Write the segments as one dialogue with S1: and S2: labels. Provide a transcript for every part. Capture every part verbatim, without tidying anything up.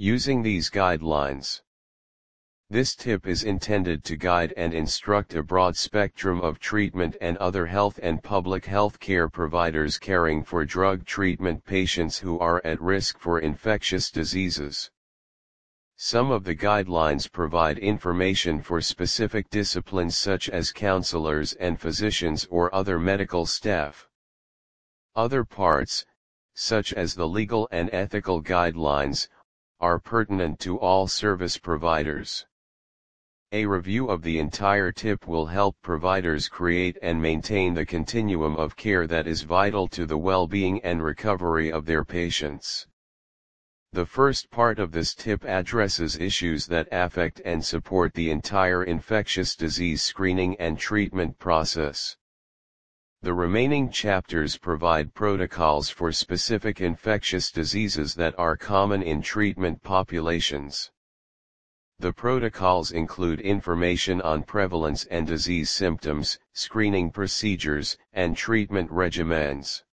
S1: Using these guidelines. This tip is intended to guide and instruct a broad spectrum of treatment and other health and public health care providers caring for drug treatment patients who are at risk for infectious diseases. Some of the guidelines provide information for specific disciplines such as counselors and physicians or other medical staff. Other parts, such as the legal and ethical guidelines, are pertinent to all service providers. A review of the entire tip will help providers create and maintain the continuum of care that is vital to the well-being and recovery of their patients. The first part of this tip addresses issues that affect and support the entire infectious disease screening and treatment process. The remaining chapters provide protocols for specific infectious diseases that are common in treatment populations. The protocols include information on prevalence and disease symptoms, screening procedures, and treatment regimens.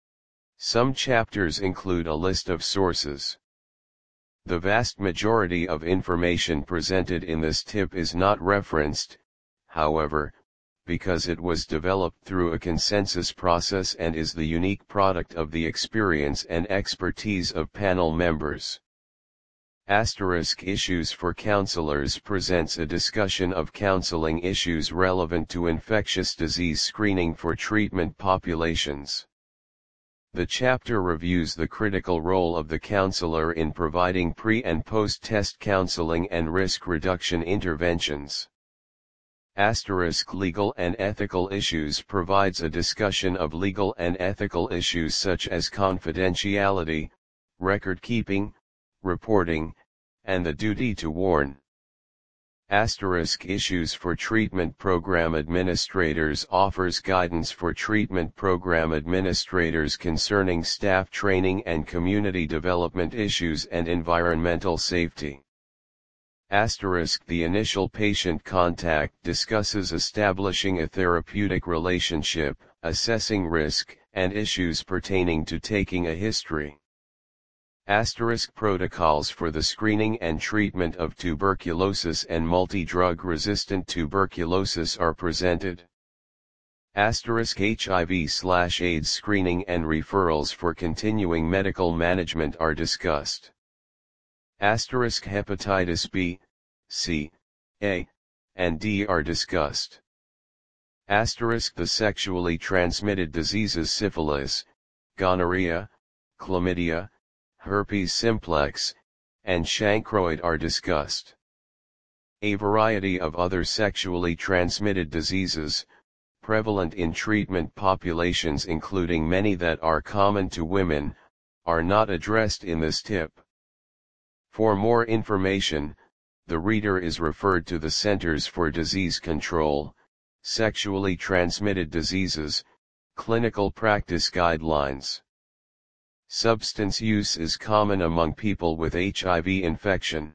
S1: Some chapters include a list of sources. The vast majority of information presented in this tip is not referenced, however, because it was developed through a consensus process and is the unique product of the experience and expertise of panel members. Asterisk Issues for Counselors presents a discussion of counseling issues relevant to infectious disease screening for treatment populations. The chapter reviews the critical role of the counselor in providing pre- and post-test counseling and risk reduction interventions. Asterisk Legal and Ethical Issues provides a discussion of legal and ethical issues such as confidentiality, record keeping, reporting, and the duty to warn. Asterisk Issues for Treatment Program Administrators offers guidance for treatment program administrators concerning staff training and community development issues and environmental safety. Asterisk The initial patient contact discusses establishing a therapeutic relationship, assessing risk, and issues pertaining to taking a history. Asterisk Protocols for the screening and treatment of tuberculosis and multi-drug resistant tuberculosis are presented. Asterisk H I V/AIDS screening and referrals for continuing medical management are discussed. Asterisk Hepatitis B, C, A, and D are discussed. Asterisk The sexually transmitted diseases syphilis, gonorrhea, chlamydia, herpes simplex, and chancroid are discussed. A variety of other sexually transmitted diseases, prevalent in treatment populations including many that are common to women, are not addressed in this tip. For more information, the reader is referred to the Centers for Disease Control, Sexually Transmitted Diseases, Clinical Practice Guidelines. Substance use is common among people with H I V infection.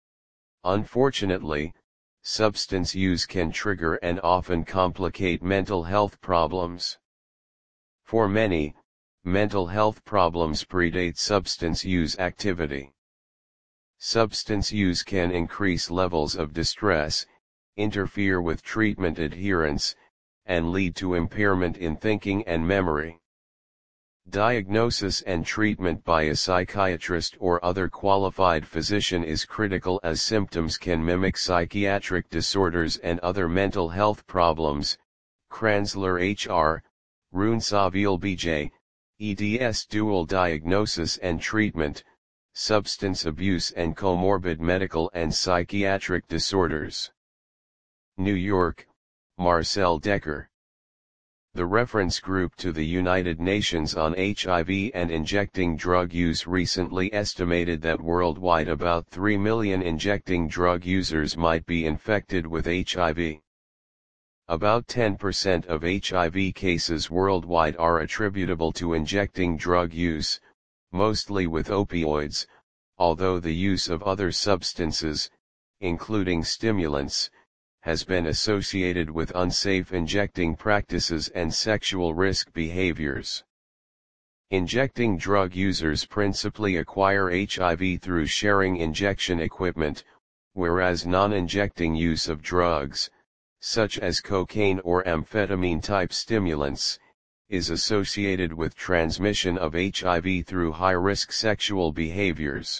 S1: Unfortunately, substance use can trigger and often complicate mental health problems. For many, mental health problems predate substance use activity. Substance use can increase levels of distress, interfere with treatment adherence, and lead to impairment in thinking and memory. Diagnosis and treatment by a psychiatrist or other qualified physician is critical as symptoms can mimic psychiatric disorders and other mental health problems. Kranzler H R, Runsaville B J, eds Dual Diagnosis and Treatment, Substance Abuse and Comorbid Medical and Psychiatric Disorders. New York, Marcel Decker. The reference group to the United Nations on H I V and injecting drug use recently estimated that worldwide about three million injecting drug users might be infected with H I V. About ten percent of H I V cases worldwide are attributable to injecting drug use, mostly with opioids, although the use of other substances, including stimulants, has been associated with unsafe injecting practices and sexual risk behaviors. Injecting drug users principally acquire H I V through sharing injection equipment, whereas non-injecting use of drugs, such as cocaine or amphetamine-type stimulants, is associated with transmission of H I V through high-risk sexual behaviors.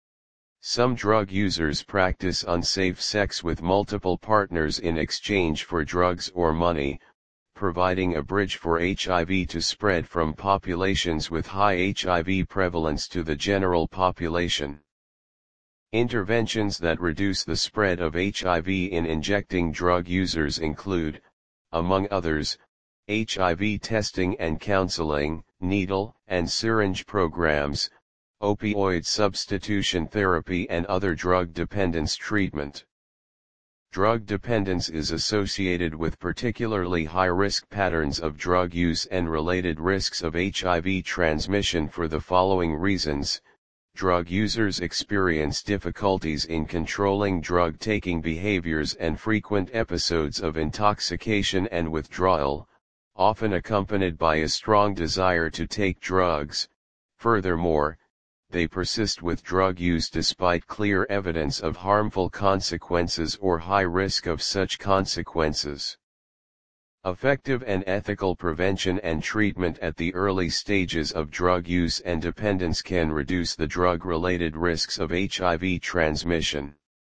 S1: Some drug users practice unsafe sex with multiple partners in exchange for drugs or money, providing a bridge for H I V to spread from populations with high H I V prevalence to the general population. Interventions that reduce the spread of H I V in injecting drug users include, among others, H I V testing and counseling, needle and syringe programs, opioid substitution therapy and other drug dependence treatment. Drug dependence is associated with particularly high risk patterns of drug use and related risks of H I V transmission for the following reasons. Drug users experience difficulties in controlling drug-taking behaviors and frequent episodes of intoxication and withdrawal, often accompanied by a strong desire to take drugs. Furthermore, they persist with drug use despite clear evidence of harmful consequences or high risk of such consequences. Effective and ethical prevention and treatment at the early stages of drug use and dependence can reduce the drug-related risks of H I V transmission.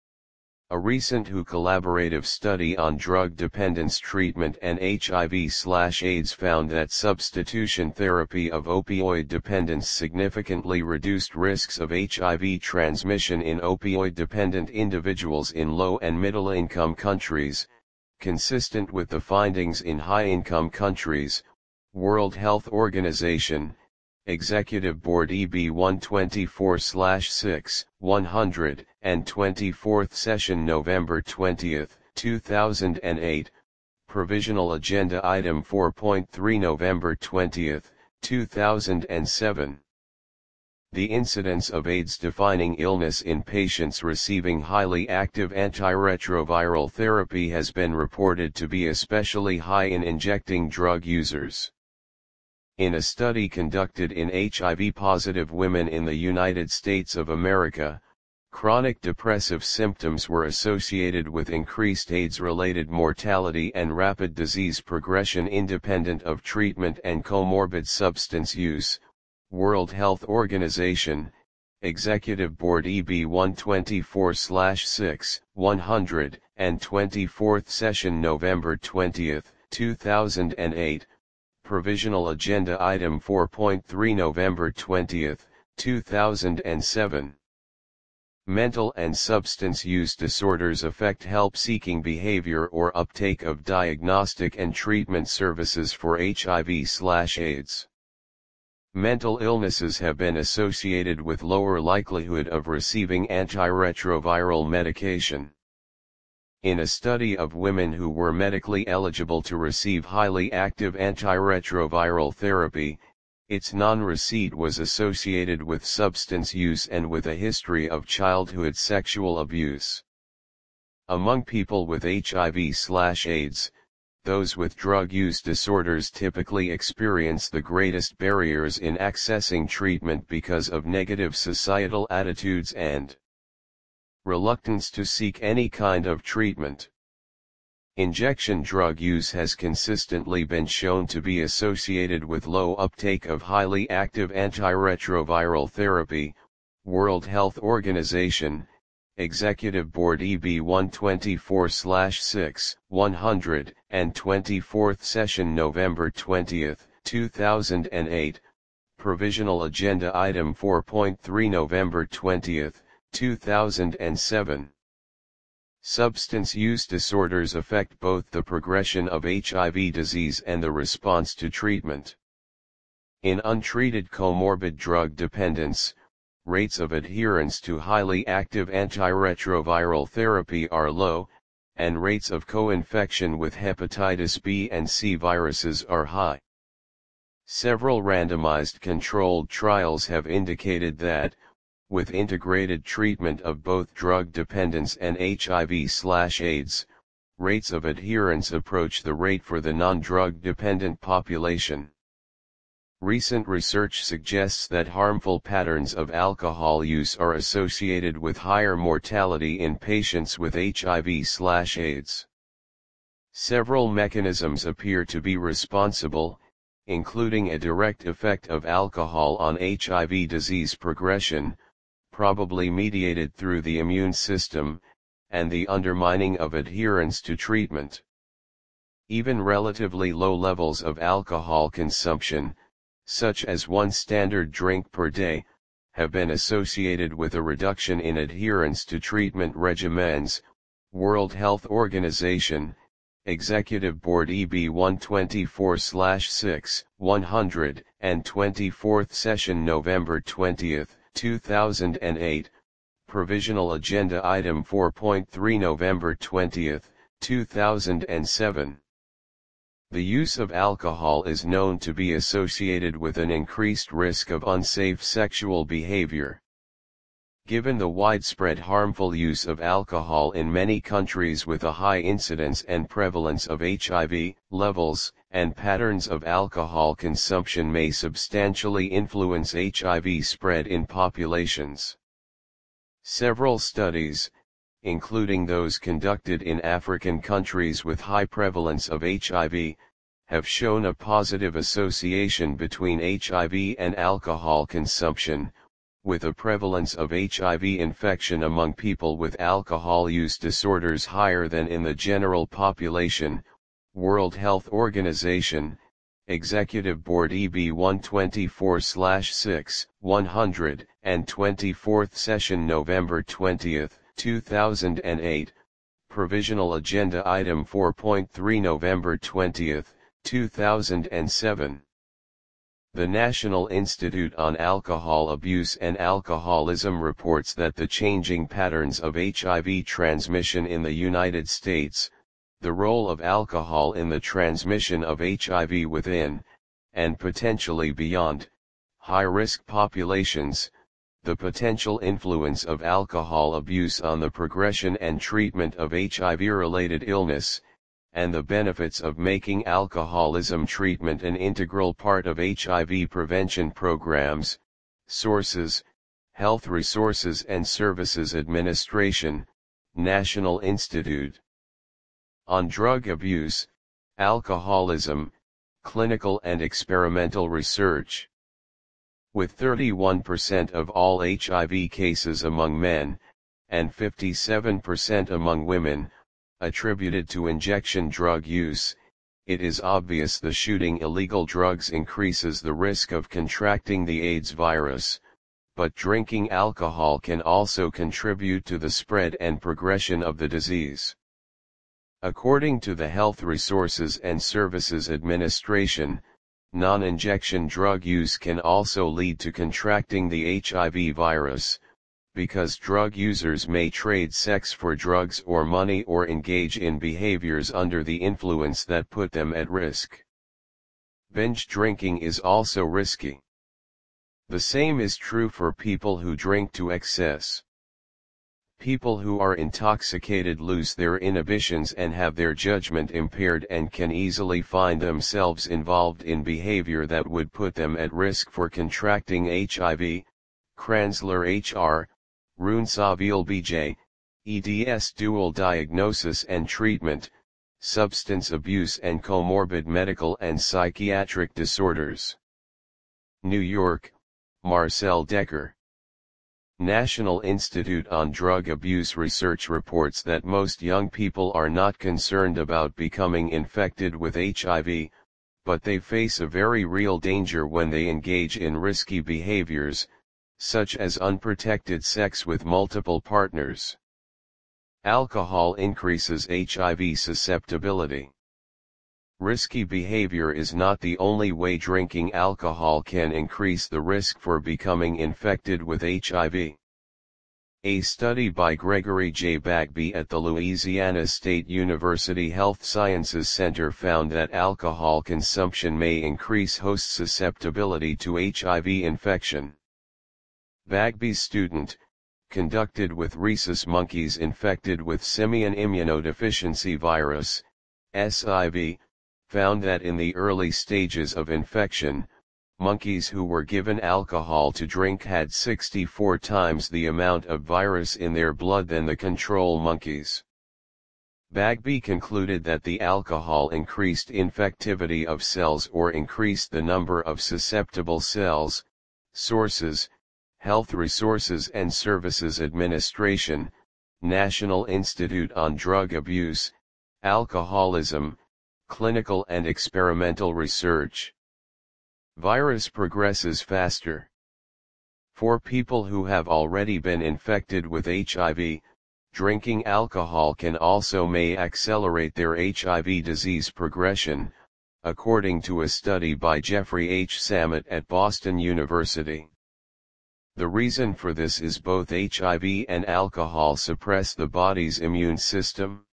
S1: A recent W H O collaborative study on drug dependence treatment and H I V/AIDS found that substitution therapy of opioid dependence significantly reduced risks of H I V transmission in opioid-dependent individuals in low and middle-income countries, consistent with the findings in high-income countries. World Health Organization, Executive Board E B one twenty-four slash six, one hundred twenty-fourth Session November twentieth, two thousand eight, Provisional Agenda Item four point three November twentieth, two thousand seven. The incidence of AIDS-defining illness in patients receiving highly active antiretroviral therapy has been reported to be especially high in injecting drug users. In a study conducted in H I V-positive women in the United States of America, chronic depressive symptoms were associated with increased AIDS-related mortality and rapid disease progression independent of treatment and comorbid substance use. World Health Organization, Executive Board E B one twenty-four slash six, one hundred twenty-fourth Session November twentieth, two thousand eight, Provisional Agenda Item four point three November twentieth, two thousand seven. Mental and substance use disorders affect help-seeking behavior or uptake of diagnostic and treatment services for H I V/AIDS. Mental illnesses have been associated with lower likelihood of receiving antiretroviral medication. In a study of women who were medically eligible to receive highly active antiretroviral therapy, its non-receipt was associated with substance use and with a history of childhood sexual abuse. Among people with H I V/AIDS, those with drug use disorders typically experience the greatest barriers in accessing treatment because of negative societal attitudes and reluctance to seek any kind of treatment. Injection drug use has consistently been shown to be associated with low uptake of highly active antiretroviral therapy. World Health Organization, Executive Board E B one twenty-four slash six, one hundred twenty-fourth Session November twentieth, two thousand eight, Provisional Agenda Item four point three November twentieth, two thousand seven. Substance use disorders affect both the progression of H I V disease and the response to treatment. In untreated comorbid drug dependence, rates of adherence to highly active antiretroviral therapy are low, and rates of co-infection with hepatitis B and C viruses are high. Several randomized controlled trials have indicated that, with integrated treatment of both drug dependence and H I V/AIDS, rates of adherence approach the rate for the non-drug dependent population. Recent research suggests that harmful patterns of alcohol use are associated with higher mortality in patients with H I V/AIDS. Several mechanisms appear to be responsible, including a direct effect of alcohol on H I V disease progression, probably mediated through the immune system, and the undermining of adherence to treatment. Even relatively low levels of alcohol consumption, such as one standard drink per day, have been associated with a reduction in adherence to treatment regimens. World Health Organization, Executive Board E B one twenty-four slash six, one hundred twenty-fourth Session November twentieth, two thousand eight, Provisional Agenda Item four point three November twentieth, two thousand seven. The use of alcohol is known to be associated with an increased risk of unsafe sexual behavior. Given the widespread harmful use of alcohol in many countries with a high incidence and prevalence of H I V, levels and patterns of alcohol consumption may substantially influence H I V spread in populations. Several studies, including those conducted in African countries with high prevalence of H I V, have shown a positive association between H I V and alcohol consumption, with a prevalence of H I V infection among people with alcohol use disorders higher than in the general population. World Health Organization, Executive Board E B one twenty-four slash six, one hundred twenty-fourth Session November twentieth, two thousand eight, Provisional Agenda Item four point three November twentieth, two thousand seven. The National Institute on Alcohol Abuse and Alcoholism reports that the changing patterns of H I V transmission in the United States, the role of alcohol in the transmission of H I V within, and potentially beyond, high-risk populations, the potential influence of alcohol abuse on the progression and treatment of H I V-related illness, and the benefits of making alcoholism treatment an integral part of H I V prevention programs. Sources: Health Resources and Services Administration, National Institute on Drug Abuse, Alcoholism, Clinical and Experimental Research. With thirty-one percent of all H I V cases among men, and fifty-seven percent among women, attributed to injection drug use, it is obvious the shooting illegal drugs increases the risk of contracting the AIDS virus, but drinking alcohol can also contribute to the spread and progression of the disease. According to the Health Resources and Services Administration, non-injection drug use can also lead to contracting the H I V virus, because drug users may trade sex for drugs or money or engage in behaviors under the influence that put them at risk. Binge drinking is also risky. The same is true for people who drink to excess. People who are intoxicated lose their inhibitions and have their judgment impaired and can easily find themselves involved in behavior that would put them at risk for contracting H I V. Kranzler H R, Runsaville B J, E D S Dual Diagnosis and Treatment, Substance Abuse and Comorbid Medical and Psychiatric Disorders. New York, Marcel Decker. National Institute on Drug Abuse Research reports that most young people are not concerned about becoming infected with H I V, but they face a very real danger when they engage in risky behaviors, such as unprotected sex with multiple partners. Alcohol increases H I V susceptibility. Risky behavior is not the only way drinking alcohol can increase the risk for becoming infected with H I V. A study by Gregory J. Bagby at the Louisiana State University Health Sciences Center found that alcohol consumption may increase host susceptibility to H I V infection. Bagby's student, conducted with rhesus monkeys infected with simian immunodeficiency virus, S I V, found that in the early stages of infection, monkeys who were given alcohol to drink had sixty-four times the amount of virus in their blood than the control monkeys. Bagby concluded that the alcohol increased infectivity of cells or increased the number of susceptible cells. Sources: Health Resources and Services Administration, National Institute on Drug Abuse, Alcoholism, Clinical and Experimental Research. Virus progresses faster. For people who have already been infected with H I V, drinking alcohol can also may accelerate their H I V disease progression, according to a study by Jeffrey H. Samet at Boston University. The reason for this is both H I V and alcohol suppress the body's immune system.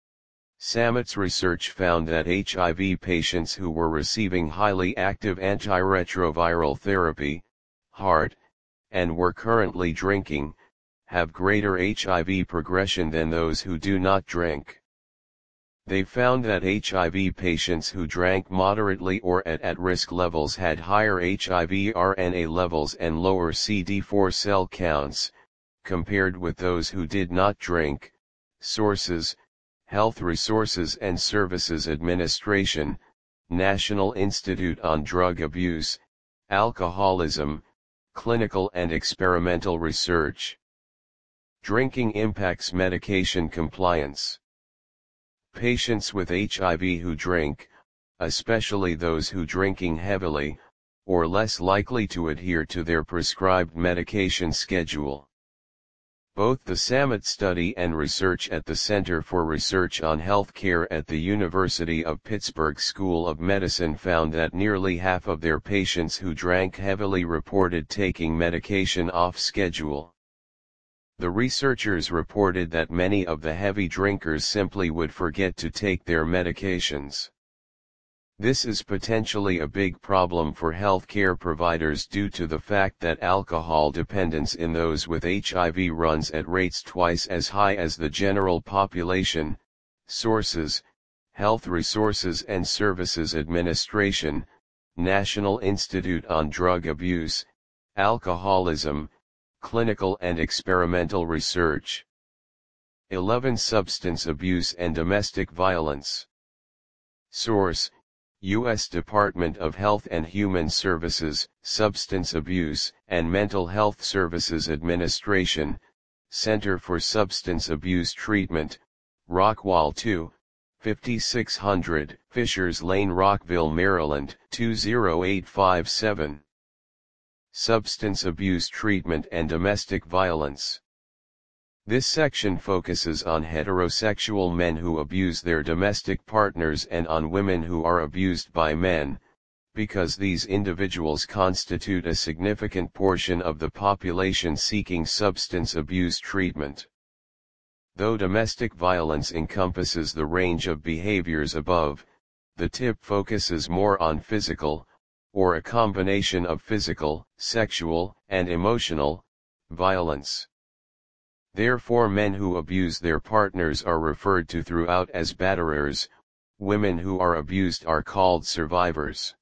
S1: Samet's research found that H I V patients who were receiving highly active antiretroviral therapy, H A R T, and were currently drinking, have greater H I V progression than those who do not drink. They found that H I V patients who drank moderately or at at-risk levels had higher H I V R N A levels and lower C D four cell counts, compared with those who did not drink. Sources: Health Resources and Services Administration, National Institute on Drug Abuse, Alcoholism, Clinical and Experimental Research. Drinking impacts medication compliance. Patients with H I V who drink, especially those who drinking heavily, or less likely to adhere to their prescribed medication schedule. Both the Samet study and research at the Center for Research on Healthcare at the University of Pittsburgh School of Medicine found that nearly half of their patients who drank heavily reported taking medication off schedule. The researchers reported that many of the heavy drinkers simply would forget to take their medications. This is potentially a big problem for healthcare providers due to the fact that alcohol dependence in those with H I V runs at rates twice as high as the general population. Sources: Health Resources and Services Administration, National Institute on Drug Abuse, Alcoholism, Clinical and Experimental Research. eleven Substance Abuse and Domestic Violence. Source: U S Department of Health and Human Services, Substance Abuse and Mental Health Services Administration, Center for Substance Abuse Treatment, Rockwall two, fifty-six hundred Fishers Lane, Rockville, Maryland two zero eight five seven. Substance Abuse Treatment and Domestic Violence. This section focuses on heterosexual men who abuse their domestic partners and on women who are abused by men, because these individuals constitute a significant portion of the population seeking substance abuse treatment. Though domestic violence encompasses the range of behaviors above, the tip focuses more on physical, or a combination of physical, sexual, and emotional, violence. Therefore, men who abuse their partners are referred to throughout as batterers. Women who are abused are called survivors.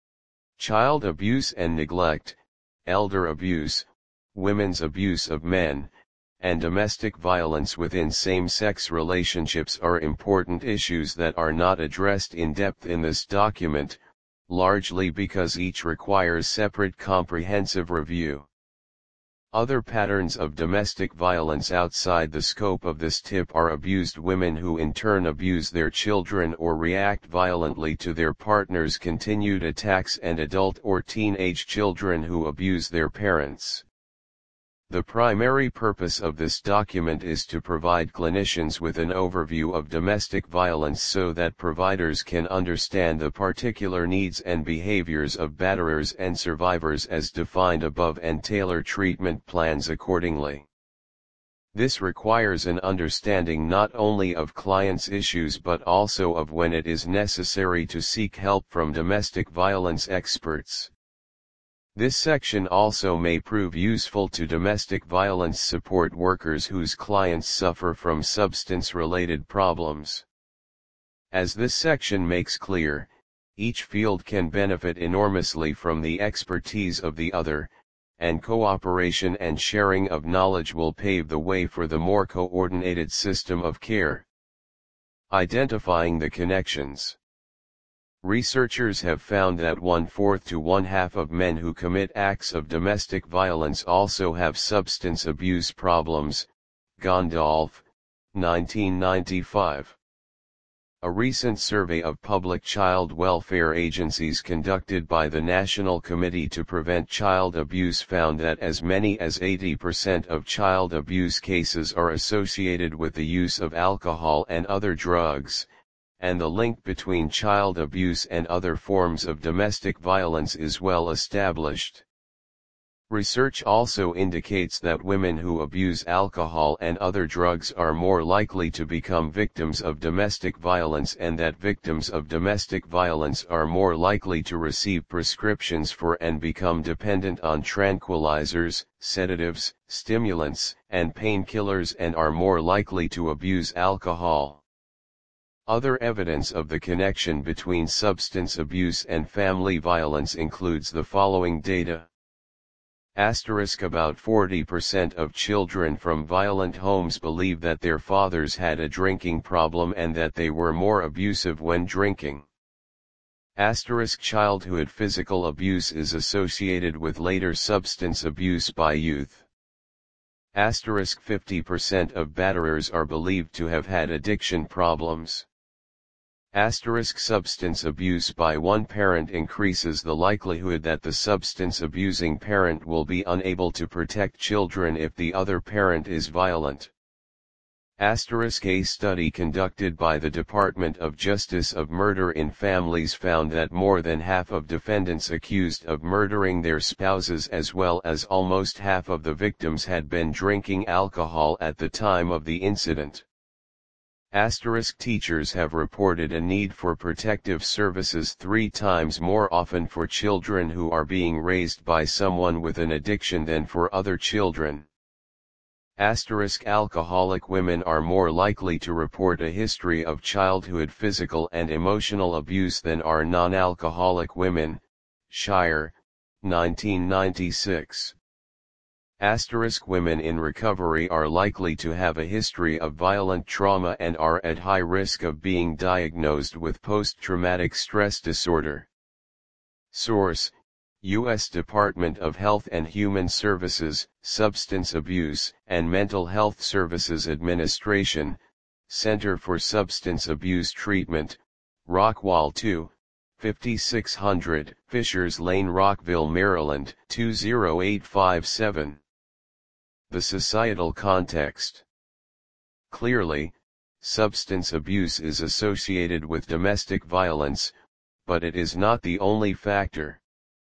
S1: Child abuse and neglect, elder abuse, women's abuse of men, and domestic violence within same-sex relationships are important issues that are not addressed in depth in this document, largely because each requires separate comprehensive review. Other patterns of domestic violence outside the scope of this tip are abused women who in turn abuse their children or react violently to their partner's continued attacks, and adult or teenage children who abuse their parents. The primary purpose of this document is to provide clinicians with an overview of domestic violence so that providers can understand the particular needs and behaviors of batterers and survivors as defined above and tailor treatment plans accordingly. This requires an understanding not only of clients' issues but also of when it is necessary to seek help from domestic violence experts. This section also may prove useful to domestic violence support workers whose clients suffer from substance-related problems. As this section makes clear, Each field can benefit enormously from the expertise of the other, and cooperation and sharing of knowledge will pave the way for the more coordinated system of care. Identifying the connections. Researchers have found that one-fourth to one-half of men who commit acts of domestic violence also have substance abuse problems. Gondolf, nineteen ninety-five. A recent survey of public child welfare agencies conducted by the National Committee to Prevent Child Abuse found that as many as eighty percent of child abuse cases are associated with the use of alcohol and other drugs, and the link between child abuse and other forms of domestic violence is well established. Research also indicates that women who abuse alcohol and other drugs are more likely to become victims of domestic violence, and that victims of domestic violence are more likely to receive prescriptions for and become dependent on tranquilizers, sedatives, stimulants, and painkillers, and are more likely to abuse alcohol. Other evidence of the connection between substance abuse and family violence includes the following data. Asterisk about forty percent of children from violent homes believe that their fathers had a drinking problem and that they were more abusive when drinking. Asterisk childhood physical abuse is associated with later substance abuse by youth. Asterisk fifty percent of batterers are believed to have had addiction problems. Asterisk substance abuse by one parent increases the likelihood that the substance abusing parent will be unable to protect children if the other parent is violent. Asterisk a study conducted by the Department of Justice of Murder in Families found that more than half of defendants accused of murdering their spouses, as well as almost half of the victims, had been drinking alcohol at the time of the incident. Asterisk teachers have reported a need for protective services three times more often for children who are being raised by someone with an addiction than for other children. Asterisk alcoholic women are more likely to report a history of childhood physical and emotional abuse than are non-alcoholic women. Shire, nineteen ninety-six. Asterisk women in recovery are likely to have a history of violent trauma and are at high risk of being diagnosed with post-traumatic stress disorder. Source: U S Department of Health and Human Services, Substance Abuse and Mental Health Services Administration, Center for Substance Abuse Treatment, Rockwall two, fifty-six hundred Fishers Lane, Rockville, Maryland two zero eight five seven. The societal context. Clearly, substance abuse is associated with domestic violence, but it is not the only factor.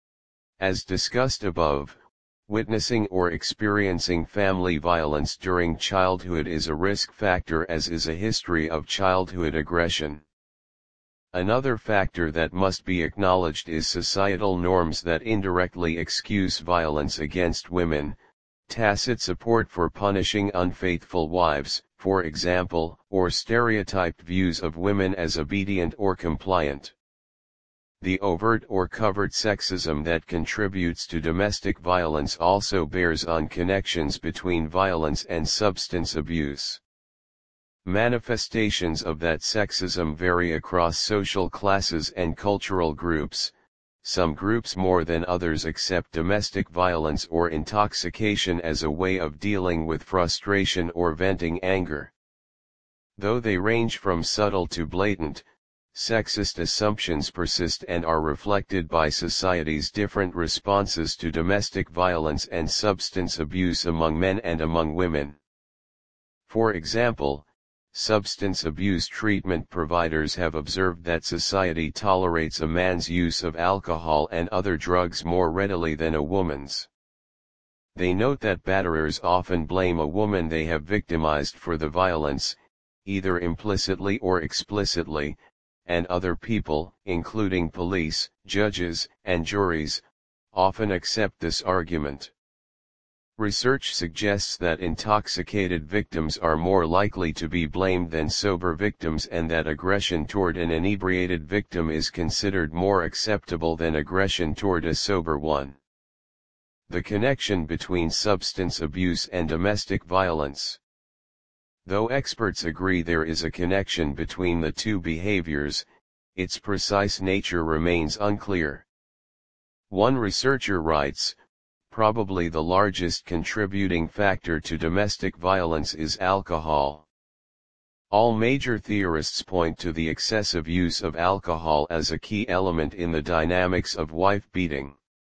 S1: As discussed above, witnessing or experiencing family violence during childhood is a risk factor, as is a history of childhood aggression. Another factor that must be acknowledged is societal norms that indirectly excuse violence against women. Tacit support for punishing unfaithful wives, for example, or stereotyped views of women as obedient or compliant. The overt or covert sexism that contributes to domestic violence also bears on connections between violence and substance abuse. Manifestations of that sexism vary across social classes and cultural groups. Some groups more than others accept domestic violence or intoxication as a way of dealing with frustration or venting anger. Though they range from subtle to blatant, sexist assumptions persist and are reflected by society's different responses to domestic violence and substance abuse among men and among women. For example, substance abuse treatment providers have observed that society tolerates a man's use of alcohol and other drugs more readily than a woman's. They note that batterers often blame a woman they have victimized for the violence, either implicitly or explicitly, and other people, including police, judges, and juries, often accept this argument. Research suggests that intoxicated victims are more likely to be blamed than sober victims, and that aggression toward an inebriated victim is considered more acceptable than aggression toward a sober one. The connection between substance abuse and domestic violence. Though experts agree there is a connection between the two behaviors, its precise nature remains unclear. One researcher writes, "Probably the largest contributing factor to domestic violence is alcohol. All major theorists point to the excessive use of alcohol as a key element in the dynamics of wife beating.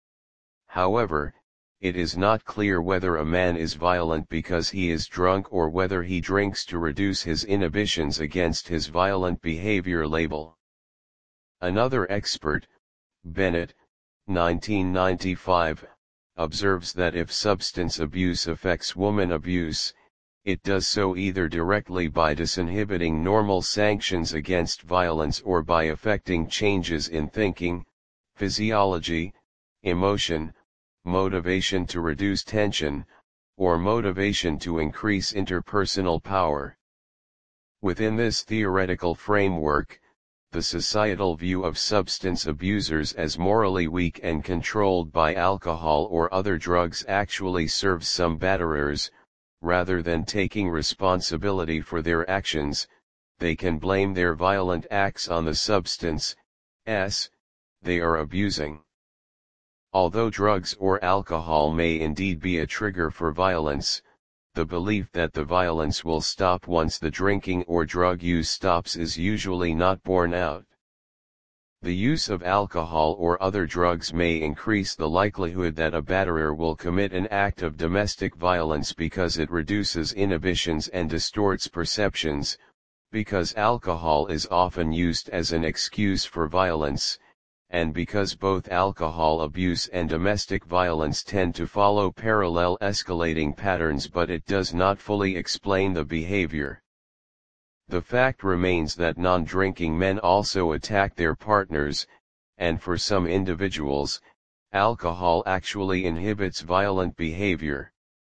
S1: However, it is not clear whether a man is violent because he is drunk or whether he drinks to reduce his inhibitions against his violent behavior label." Another expert, Bennett, nineteen ninety-five, observes that if substance abuse affects woman abuse, it does so either directly by disinhibiting normal sanctions against violence or by affecting changes in thinking, physiology, emotion, motivation to reduce tension, or motivation to increase interpersonal power. Within this theoretical framework, the societal view of substance abusers as morally weak and controlled by alcohol or other drugs actually serves some batterers. Rather than taking responsibility for their actions, they can blame their violent acts on the substance s they are abusing. Although drugs or alcohol may indeed be a trigger for violence, the belief that the violence will stop once the drinking or drug use stops is usually not borne out. The use of alcohol or other drugs may increase the likelihood that a batterer will commit an act of domestic violence because it reduces inhibitions and distorts perceptions, because alcohol is often used as an excuse for violence, and because both alcohol abuse and domestic violence tend to follow parallel escalating patterns, but it does not fully explain the behavior. The fact remains that non-drinking men also attack their partners, and for some individuals, alcohol actually inhibits violent behavior.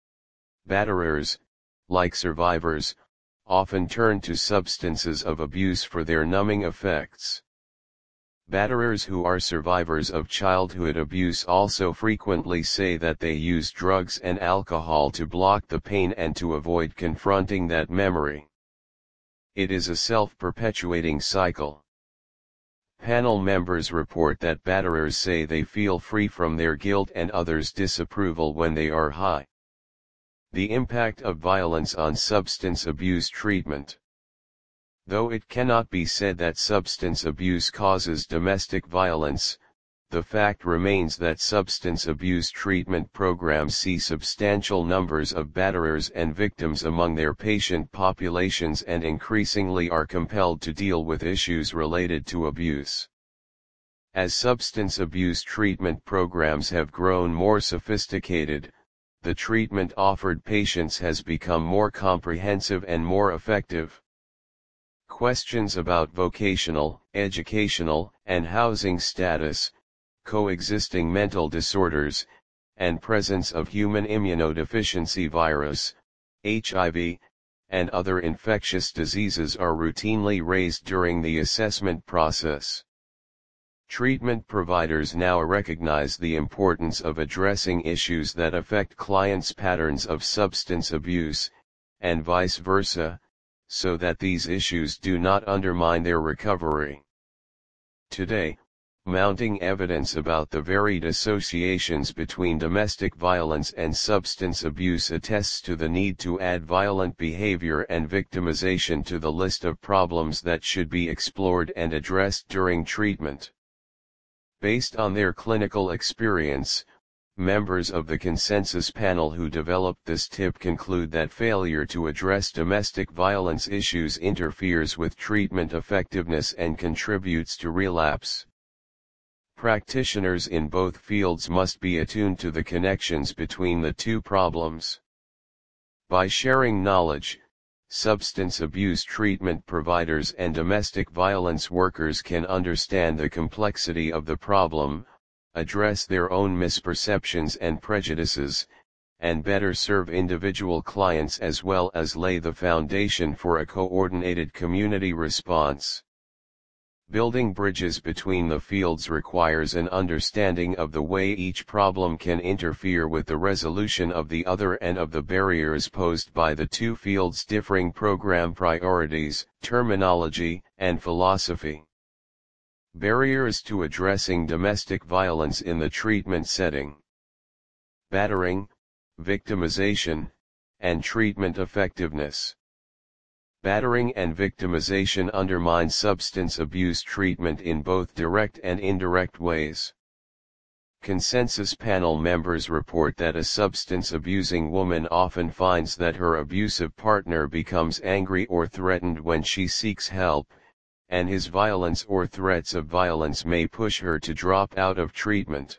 S1: Batterers, like survivors, often turn to substances of abuse for their numbing effects. Batterers who are survivors of childhood abuse also frequently say that they use drugs and alcohol to block the pain and to avoid confronting that memory. It is a self-perpetuating cycle. Panel members report that batterers say they feel free from their guilt and others' disapproval when they are high. The impact of violence on substance abuse treatment. Though it cannot be said that substance abuse causes domestic violence, the fact remains that substance abuse treatment programs see substantial numbers of batterers and victims among their patient populations and increasingly are compelled to deal with issues related to abuse. As substance abuse treatment programs have grown more sophisticated, the treatment offered patients has become more comprehensive and more effective. Questions about vocational, educational, and housing status, coexisting mental disorders, and presence of human immunodeficiency virus, H I V, and other infectious diseases are routinely raised during the assessment process. Treatment providers now recognize the importance of addressing issues that affect clients' patterns of substance abuse, and vice versa, so that these issues do not undermine their recovery. Today, mounting evidence about the varied associations between domestic violence and substance abuse attests to the need to add violent behavior and victimization to the list of problems that should be explored and addressed during treatment. Based on their clinical experience, members of the consensus panel who developed this tip conclude that failure to address domestic violence issues interferes with treatment effectiveness and contributes to relapse. Practitioners in both fields must be attuned to the connections between the two problems. By sharing knowledge, substance abuse treatment providers and domestic violence workers can understand the complexity of the problem, address their own misperceptions and prejudices, and better serve individual clients as well as lay the foundation for a coordinated community response. Building bridges between the fields requires an understanding of the way each problem can interfere with the resolution of the other and of the barriers posed by the two fields' differing program priorities, terminology, and philosophy. Barriers to addressing domestic violence in the treatment setting. Battering, victimization, and treatment effectiveness. Battering and victimization undermine substance abuse treatment in both direct and indirect ways. Consensus panel members report that a substance-abusing woman often finds that her abusive partner becomes angry or threatened when she seeks help, and his violence or threats of violence may push her to drop out of treatment.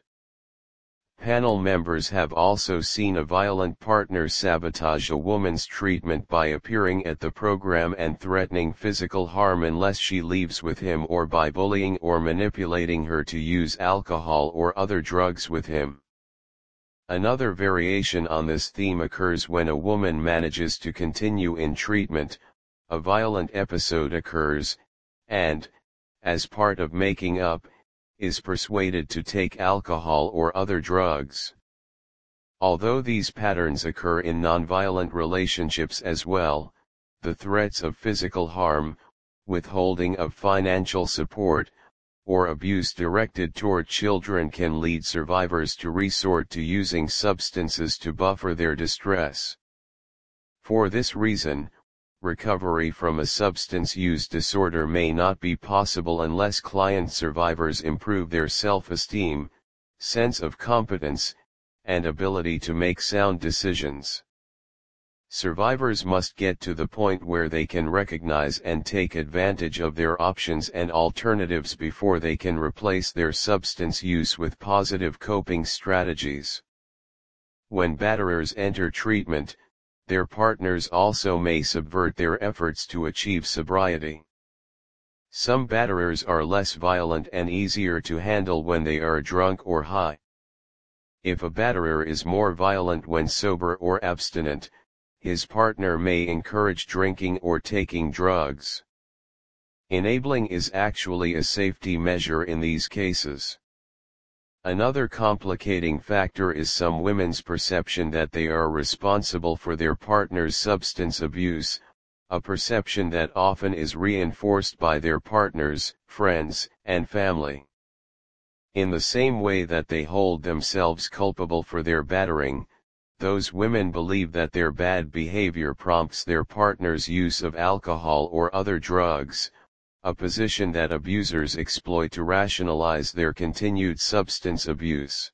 S1: Panel members have also seen a violent partner sabotage a woman's treatment by appearing at the program and threatening physical harm unless she leaves with him, or by bullying or manipulating her to use alcohol or other drugs with him. Another variation on this theme occurs when a woman manages to continue in treatment, a violent episode occurs, and, as part of making up, is persuaded to take alcohol or other drugs. Although these patterns occur in nonviolent relationships as well, the threats of physical harm, withholding of financial support, or abuse directed toward children can lead survivors to resort to using substances to buffer their distress. For this reason, recovery from a substance use disorder may not be possible unless client survivors improve their self-esteem, sense of competence, and ability to make sound decisions. Survivors must get to the point where they can recognize and take advantage of their options and alternatives before they can replace their substance use with positive coping strategies. When batterers enter treatment, their partners also may subvert their efforts to achieve sobriety. Some batterers are less violent and easier to handle when they are drunk or high. If a batterer is more violent when sober or abstinent, his partner may encourage drinking or taking drugs. Enabling is actually a safety measure in these cases. Another complicating factor is some women's perception that they are responsible for their partner's substance abuse, a perception that often is reinforced by their partners, friends, and family. In the same way that they hold themselves culpable for their battering, those women believe that their bad behavior prompts their partner's use of alcohol or other drugs, a position that abusers exploit to rationalize their continued substance abuse.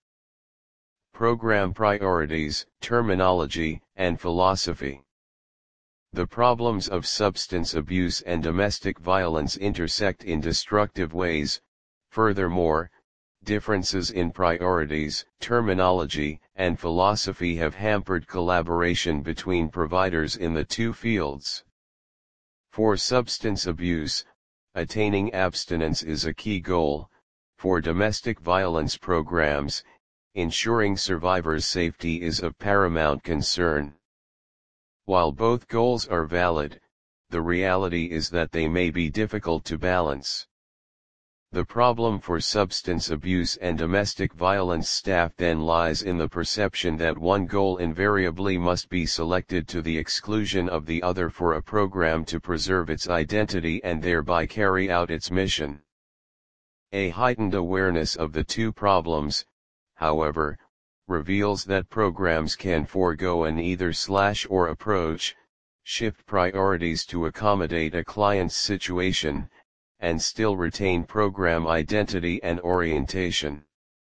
S1: Program priorities, terminology, and philosophy. The problems of substance abuse and domestic violence intersect in destructive ways. Furthermore, differences in priorities, terminology, and philosophy have hampered collaboration between providers in the two fields. For substance abuse, attaining abstinence is a key goal. For domestic violence programs, ensuring survivors' safety is of paramount concern. While both goals are valid, the reality is that they may be difficult to balance. The problem for substance abuse and domestic violence staff then lies in the perception that one goal invariably must be selected to the exclusion of the other for a program to preserve its identity and thereby carry out its mission. A heightened awareness of the two problems, however, reveals that programs can forego an either-slash-or approach, shift priorities to accommodate a client's situation, and still retain program identity and orientation.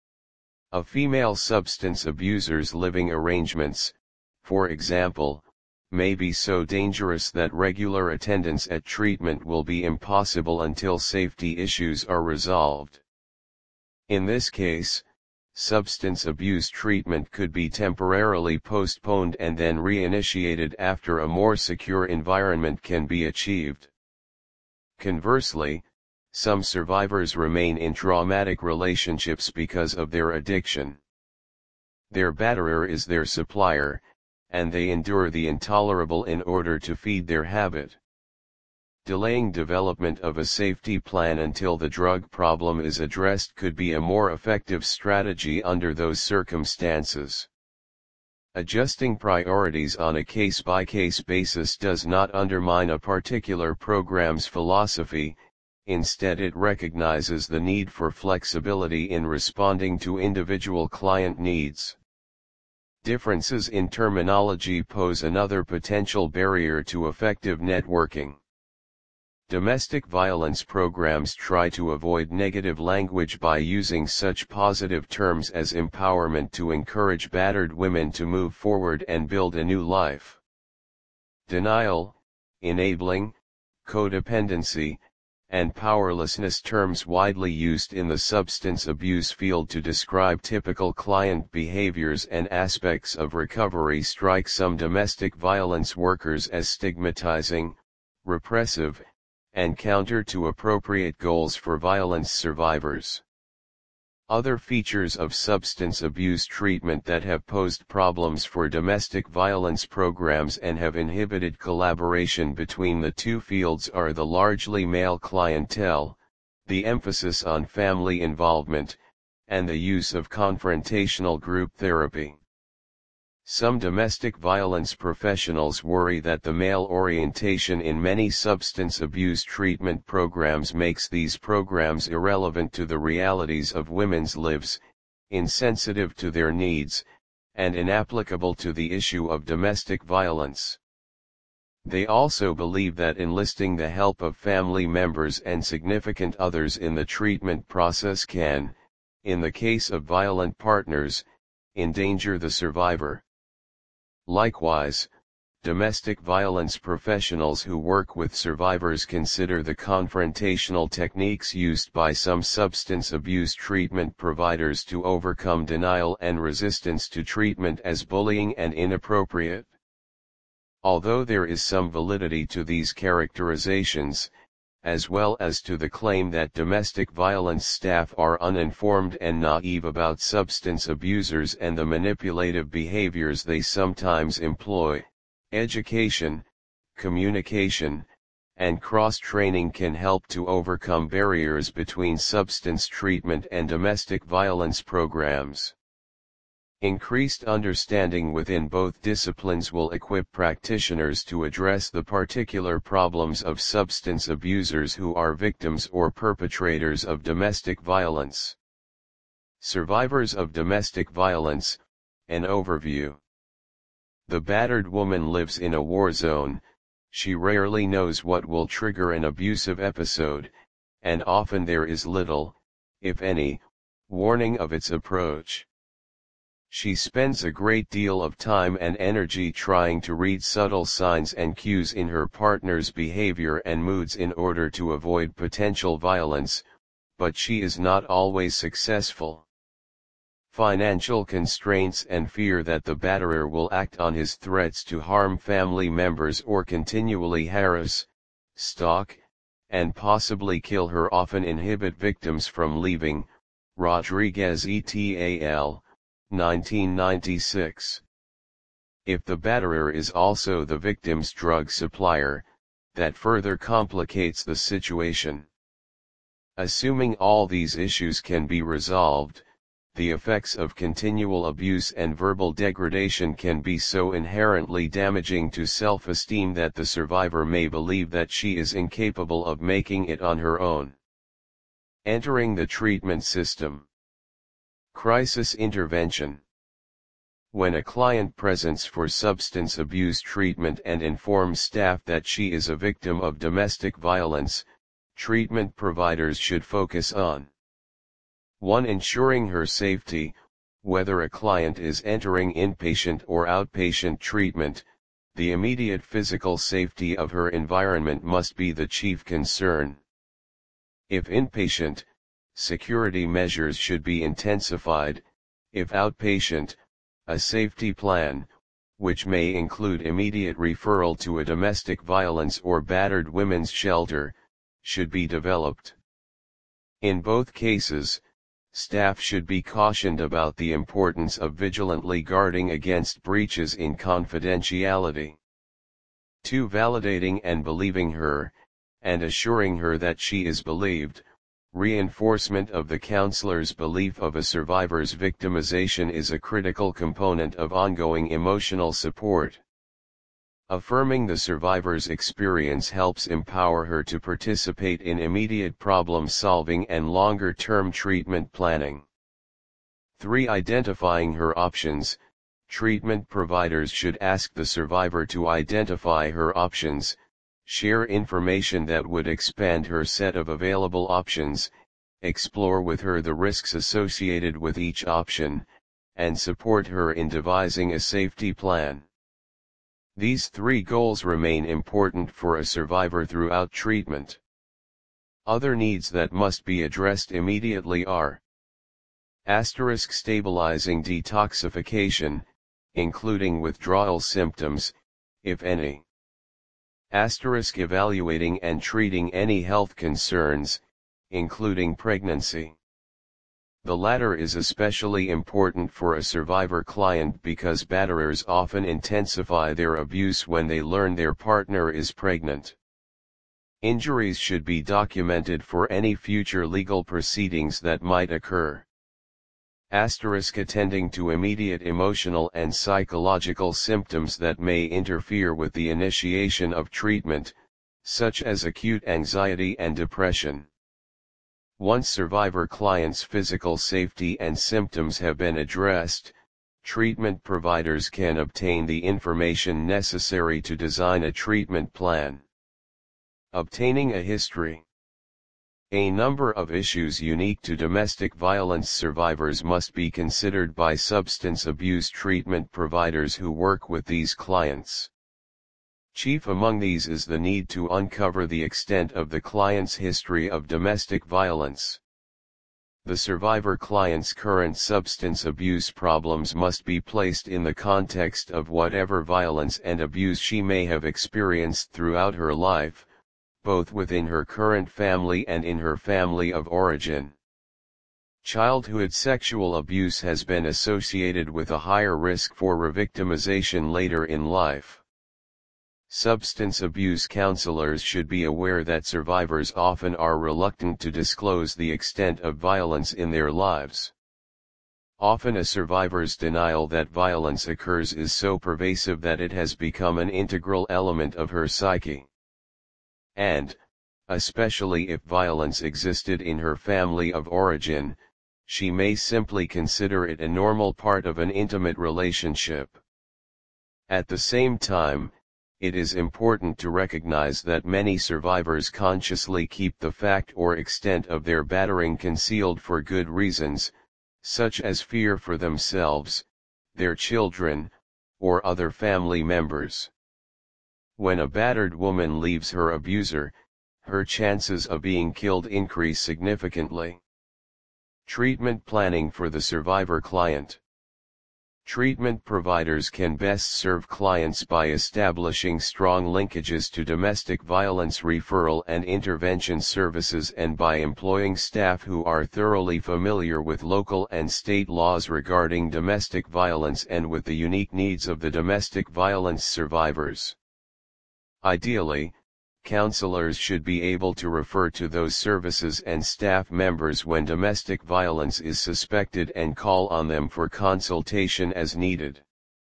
S1: A female substance abuser's living arrangements, for example, may be so dangerous that regular attendance at treatment will be impossible until safety issues are resolved. In this case, substance abuse treatment could be temporarily postponed and then reinitiated after a more secure environment can be achieved. Conversely, some survivors remain in traumatic relationships because of their addiction. Their batterer is their supplier, and they endure the intolerable in order to feed their habit. Delaying development of a safety plan until the drug problem is addressed could be a more effective strategy under those circumstances. Adjusting priorities on a case-by-case basis does not undermine a particular program's philosophy, instead it recognizes the need for flexibility in responding to individual client needs. Differences in terminology pose another potential barrier to effective networking. Domestic violence programs try to avoid negative language by using such positive terms as empowerment to encourage battered women to move forward and build a new life. Denial, enabling, codependency, and powerlessness, terms widely used in the substance abuse field to describe typical client behaviors and aspects of recovery, strike some domestic violence workers as stigmatizing, repressive, and counter to appropriate goals for violence survivors. Other features of substance abuse treatment that have posed problems for domestic violence programs and have inhibited collaboration between the two fields are the largely male clientele, the emphasis on family involvement, and the use of confrontational group therapy. Some domestic violence professionals worry that the male orientation in many substance abuse treatment programs makes these programs irrelevant to the realities of women's lives, insensitive to their needs, and inapplicable to the issue of domestic violence. They also believe that enlisting the help of family members and significant others in the treatment process can, in the case of violent partners, endanger the survivor. Likewise, domestic violence professionals who work with survivors consider the confrontational techniques used by some substance abuse treatment providers to overcome denial and resistance to treatment as bullying and inappropriate. Although there is some validity to these characterizations, as well as to the claim that domestic violence staff are uninformed and naive about substance abusers and the manipulative behaviors they sometimes employ, education, communication, and cross-training can help to overcome barriers between substance treatment and domestic violence programs. Increased understanding within both disciplines will equip practitioners to address the particular problems of substance abusers who are victims or perpetrators of domestic violence. Survivors of domestic violence, an overview. The battered woman lives in a war zone. She rarely knows what will trigger an abusive episode, and often there is little, if any, warning of its approach. She spends a great deal of time and energy trying to read subtle signs and cues in her partner's behavior and moods in order to avoid potential violence, but she is not always successful. Financial constraints and fear that the batterer will act on his threats to harm family members or continually harass, stalk, and possibly kill her often inhibit victims from leaving. Rodriguez et al., nineteen ninety-six. If the batterer is also the victim's drug supplier, that further complicates the situation. Assuming all these issues can be resolved, the effects of continual abuse and verbal degradation can be so inherently damaging to self-esteem that the survivor may believe that she is incapable of making it on her own. Entering the treatment system. Crisis intervention. When a client presents for substance abuse treatment and informs staff that she is a victim of domestic violence, treatment providers should focus on one Ensuring her safety. Whether a client is entering inpatient or outpatient treatment, the immediate physical safety of her environment must be the chief concern. If inpatient, security measures should be intensified. If outpatient, a safety plan, which may include immediate referral to a domestic violence or battered women's shelter, should be developed. In both cases, Staff should be cautioned about the importance of vigilantly guarding against breaches in confidentiality. two Validating and believing her, and assuring her that she is believed. Reinforcement of the counselor's belief of a survivor's victimization is a critical component of ongoing emotional support. Affirming the survivor's experience helps empower her to participate in immediate problem-solving and longer-term treatment planning. three Identifying her options. Treatment providers should ask the survivor to identify her options, share information that would expand her set of available options, explore with her the risks associated with each option, and support her in devising a safety plan. These three goals remain important for a survivor throughout treatment. Other needs that must be addressed immediately are Asterisk stabilizing detoxification, including withdrawal symptoms, if any. Asterisk evaluating and treating any health concerns, including pregnancy. The latter is especially important for a survivor client because batterers often intensify their abuse when they learn their partner is pregnant. Injuries should be documented for any future legal proceedings that might occur. Asterisk attending to immediate emotional and psychological symptoms that may interfere with the initiation of treatment, such as acute anxiety and depression. Once survivor clients' physical safety and symptoms have been addressed, treatment providers can obtain the information necessary to design a treatment plan. Obtaining a history. A number of issues unique to domestic violence survivors must be considered by substance abuse treatment providers who work with these clients. Chief among these is the need to uncover the extent of the client's history of domestic violence. The survivor client's current substance abuse problems must be placed in the context of whatever violence and abuse she may have experienced throughout her life, both within her current family and in her family of origin. Childhood sexual abuse has been associated with a higher risk for revictimization later in life. Substance abuse counselors should be aware that survivors often are reluctant to disclose the extent of violence in their lives. Often a survivor's denial that violence occurs is so pervasive that it has become an integral element of her psyche. And, especially if violence existed in her family of origin, she may simply consider it a normal part of an intimate relationship. At the same time, it is important to recognize that many survivors consciously keep the fact or extent of their battering concealed for good reasons, such as fear for themselves, their children, or other family members. When a battered woman leaves her abuser, her chances of being killed increase significantly. Treatment planning for the survivor client. Treatment providers can best serve clients by establishing strong linkages to domestic violence referral and intervention services and by employing staff who are thoroughly familiar with local and state laws regarding domestic violence and with the unique needs of the domestic violence survivors. Ideally, counselors should be able to refer to those services and staff members when domestic violence is suspected and call on them for consultation as needed.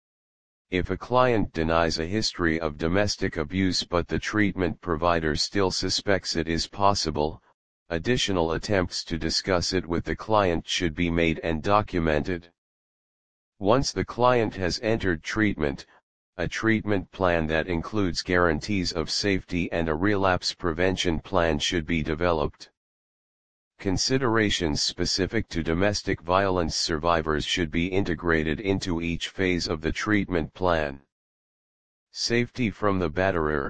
S1: If a client denies a history of domestic abuse but the treatment provider still suspects it is possible, additional attempts to discuss it with the client should be made and documented. Once the client has entered treatment, a treatment plan that includes guarantees of safety and a relapse prevention plan should be developed. Considerations specific to domestic violence survivors should be integrated into each phase of the treatment plan. Safety from the batterer.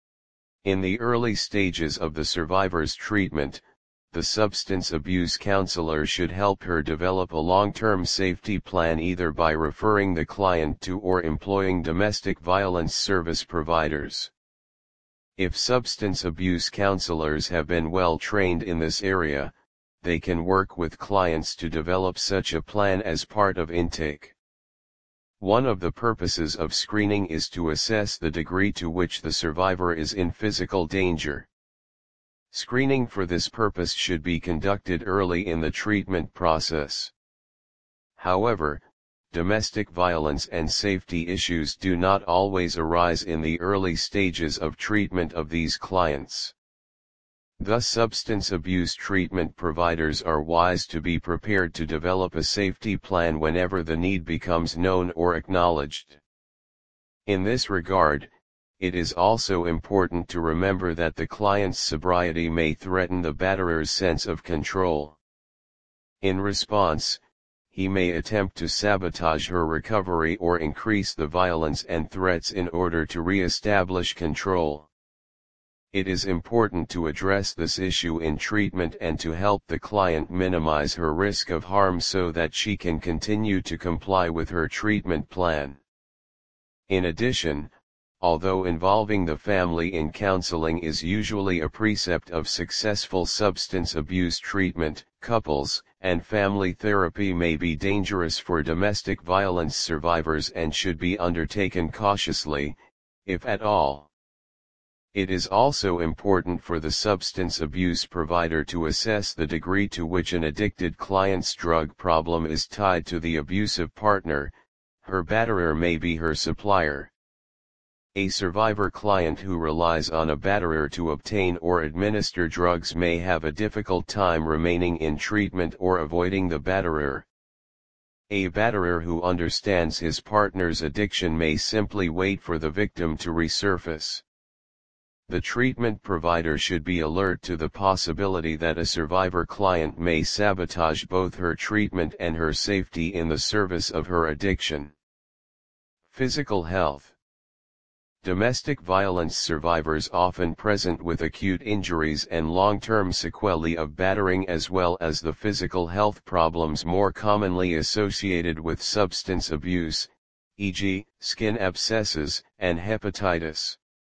S1: In the early stages of the survivor's treatment, the substance abuse counselor should help her develop a long-term safety plan either by referring the client to or employing domestic violence service providers. If substance abuse counselors have been well trained in this area, they can work with clients to develop such a plan as part of intake. One of the purposes of screening is to assess the degree to which the survivor is in physical danger. Screening for this purpose should be conducted early in the treatment process. However, domestic violence and safety issues do not always arise in the early stages of treatment of these clients. Thus, substance abuse treatment providers are wise to be prepared to develop a safety plan whenever the need becomes known or acknowledged. In this regard, it is also important to remember that the client's sobriety may threaten the batterer's sense of control. In response, he may attempt to sabotage her recovery or increase the violence and threats in order to re-establish control. It is important to address this issue in treatment and to help the client minimize her risk of harm so that she can continue to comply with her treatment plan. In addition, although involving the family in counseling is usually a precept of successful substance abuse treatment, couples and family therapy may be dangerous for domestic violence survivors and should be undertaken cautiously, if at all. It is also important for the substance abuse provider to assess the degree to which an addicted client's drug problem is tied to the abusive partner. Her batterer may be her supplier. A survivor client who relies on a batterer to obtain or administer drugs may have a difficult time remaining in treatment or avoiding the batterer. A batterer who understands his partner's addiction may simply wait for the victim to resurface. The treatment provider should be alert to the possibility that a survivor client may sabotage both her treatment and her safety in the service of her addiction. Physical health. Domestic violence survivors often present with acute injuries and long-term sequelae of battering, as well as the physical health problems more commonly associated with substance abuse, for example, skin abscesses and hepatitis.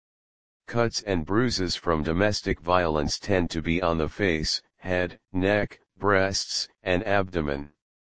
S1: Cuts and bruises from domestic violence tend to be on the face, head, neck, breasts, and abdomen.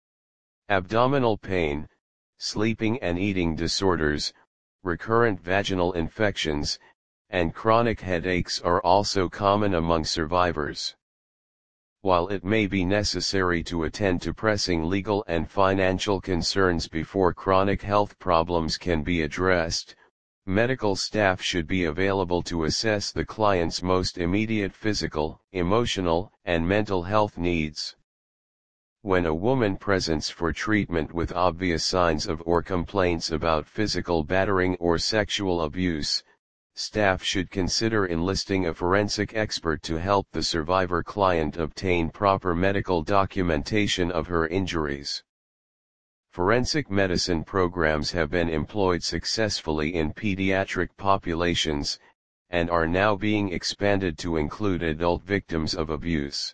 S1: Abdominal pain, sleeping and eating disorders, recurrent vaginal infections, and chronic headaches are also common among survivors. While it may be necessary to attend to pressing legal and financial concerns before chronic health problems can be addressed, medical staff should be available to assess the client's most immediate physical, emotional, and mental health needs. When a woman presents for treatment with obvious signs of or complaints about physical battering or sexual abuse, staff should consider enlisting a forensic expert to help the survivor client obtain proper medical documentation of her injuries. Forensic medicine programs have been employed successfully in pediatric populations, and are now being expanded to include adult victims of abuse.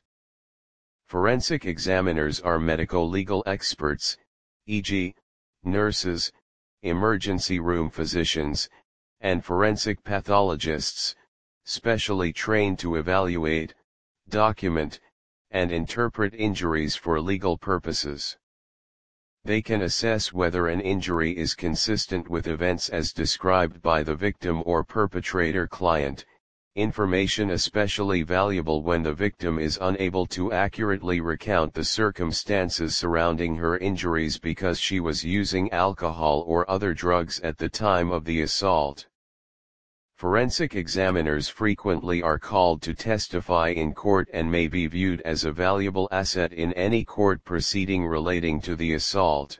S1: Forensic examiners are medico-legal experts, for example, nurses, emergency room physicians, and forensic pathologists, specially trained to evaluate, document, and interpret injuries for legal purposes. They can assess whether an injury is consistent with events as described by the victim or perpetrator client, information especially valuable when the victim is unable to accurately recount the circumstances surrounding her injuries because she was using alcohol or other drugs at the time of the assault. Forensic examiners frequently are called to testify in court and may be viewed as a valuable asset in any court proceeding relating to the assault.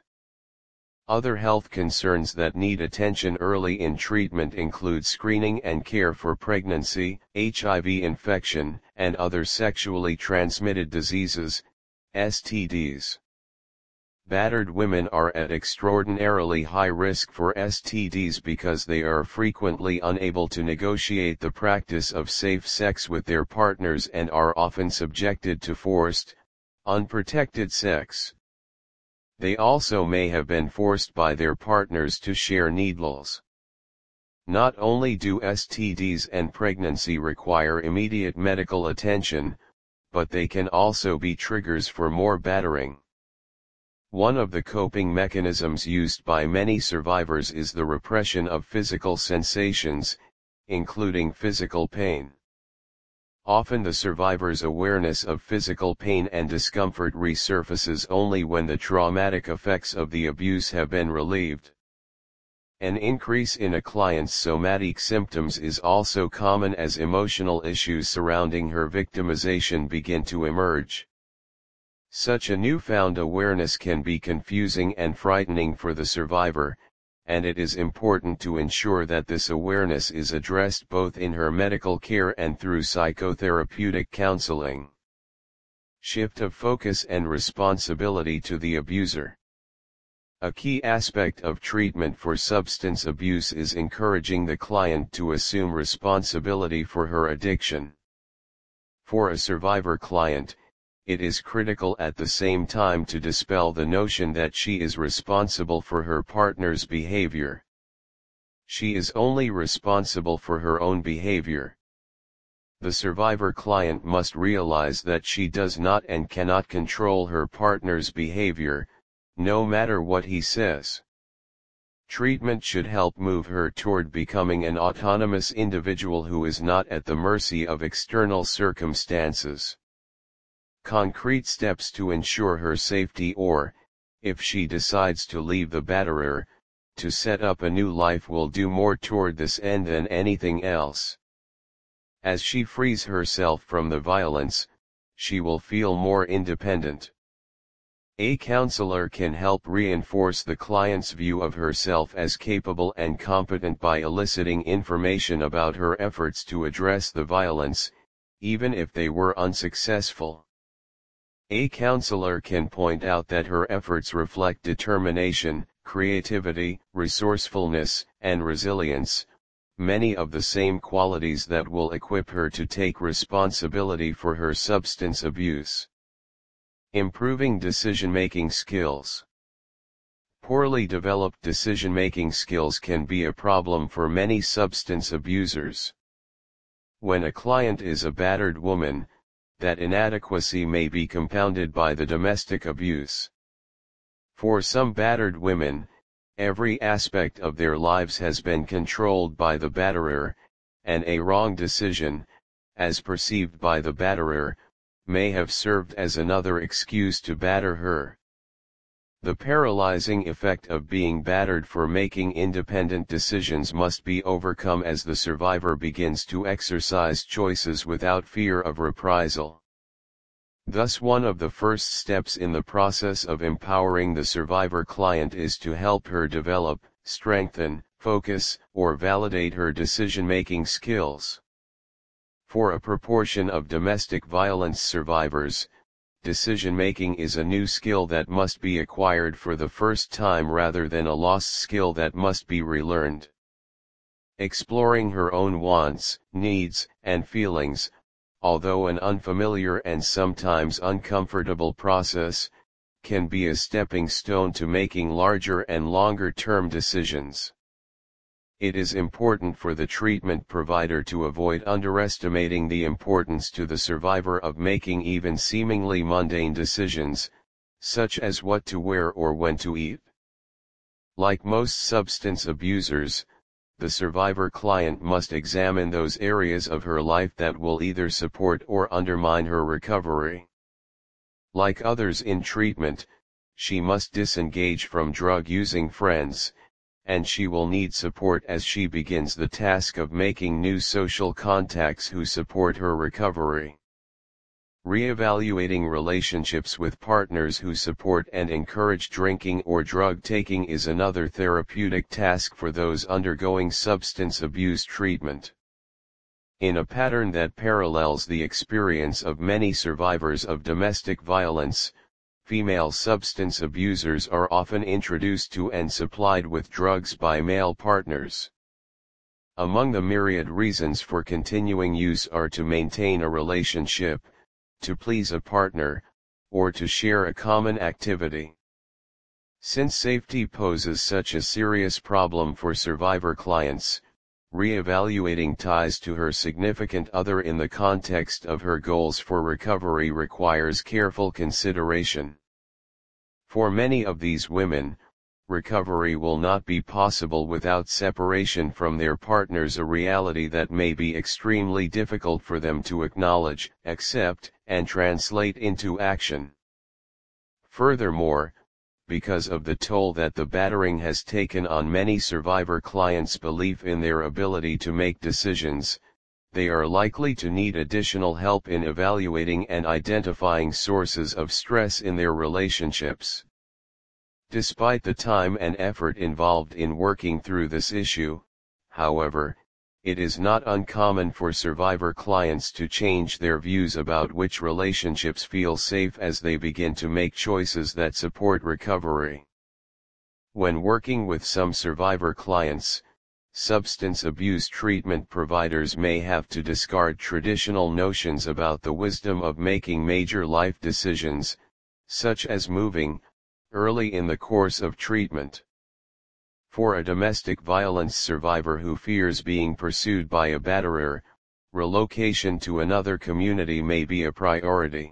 S1: Other health concerns that need attention early in treatment include screening and care for pregnancy, H I V infection, and other sexually transmitted diseases, S T Ds. Battered women are at extraordinarily high risk for S T Ds because they are frequently unable to negotiate the practice of safe sex with their partners and are often subjected to forced, unprotected sex. They also may have been forced by their partners to share needles. Not only do S T Ds and pregnancy require immediate medical attention, but they can also be triggers for more battering. One of the coping mechanisms used by many survivors is the repression of physical sensations, including physical pain. Often the survivor's awareness of physical pain and discomfort resurfaces only when the traumatic effects of the abuse have been relieved. An increase in a client's somatic symptoms is also common as emotional issues surrounding her victimization begin to emerge. Such a newfound awareness can be confusing and frightening for the survivor, and it is important to ensure that this awareness is addressed both in her medical care and through psychotherapeutic counseling. Shift of focus and responsibility to the abuser. A key aspect of treatment for substance abuse is encouraging the client to assume responsibility for her addiction. For a survivor client, it is critical at the same time to dispel the notion that she is responsible for her partner's behavior. She is only responsible for her own behavior. The survivor client must realize that she does not and cannot control her partner's behavior, no matter what he says. Treatment should help move her toward becoming an autonomous individual who is not at the mercy of external circumstances. Concrete steps to ensure her safety or, if she decides to leave the batterer, to set up a new life will do more toward this end than anything else. As she frees herself from the violence, she will feel more independent. A counselor can help reinforce the client's view of herself as capable and competent by eliciting information about her efforts to address the violence, even if they were unsuccessful. A counselor can point out that her efforts reflect determination, creativity, resourcefulness, and resilience, many of the same qualities that will equip her to take responsibility for her substance abuse. Improving decision-making skills. Poorly developed decision-making skills can be a problem for many substance abusers. When a client is a battered woman, that inadequacy may be compounded by the domestic abuse. For some battered women, every aspect of their lives has been controlled by the batterer, and a wrong decision, as perceived by the batterer, may have served as another excuse to batter her. The paralyzing effect of being battered for making independent decisions must be overcome as the survivor begins to exercise choices without fear of reprisal. Thus, one of the first steps in the process of empowering the survivor client is to help her develop, strengthen, focus, or validate her decision-making skills. For a proportion of domestic violence survivors, decision-making is a new skill that must be acquired for the first time rather than a lost skill that must be relearned. Exploring her own wants, needs, and feelings, although an unfamiliar and sometimes uncomfortable process, can be a stepping stone to making larger and longer-term decisions. It is important for the treatment provider to avoid underestimating the importance to the survivor of making even seemingly mundane decisions, such as what to wear or when to eat. Like most substance abusers, the survivor client must examine those areas of her life that will either support or undermine her recovery. Like others in treatment, she must disengage from drug-using friends, and she will need support as she begins the task of making new social contacts who support her recovery. Reevaluating relationships with partners who support and encourage drinking or drug taking is another therapeutic task for those undergoing substance abuse treatment. In a pattern that parallels the experience of many survivors of domestic violence, female substance abusers are often introduced to and supplied with drugs by male partners. Among the myriad reasons for continuing use are to maintain a relationship, to please a partner, or to share a common activity. Since safety poses such a serious problem for survivor clients, Re-evaluating ties to her significant other in the context of her goals for recovery requires careful consideration. For many of these women, recovery will not be possible without separation from their partners, a reality that may be extremely difficult for them to acknowledge, accept, and translate into action. Furthermore, because of the toll that the battering has taken on many survivor clients' belief in their ability to make decisions, they are likely to need additional help in evaluating and identifying sources of stress in their relationships. Despite the time and effort involved in working through this issue, however, it is not uncommon for survivor clients to change their views about which relationships feel safe as they begin to make choices that support recovery. When working with some survivor clients, substance abuse treatment providers may have to discard traditional notions about the wisdom of making major life decisions, such as moving, early in the course of treatment. For a domestic violence survivor who fears being pursued by a batterer, relocation to another community may be a priority.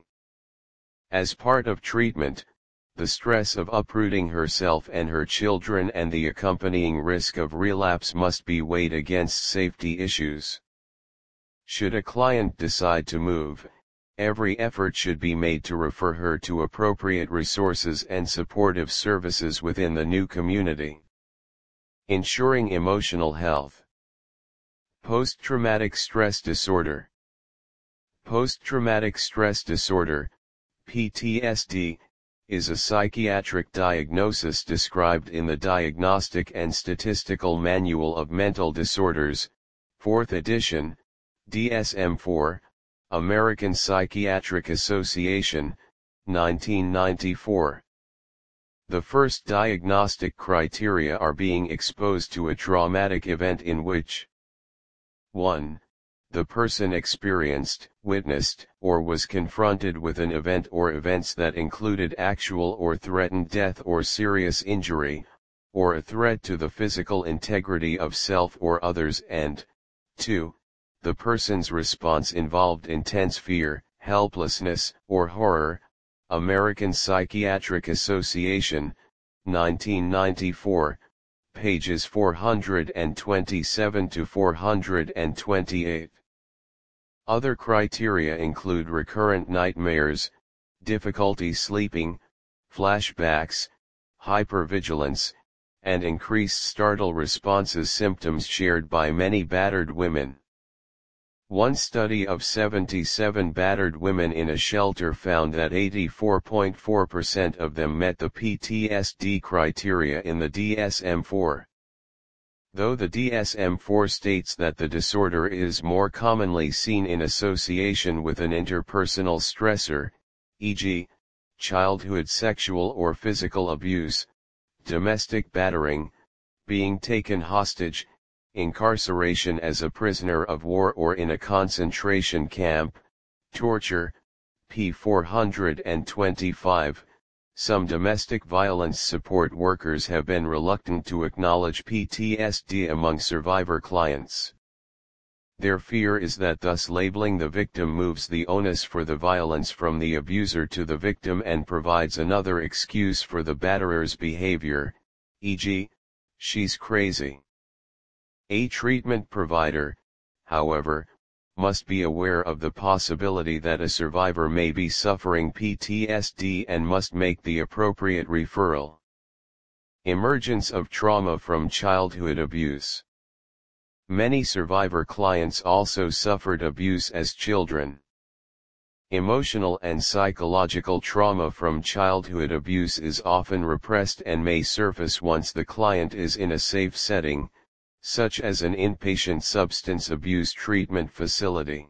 S1: As part of treatment, the stress of uprooting herself and her children and the accompanying risk of relapse must be weighed against safety issues. Should a client decide to move, every effort should be made to refer her to appropriate resources and supportive services within the new community. Ensuring emotional health. Post-traumatic stress disorder. Post-traumatic stress disorder, P T S D, is a psychiatric diagnosis described in the Diagnostic and Statistical Manual of Mental Disorders, fourth edition, D S M four, American Psychiatric Association, nineteen ninety-four. The first diagnostic criteria are being exposed to a traumatic event in which one. The person experienced, witnessed, or was confronted with an event or events that included actual or threatened death or serious injury, or a threat to the physical integrity of self or others, and two. The person's response involved intense fear, helplessness, or horror. American Psychiatric Association, nineteen ninety-four, pages four hundred twenty-seven to four hundred twenty-eight. Other criteria include recurrent nightmares, difficulty sleeping, flashbacks, hypervigilance, and increased startle responses, symptoms shared by many battered women. One study of seventy-seven battered women in a shelter found that eighty-four point four percent of them met the P T S D criteria in the D S M four. Though the D S M four states that the disorder is more commonly seen in association with an interpersonal stressor, for example, childhood sexual or physical abuse, domestic battering, being taken hostage, incarceration as a prisoner of war or in a concentration camp, torture, P four hundred twenty-five, some domestic violence support workers have been reluctant to acknowledge P T S D among survivor clients. Their fear is that thus labeling the victim moves the onus for the violence from the abuser to the victim and provides another excuse for the batterer's behavior, for example, she's crazy. A treatment provider, however, must be aware of the possibility that a survivor may be suffering P T S D and must make the appropriate referral. Emergence of trauma from childhood abuse. Many survivor clients also suffered abuse as children. Emotional and psychological trauma from childhood abuse is often repressed and may surface once the client is in a safe setting, such as an inpatient substance abuse treatment facility.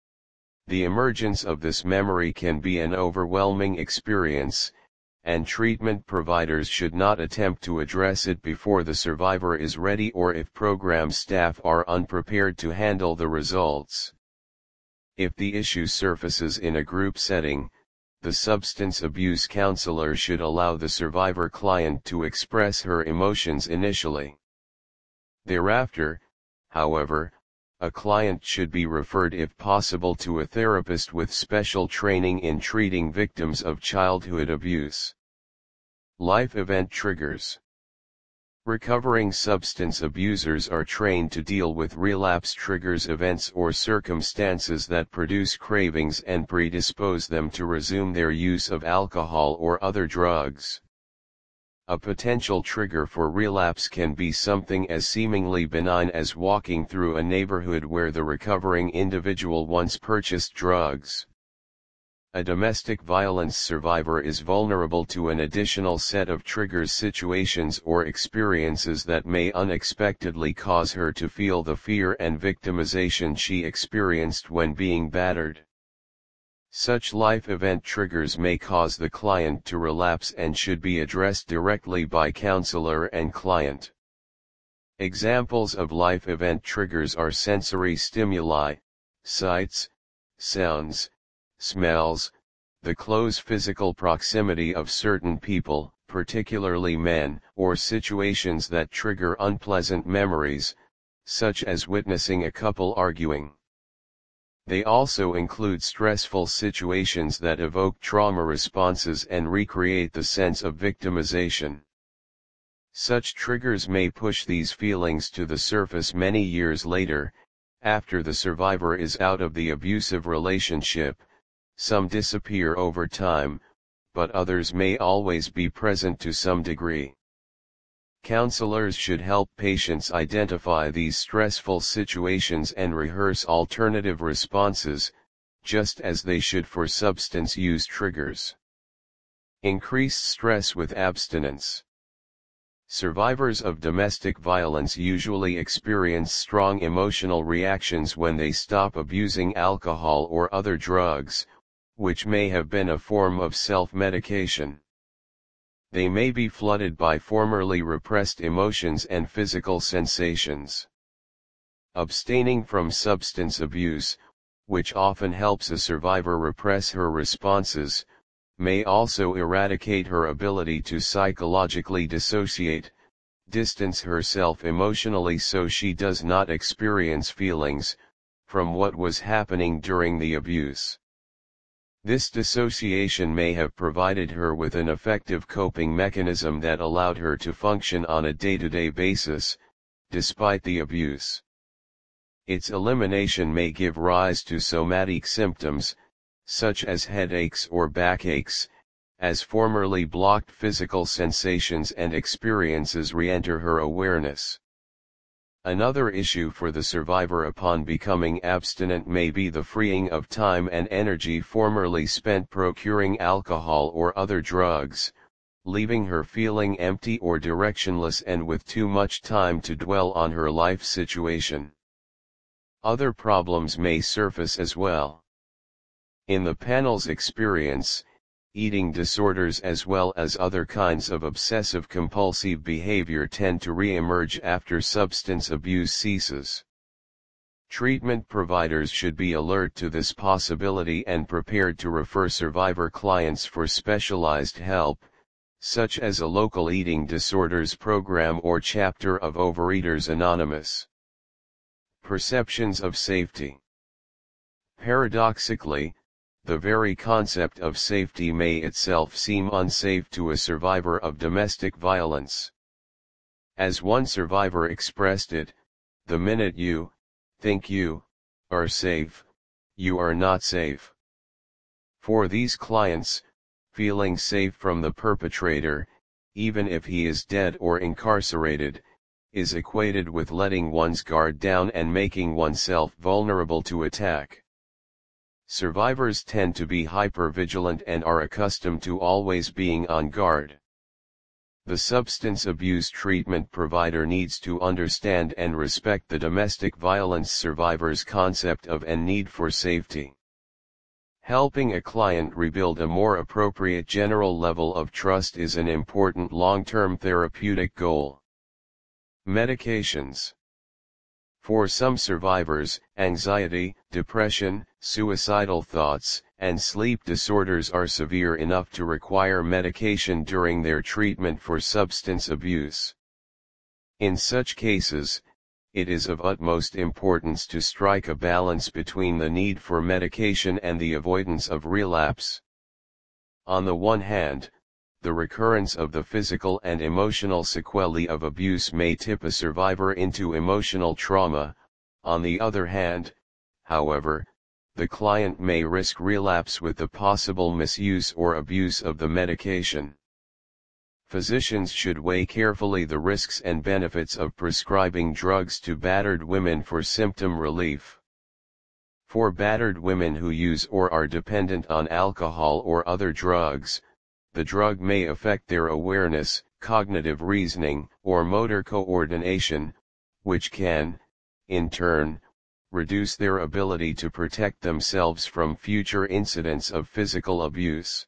S1: The emergence of this memory can be an overwhelming experience, and treatment providers should not attempt to address it before the survivor is ready or if program staff are unprepared to handle the results. If the issue surfaces in a group setting, the substance abuse counselor should allow the survivor client to express her emotions initially. Thereafter, However, a client should be referred if possible to a therapist with special training in treating victims of childhood abuse. Life event triggers. Recovering substance abusers are trained to deal with relapse triggers, events or circumstances that produce cravings and predispose them to resume their use of alcohol or other drugs. A potential trigger for relapse can be something as seemingly benign as walking through a neighborhood where the recovering individual once purchased drugs. A domestic violence survivor is vulnerable to an additional set of triggers, situations or experiences that may unexpectedly cause her to feel the fear and victimization she experienced when being battered. Such life event triggers may cause the client to relapse and should be addressed directly by counselor and client. Examples of life event triggers are sensory stimuli, sights, sounds, smells, the close physical proximity of certain people, particularly men, or situations that trigger unpleasant memories, such as witnessing a couple arguing. They also include stressful situations that evoke trauma responses and recreate the sense of victimization. Such triggers may push these feelings to the surface many years later, after the survivor is out of the abusive relationship. Some disappear over time, but others may always be present to some degree. Counselors should help patients identify these stressful situations and rehearse alternative responses, just as they should for substance use triggers. Increased stress with abstinence. Survivors of domestic violence usually experience strong emotional reactions when they stop abusing alcohol or other drugs, which may have been a form of self-medication. They may be flooded by formerly repressed emotions and physical sensations. Abstaining from substance abuse, which often helps a survivor repress her responses, may also eradicate her ability to psychologically dissociate, distance herself emotionally so she does not experience feelings, from what was happening during the abuse. This dissociation may have provided her with an effective coping mechanism that allowed her to function on a day-to-day basis, despite the abuse. Its elimination may give rise to somatic symptoms, such as headaches or backaches, as formerly blocked physical sensations and experiences re-enter her awareness. Another issue for the survivor upon becoming abstinent may be the freeing of time and energy formerly spent procuring alcohol or other drugs, leaving her feeling empty or directionless and with too much time to dwell on her life situation. Other problems may surface as well. In the panel's experience, eating disorders as well as other kinds of obsessive-compulsive behavior tend to re-emerge after substance abuse ceases. Treatment providers should be alert to this possibility and prepared to refer survivor clients for specialized help, such as a local eating disorders program or chapter of Overeaters Anonymous. Perceptions of safety. Paradoxically, the very concept of safety may itself seem unsafe to a survivor of domestic violence. As one survivor expressed it, the minute you think you are safe, you are not safe. For these clients, feeling safe from the perpetrator, even if he is dead or incarcerated, is equated with letting one's guard down and making oneself vulnerable to attack. Survivors tend to be hypervigilant and are accustomed to always being on guard. The substance abuse treatment provider needs to understand and respect the domestic violence survivor's concept of and need for safety. Helping a client rebuild a more appropriate general level of trust is an important long-term therapeutic goal. Medications. For some survivors, anxiety, depression, suicidal thoughts, and sleep disorders are severe enough to require medication during their treatment for substance abuse. In such cases, it is of utmost importance to strike a balance between the need for medication and the avoidance of relapse. On the one hand, the recurrence of the physical and emotional sequelae of abuse may tip a survivor into emotional trauma. On the other hand, however, the client may risk relapse with the possible misuse or abuse of the medication. Physicians should weigh carefully the risks and benefits of prescribing drugs to battered women for symptom relief. For battered women who use or are dependent on alcohol or other drugs, the drug may affect their awareness, cognitive reasoning, or motor coordination, which can, in turn, reduce their ability to protect themselves from future incidents of physical abuse.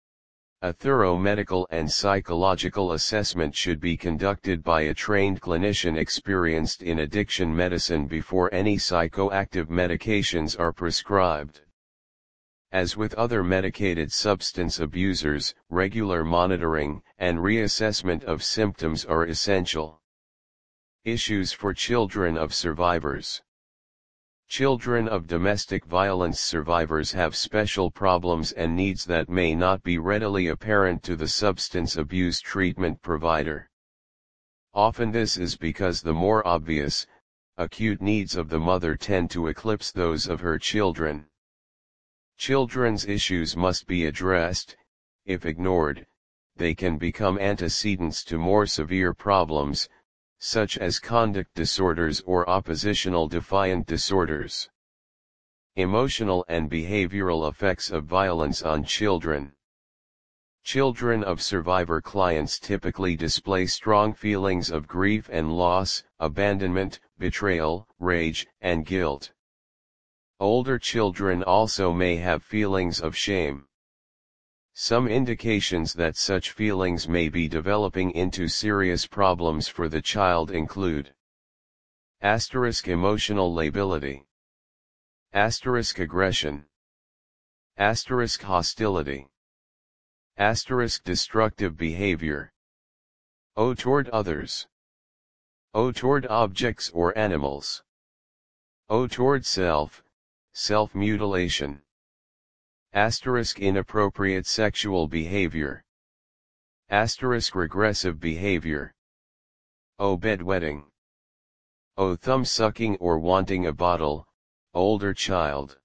S1: A thorough medical and psychological assessment should be conducted by a trained clinician experienced in addiction medicine before any psychoactive medications are prescribed. As with other medicated substance abusers, regular monitoring and reassessment of symptoms are essential. Issues for children of survivors. Children of domestic violence survivors have special problems and needs that may not be readily apparent to the substance abuse treatment provider. Often this is because the more obvious, acute needs of the mother tend to eclipse those of her children. Children's issues must be addressed. If ignored, they can become antecedents to more severe problems, such as conduct disorders or oppositional defiant disorders. Emotional and behavioral effects of violence on children. Children of survivor clients typically display strong feelings of grief and loss, abandonment, betrayal, rage, and guilt. Older children also may have feelings of shame. Some indications that such feelings may be developing into serious problems for the child include asterisk emotional lability, asterisk aggression, asterisk hostility, asterisk destructive behavior, O toward others, O toward objects or animals, O toward self, self-mutilation. Asterisk inappropriate sexual behavior. Asterisk regressive behavior. O bedwetting. O thumb sucking or wanting a bottle, older child.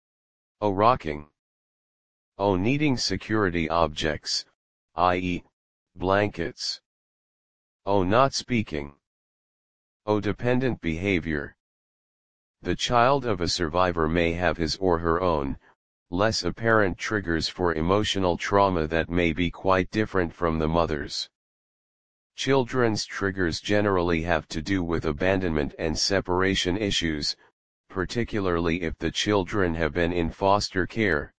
S1: O rocking. O needing security objects, that is, blankets. O not speaking. O dependent behavior. The child of a survivor may have his or her own, less apparent triggers for emotional trauma that may be quite different from the mother's. Children's triggers generally have to do with abandonment and separation issues, particularly if the children have been in foster care.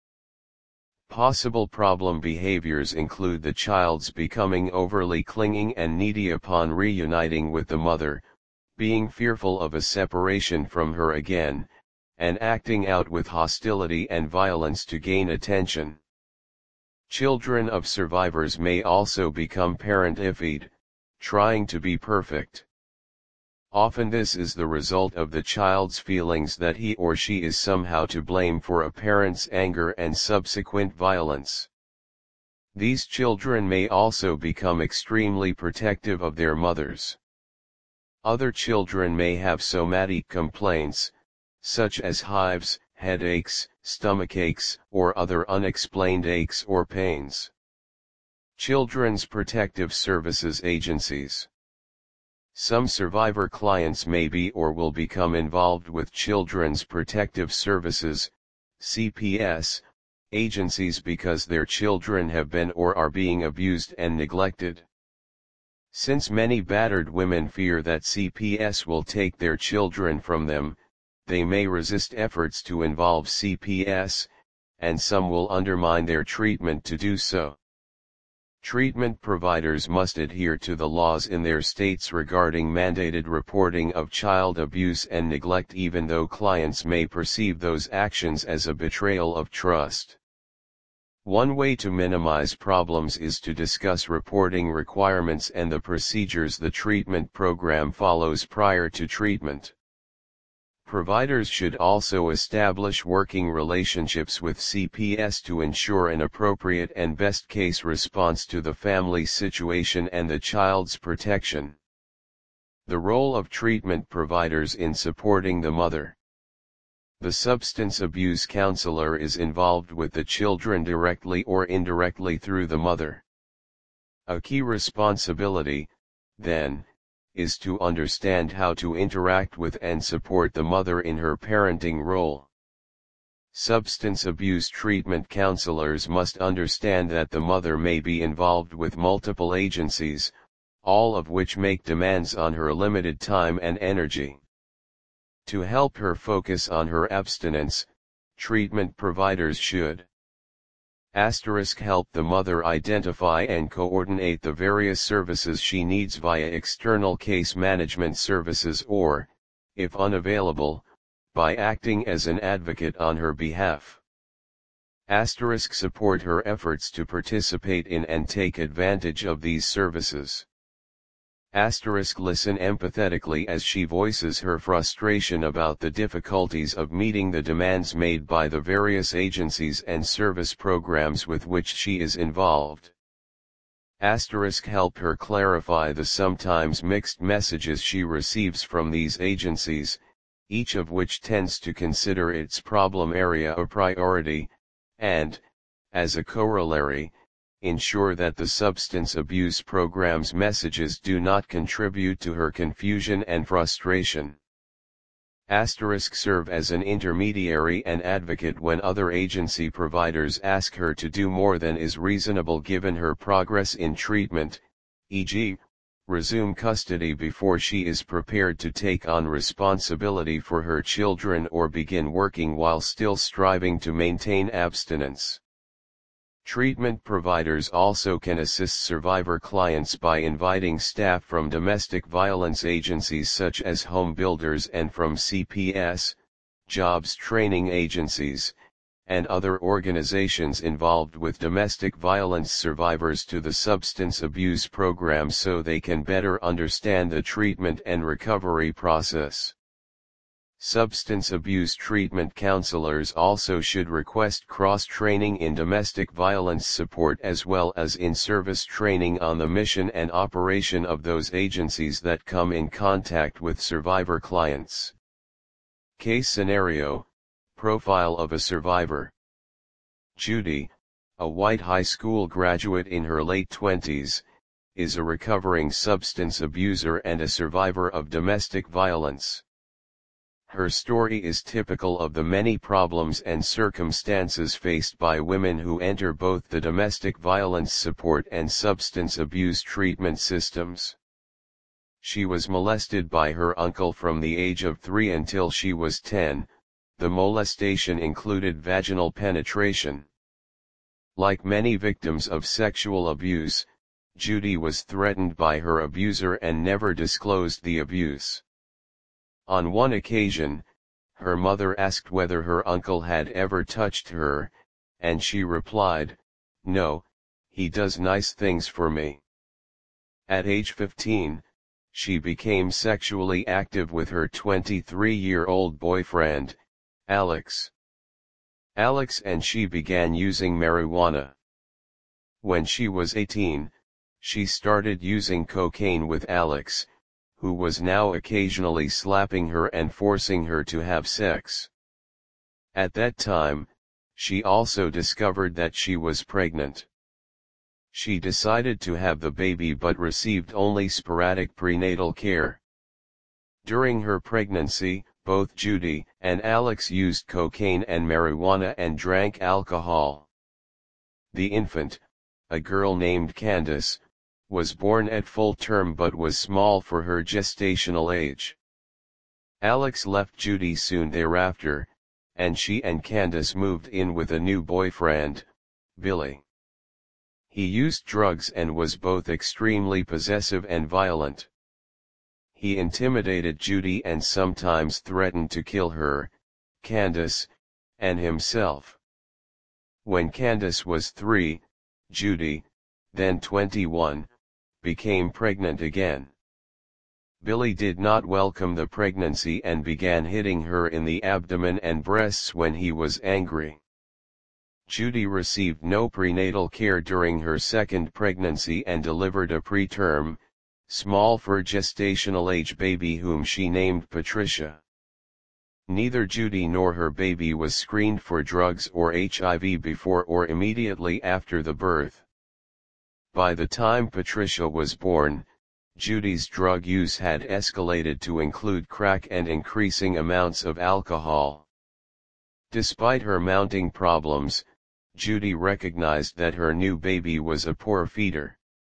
S1: Possible problem behaviors include the child's becoming overly clinging and needy upon reuniting with the mother, being fearful of a separation from her again, and acting out with hostility and violence to gain attention. Children of survivors may also become parent-ified, trying to be perfect. Often this is the result of the child's feelings that he or she is somehow to blame for a parent's anger and subsequent violence. These children may also become extremely protective of their mothers. Other children may have somatic complaints, such as hives, headaches, stomachaches, or other unexplained aches or pains. Children's Protective Services agencies. Some survivor clients may be or will become involved with Children's Protective Services, C P S, agencies because their children have been or are being abused and neglected. Since many battered women fear that C P S will take their children from them, they may resist efforts to involve C P S, and some will undermine their treatment to do so. Treatment providers must adhere to the laws in their states regarding mandated reporting of child abuse and neglect, even though clients may perceive those actions as a betrayal of trust. One way to minimize problems is to discuss reporting requirements and the procedures the treatment program follows prior to treatment. Providers should also establish working relationships with C P S to ensure an appropriate and best-case response to the family situation and the child's protection. The role of treatment providers in supporting the mother. The substance abuse counselor is involved with the children directly or indirectly through the mother. A key responsibility, then, is to understand how to interact with and support the mother in her parenting role. Substance abuse treatment counselors must understand that the mother may be involved with multiple agencies, all of which make demands on her limited time and energy. To help her focus on her abstinence, treatment providers should Asterisk help the mother identify and coordinate the various services she needs via external case management services or, if unavailable, by acting as an advocate on her behalf. Asterisk support her efforts to participate in and take advantage of these services. Asterisk listen empathetically as she voices her frustration about the difficulties of meeting the demands made by the various agencies and service programs with which she is involved. Asterisk help her clarify the sometimes mixed messages she receives from these agencies, each of which tends to consider its problem area a priority, and, as a corollary, ensure that the substance abuse program's messages do not contribute to her confusion and frustration. Asterisk serve as an intermediary and advocate when other agency providers ask her to do more than is reasonable given her progress in treatment, for example, resume custody before she is prepared to take on responsibility for her children or begin working while still striving to maintain abstinence. Treatment providers also can assist survivor clients by inviting staff from domestic violence agencies such as home builders and from C P S, jobs training agencies, and other organizations involved with domestic violence survivors to the substance abuse program so they can better understand the treatment and recovery process. Substance abuse treatment counselors also should request cross-training in domestic violence support as well as in-service training on the mission and operation of those agencies that come in contact with survivor clients. Case scenario, profile of a survivor. Judy, a white high school graduate in her late twenties, is a recovering substance abuser and a survivor of domestic violence. Her story is typical of the many problems and circumstances faced by women who enter both the domestic violence support and substance abuse treatment systems. She was molested by her uncle from the age of three until she was ten. The molestation included vaginal penetration. Like many victims of sexual abuse, Judy was threatened by her abuser and never disclosed the abuse. On one occasion, her mother asked whether her uncle had ever touched her, and she replied, "No, he does nice things for me." At age fifteen, she became sexually active with her twenty-three-year-old boyfriend, Alex. Alex and she began using marijuana. When she was eighteen, she started using cocaine with Alex, who was now occasionally slapping her and forcing her to have sex. At that time, she also discovered that she was pregnant. She decided to have the baby but received only sporadic prenatal care. During her pregnancy, both Judy and Alex used cocaine and marijuana and drank alcohol. The infant, a girl named Candace, was born at full term but was small for her gestational age. Alex left Judy soon thereafter, and she and Candace moved in with a new boyfriend, Billy. He used drugs and was both extremely possessive and violent. He intimidated Judy and sometimes threatened to kill her, Candace, and himself. When Candace was three, Judy, then twenty-one, became pregnant again. Billy did not welcome the pregnancy and began hitting her in the abdomen and breasts when he was angry. Judy received no prenatal care during her second pregnancy and delivered a preterm, small for gestational age baby whom she named Patricia. Neither Judy nor her baby was screened for drugs or H I V before or immediately after the birth. By the time Patricia was born, Judy's drug use had escalated to include crack and increasing amounts of alcohol. Despite her mounting problems, Judy recognized that her new baby was a poor feeder.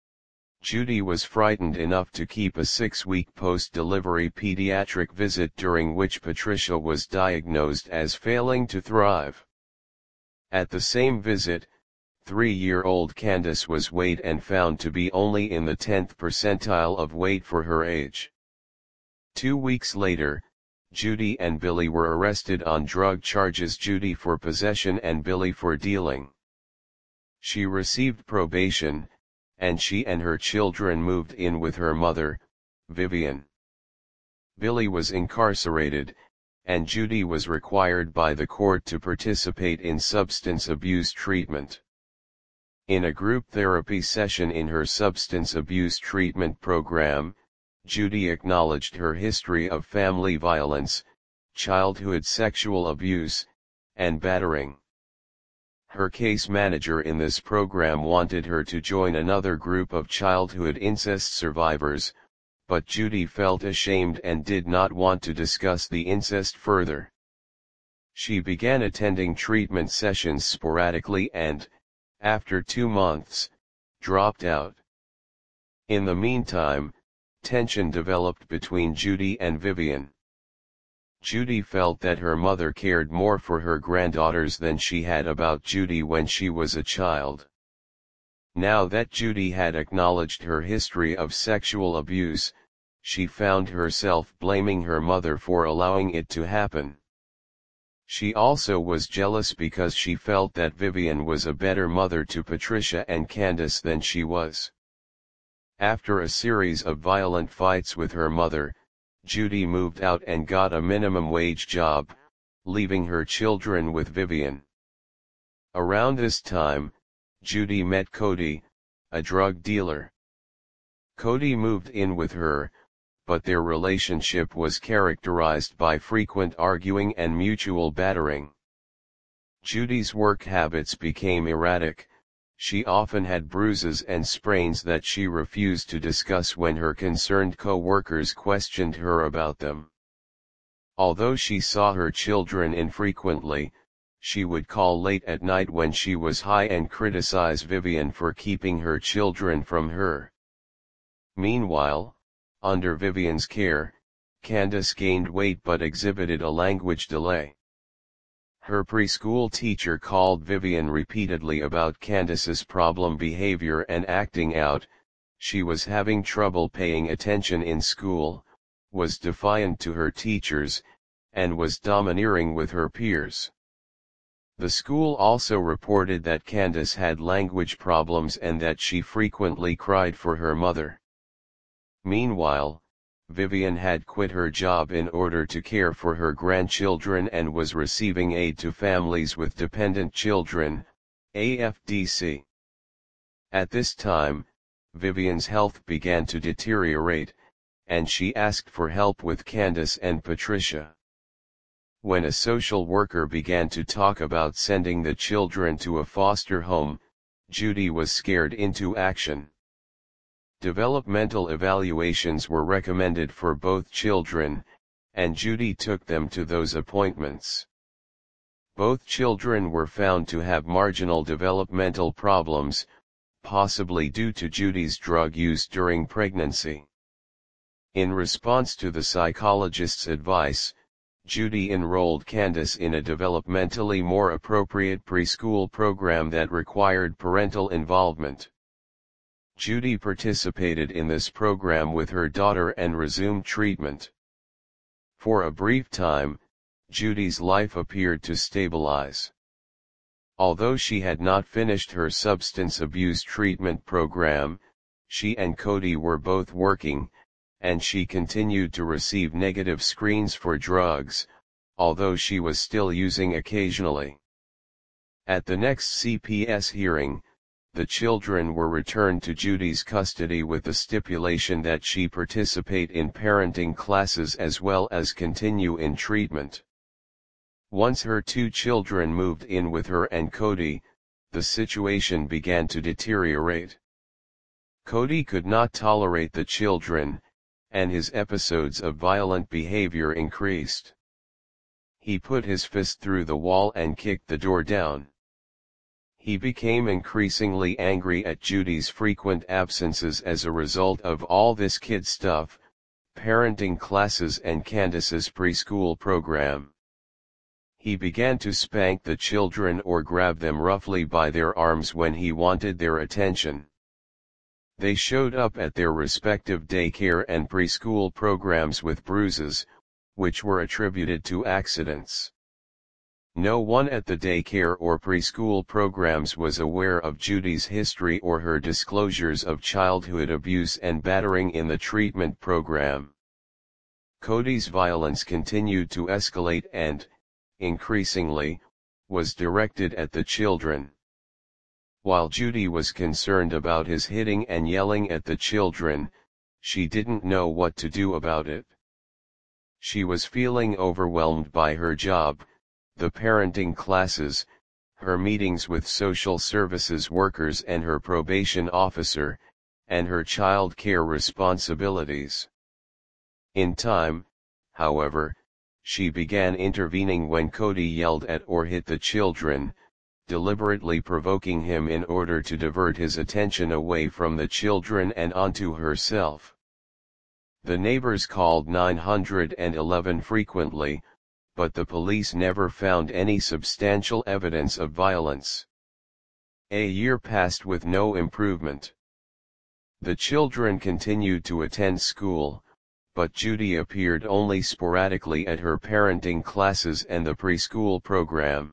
S1: Judy was frightened enough to keep a six-week post-delivery pediatric visit during which Patricia was diagnosed as failing to thrive. At the same visit, three-year-old Candace was weighed and found to be only in the tenth percentile of weight for her age. Two weeks later, Judy and Billy were arrested on drug charges, Judy for possession and Billy for dealing. She received probation, and she and her children moved in with her mother, Vivian. Billy was incarcerated, and Judy was required by the court to participate in substance abuse treatment. In a group therapy session in her substance abuse treatment program, Judy acknowledged her history of family violence, childhood sexual abuse, and battering. Her case manager in this program wanted her to join another group of childhood incest survivors, but Judy felt ashamed and did not want to discuss the incest further. She began attending treatment sessions sporadically and, after two months, dropped out. In the meantime, tension developed between Judy and Vivian. Judy felt that her mother cared more for her granddaughters than she had about Judy when she was a child. Now that Judy had acknowledged her history of sexual abuse, she found herself blaming her mother for allowing it to happen. She also was jealous because she felt that Vivian was a better mother to Patricia and Candace than she was. After a series of violent fights with her mother, Judy moved out and got a minimum wage job, leaving her children with Vivian. Around this time, Judy met Cody, a drug dealer. Cody moved in with her, but their relationship was characterized by frequent arguing and mutual battering. Judy's work habits became erratic. She often had bruises and sprains that she refused to discuss when her concerned co-workers questioned her about them. Although she saw her children infrequently, she would call late at night when she was high and criticize Vivian for keeping her children from her. Meanwhile, under Vivian's care, Candace gained weight but exhibited a language delay. Her preschool teacher called Vivian repeatedly about Candace's problem behavior and acting out. She was having trouble paying attention in school, was defiant to her teachers, and was domineering with her peers. The school also reported that Candace had language problems and that she frequently cried for her mother. Meanwhile, Vivian had quit her job in order to care for her grandchildren and was receiving aid to families with dependent children, A F D C. At this time, Vivian's health began to deteriorate, and she asked for help with Candace and Patricia. When a social worker began to talk about sending the children to a foster home, Judy was scared into action. Developmental evaluations were recommended for both children, and Judy took them to those appointments. Both children were found to have marginal developmental problems, possibly due to Judy's drug use during pregnancy. In response to the psychologist's advice, Judy enrolled Candace in a developmentally more appropriate preschool program that required parental involvement. Judy participated in this program with her daughter and resumed treatment. For a brief time, Judy's life appeared to stabilize. Although she had not finished her substance abuse treatment program, she and Cody were both working, and she continued to receive negative screens for drugs, although she was still using occasionally. At the next C P S hearing, the children were returned to Judy's custody with the stipulation that she participate in parenting classes as well as continue in treatment. Once her two children moved in with her and Cody, the situation began to deteriorate. Cody could not tolerate the children, and his episodes of violent behavior increased. He put his fist through the wall and kicked the door down. He became increasingly angry at Judy's frequent absences as a result of all this kid stuff, parenting classes and Candace's preschool program. He began to spank the children or grab them roughly by their arms when he wanted their attention. They showed up at their respective daycare and preschool programs with bruises, which were attributed to accidents. No one at the daycare or preschool programs was aware of Judy's history or her disclosures of childhood abuse and battering in the treatment program. Cody's violence continued to escalate and, increasingly, was directed at the children. While Judy was concerned about his hitting and yelling at the children, she didn't know what to do about it. She was feeling overwhelmed by her job, the parenting classes, her meetings with social services workers and her probation officer, and her child care responsibilities. In time, however, she began intervening when Cody yelled at or hit the children, deliberately provoking him in order to divert his attention away from the children and onto herself. The neighbors called nine one one frequently, but the police never found any substantial evidence of violence. A year passed with no improvement. The children continued to attend school, but Judy appeared only sporadically at her parenting classes and the preschool program.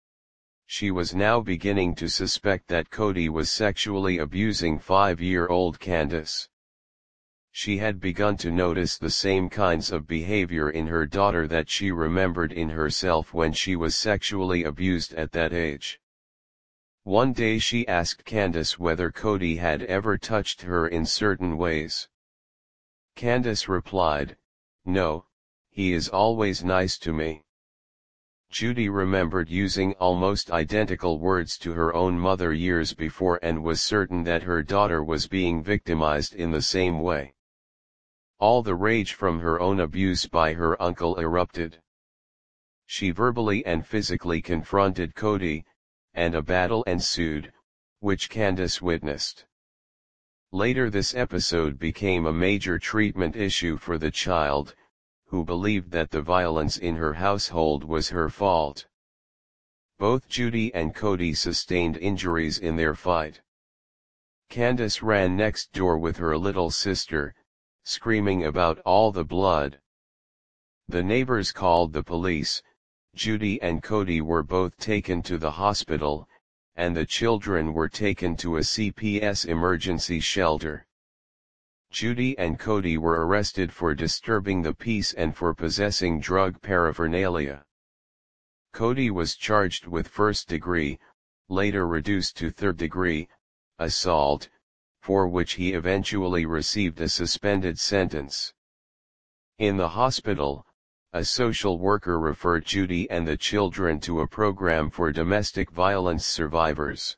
S1: She was now beginning to suspect that Cody was sexually abusing five-year-old Candace. She had begun to notice the same kinds of behavior in her daughter that she remembered in herself when she was sexually abused at that age. One day she asked Candace whether Cody had ever touched her in certain ways. Candace replied, "No, he is always nice to me." Judy remembered using almost identical words to her own mother years before and was certain that her daughter was being victimized in the same way. All the rage from her own abuse by her uncle erupted. She verbally and physically confronted Cody, and a battle ensued, which Candace witnessed. Later this episode became a major treatment issue for the child, who believed that the violence in her household was her fault. Both Judy and Cody sustained injuries in their fight. Candace ran next door with her little sister, screaming about all the blood. The neighbors called the police. Judy and Cody were both taken to the hospital, and the children were taken to a C P S emergency shelter. Judy and Cody were arrested for disturbing the peace and for possessing drug paraphernalia. Cody was charged with first degree, later reduced to third degree, assault, for which he eventually received a suspended sentence. In the hospital, a social worker referred Judy and the children to a program for domestic violence survivors.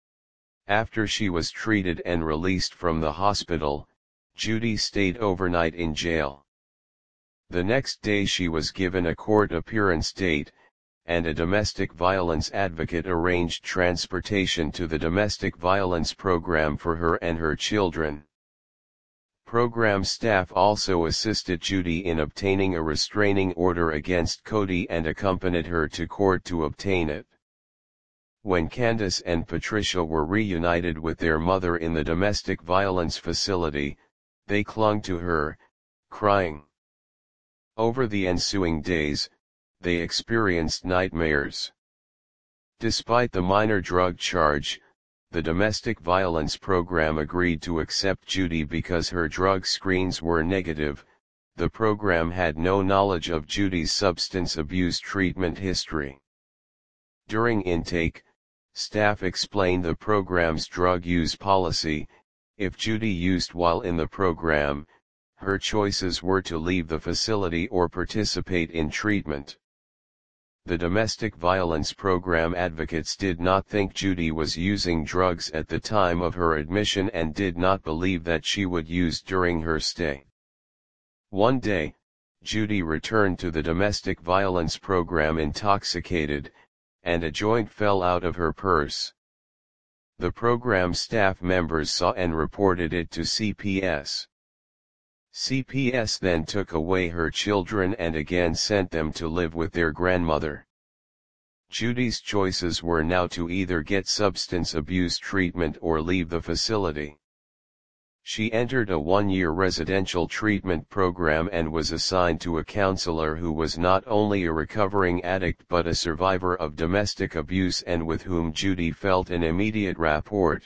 S1: After she was treated and released from the hospital, Judy stayed overnight in jail. The next day she was given a court appearance date, and a domestic violence advocate arranged transportation to the domestic violence program for her and her children. Program staff also assisted Judy in obtaining a restraining order against Cody and accompanied her to court to obtain it. When Candace and Patricia were reunited with their mother in the domestic violence facility, they clung to her, crying. Over the ensuing days, they experienced nightmares. Despite the minor drug charge, the domestic violence program agreed to accept Judy because her drug screens were negative. The program had no knowledge of Judy's substance abuse treatment history. During intake, staff explained the program's drug use policy. If Judy used while in the program, her choices were to leave the facility or participate in treatment. The domestic violence program advocates did not think Judy was using drugs at the time of her admission and did not believe that she would use during her stay. One day, Judy returned to the domestic violence program intoxicated, and a joint fell out of her purse. The program staff members saw and reported it to C P S. C P S then took away her children and again sent them to live with their grandmother. Judy's choices were now to either get substance abuse treatment or leave the facility. She entered a one-year residential treatment program and was assigned to a counselor who was not only a recovering addict but a survivor of domestic abuse and with whom Judy felt an immediate rapport.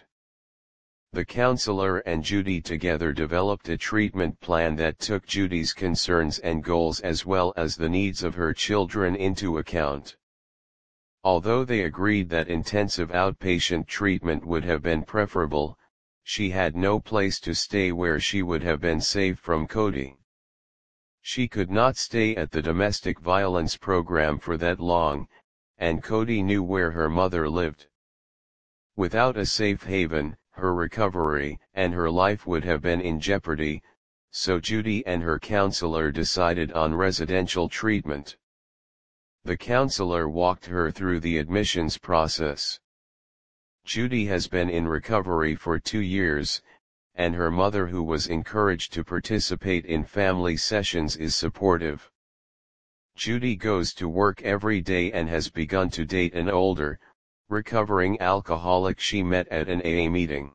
S1: The counselor and Judy together developed a treatment plan that took Judy's concerns and goals as well as the needs of her children into account. Although they agreed that intensive outpatient treatment would have been preferable, she had no place to stay where she would have been safe from Cody. She could not stay at the domestic violence program for that long, and Cody knew where her mother lived. Without a safe haven, her recovery and her life would have been in jeopardy, so Judy and her counselor decided on residential treatment. The counselor walked her through the admissions process. Judy has been in recovery for two years, and her mother, who was encouraged to participate in family sessions, is supportive. Judy goes to work every day and has begun to date an older, recovering alcoholic she met at an A A meeting.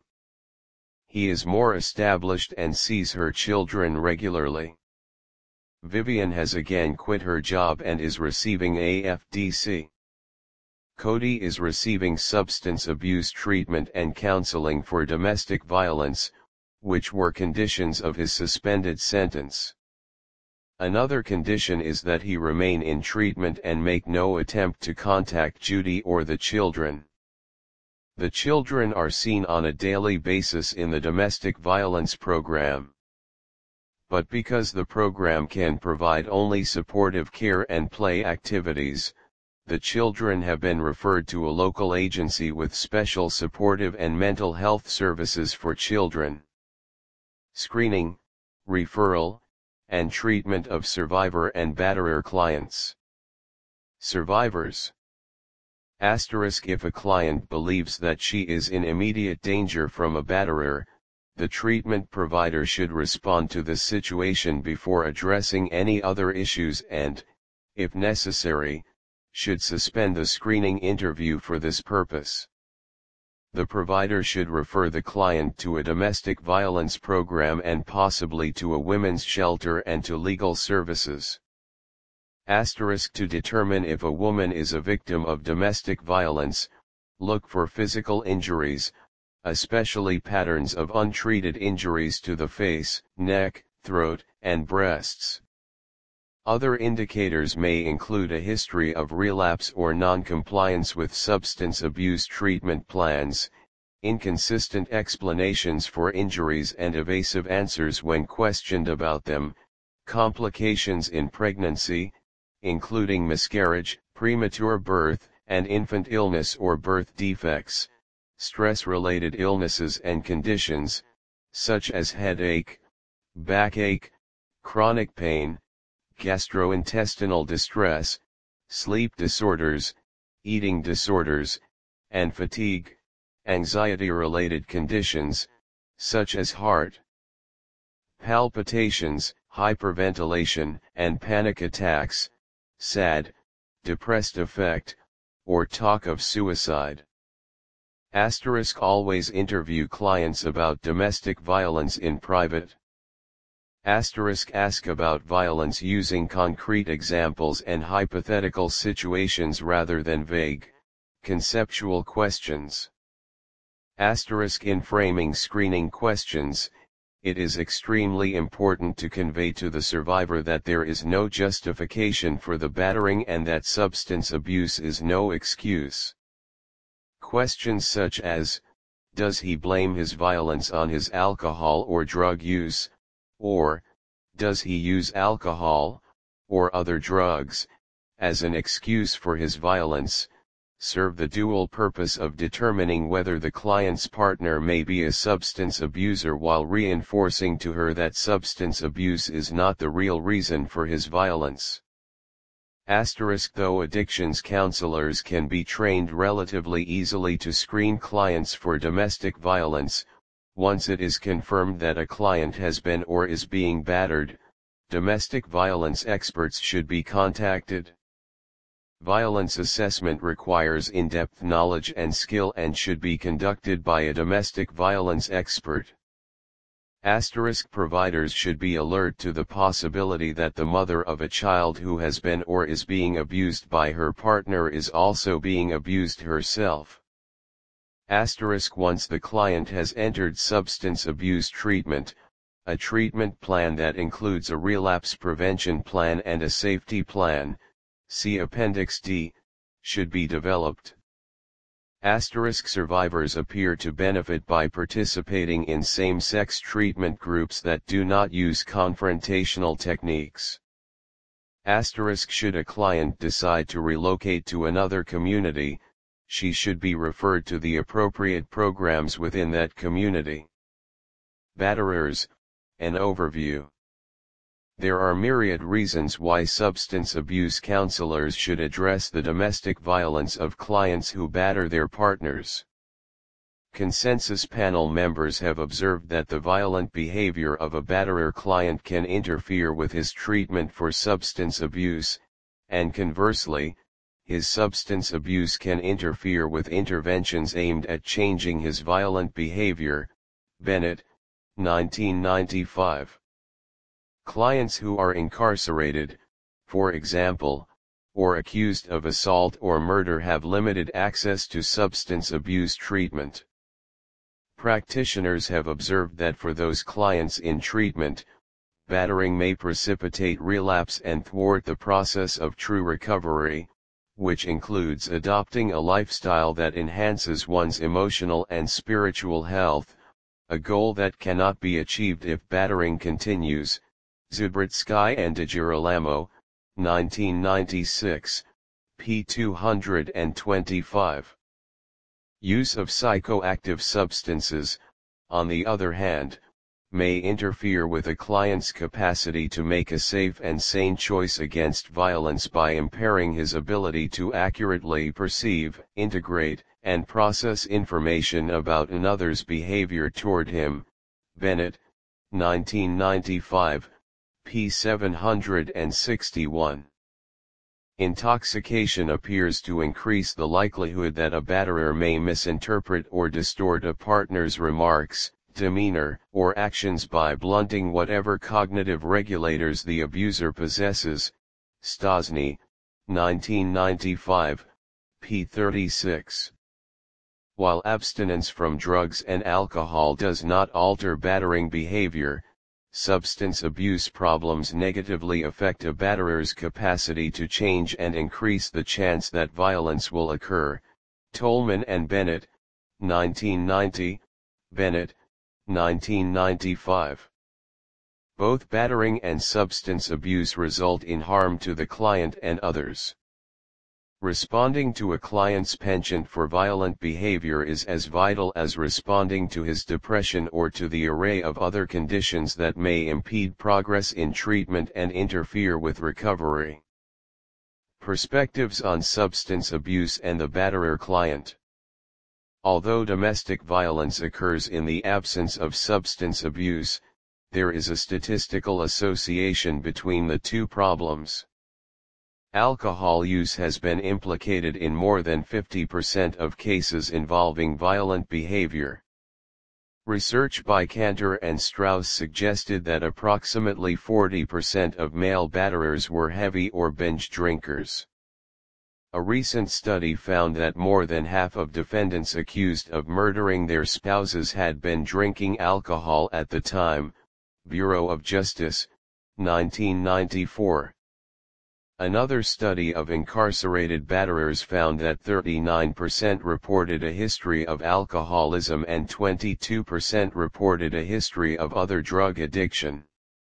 S1: He is more established and sees her children regularly. Vivian has again quit her job and is receiving A F D C. Cody is receiving substance abuse treatment and counseling for domestic violence, which were conditions of his suspended sentence. Another condition is that he remain in treatment and make no attempt to contact Judy or the children. The children are seen on a daily basis in the domestic violence program. But because the program can provide only supportive care and play activities, the children have been referred to a local agency with special supportive and mental health services for children. Screening, referral, and treatment of survivor and batterer clients. Survivors. Asterisk If a client believes that she is in immediate danger from a batterer, the treatment provider should respond to the situation before addressing any other issues and, if necessary, should suspend the screening interview for this purpose. The provider should refer the client to a domestic violence program and possibly to a women's shelter and to legal services. Asterisk To determine if a woman is a victim of domestic violence, look for physical injuries, especially patterns of untreated injuries to the face, neck, throat, and breasts. Other indicators may include a history of relapse or non-compliance with substance abuse treatment plans, inconsistent explanations for injuries and evasive answers when questioned about them, complications in pregnancy, including miscarriage, premature birth, and infant illness or birth defects, stress-related illnesses and conditions, such as headache, backache, chronic pain, gastrointestinal distress, sleep disorders, eating disorders, and fatigue, anxiety-related conditions, such as heart palpitations, hyperventilation, and panic attacks, sad, depressed affect, or talk of suicide. Asterisk Always interview clients about domestic violence in private. Asterisk Ask about violence using concrete examples and hypothetical situations rather than vague, Conceptual questions. Asterisk in framing screening questions, it is extremely important to convey to the survivor that there is no justification for the battering and that substance abuse is no excuse. Questions such as, does he blame his violence on his alcohol or drug use, or, does he use alcohol, or other drugs, as an excuse for his violence, serve the dual purpose of determining whether the client's partner may be a substance abuser while reinforcing to her that substance abuse is not the real reason for his violence. Asterisk though addictions counselors can be trained relatively easily to screen clients for domestic violence, once it is confirmed that a client has been or is being battered, domestic violence experts should be contacted. Violence assessment requires in-depth knowledge and skill and should be conducted by a domestic violence expert. Asterisk providers should be alert to the possibility that the mother of a child who has been or is being abused by her partner is also being abused herself. Asterisk once the client has entered substance abuse treatment, a treatment plan that includes a relapse prevention plan and a safety plan, see Appendix D, should be developed. Asterisk survivors appear to benefit by participating in same-sex treatment groups that do not use confrontational techniques. Asterisk should a client decide to relocate to another community, she should be referred to the appropriate programs within that community. Batterers, an overview. There are myriad reasons why substance abuse counselors should address the domestic violence of clients who batter their partners. Consensus panel members have observed that the violent behavior of a batterer client can interfere with his treatment for substance abuse, and conversely, his substance abuse can interfere with interventions aimed at changing his violent behavior. Bennett, nineteen ninety-five. Clients who are incarcerated, for example, or accused of assault or murder have limited access to substance abuse treatment. Practitioners have observed that for those clients in treatment, battering may precipitate relapse and thwart the process of true recovery, which includes adopting a lifestyle that enhances one's emotional and spiritual health, a goal that cannot be achieved if battering continues. Zubritsky and DiGirolamo, nineteen ninety-six, p. two hundred twenty-five. Use of psychoactive substances, on the other hand, may interfere with a client's capacity to make a safe and sane choice against violence by impairing his ability to accurately perceive, integrate, and process information about another's behavior toward him. Bennett, nineteen ninety-five, p. seven hundred sixty-one. Intoxication appears to increase the likelihood that a batterer may misinterpret or distort a partner's remarks, demeanor, or actions by blunting whatever cognitive regulators the abuser possesses. Stosny, nineteen ninety-five, p. thirty-six. While abstinence from drugs and alcohol does not alter battering behavior, substance abuse problems negatively affect a batterer's capacity to change and increase the chance that violence will occur. Tolman and Bennett, nineteen ninety, Bennett, nineteen ninety-five. Both battering and substance abuse result in harm to the client and others. Responding to a client's penchant for violent behavior is as vital as responding to his depression or to the array of other conditions that may impede progress in treatment and interfere with recovery. Perspectives on substance abuse and the batterer client. Although domestic violence occurs in the absence of substance abuse, there is a statistical association between the two problems. Alcohol use has been implicated in more than fifty percent of cases involving violent behavior. Research by Cantor and Strauss suggested that approximately forty percent of male batterers were heavy or binge drinkers. A recent study found that more than half of defendants accused of murdering their spouses had been drinking alcohol at the time. Bureau of Justice, nineteen ninety-four. Another study of incarcerated batterers found that thirty-nine percent reported a history of alcoholism and twenty-two percent reported a history of other drug addiction.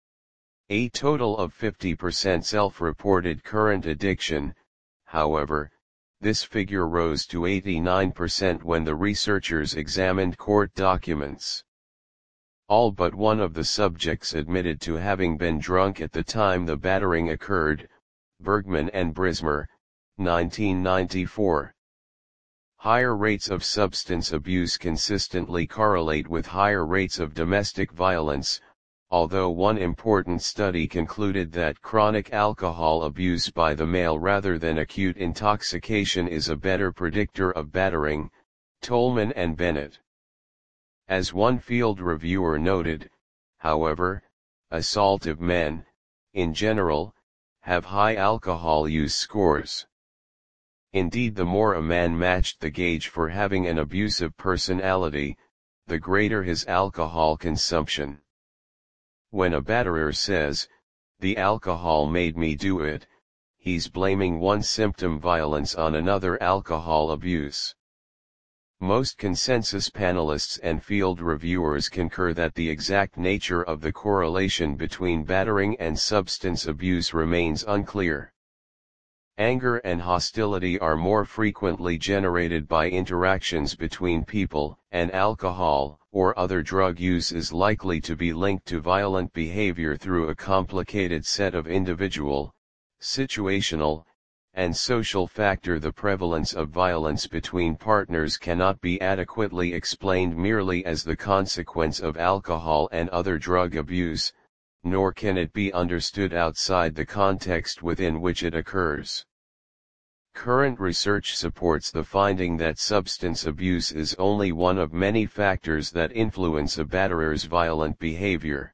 S1: A total of fifty percent self-reported current addiction. However, this figure rose to eighty-nine percent when the researchers examined court documents. All but one of the subjects admitted to having been drunk at the time the battering occurred. Bergman and Brismer, nineteen ninety-four. Higher rates of substance abuse consistently correlate with higher rates of domestic violence, although one important study concluded that chronic alcohol abuse by the male rather than acute intoxication is a better predictor of battering. Tolman and Bennett. As one field reviewer noted, however, assaultive men, in general, have high alcohol use scores. Indeed, the more a man matched the gauge for having an abusive personality, the greater his alcohol consumption. When a batterer says, "The alcohol made me do it," he's blaming one symptom violence on another alcohol abuse. Most consensus panelists and field reviewers concur that the exact nature of the correlation between battering and substance abuse remains unclear. Anger and hostility are more frequently generated by interactions between people, and alcohol or other drug use is likely to be linked to violent behavior through a complicated set of individual, situational, and social factors. The prevalence of violence between partners cannot be adequately explained merely as the consequence of alcohol and other drug abuse, nor can it be understood outside the context within which it occurs. Current research supports the finding that substance abuse is only one of many factors that influence a batterer's violent behavior.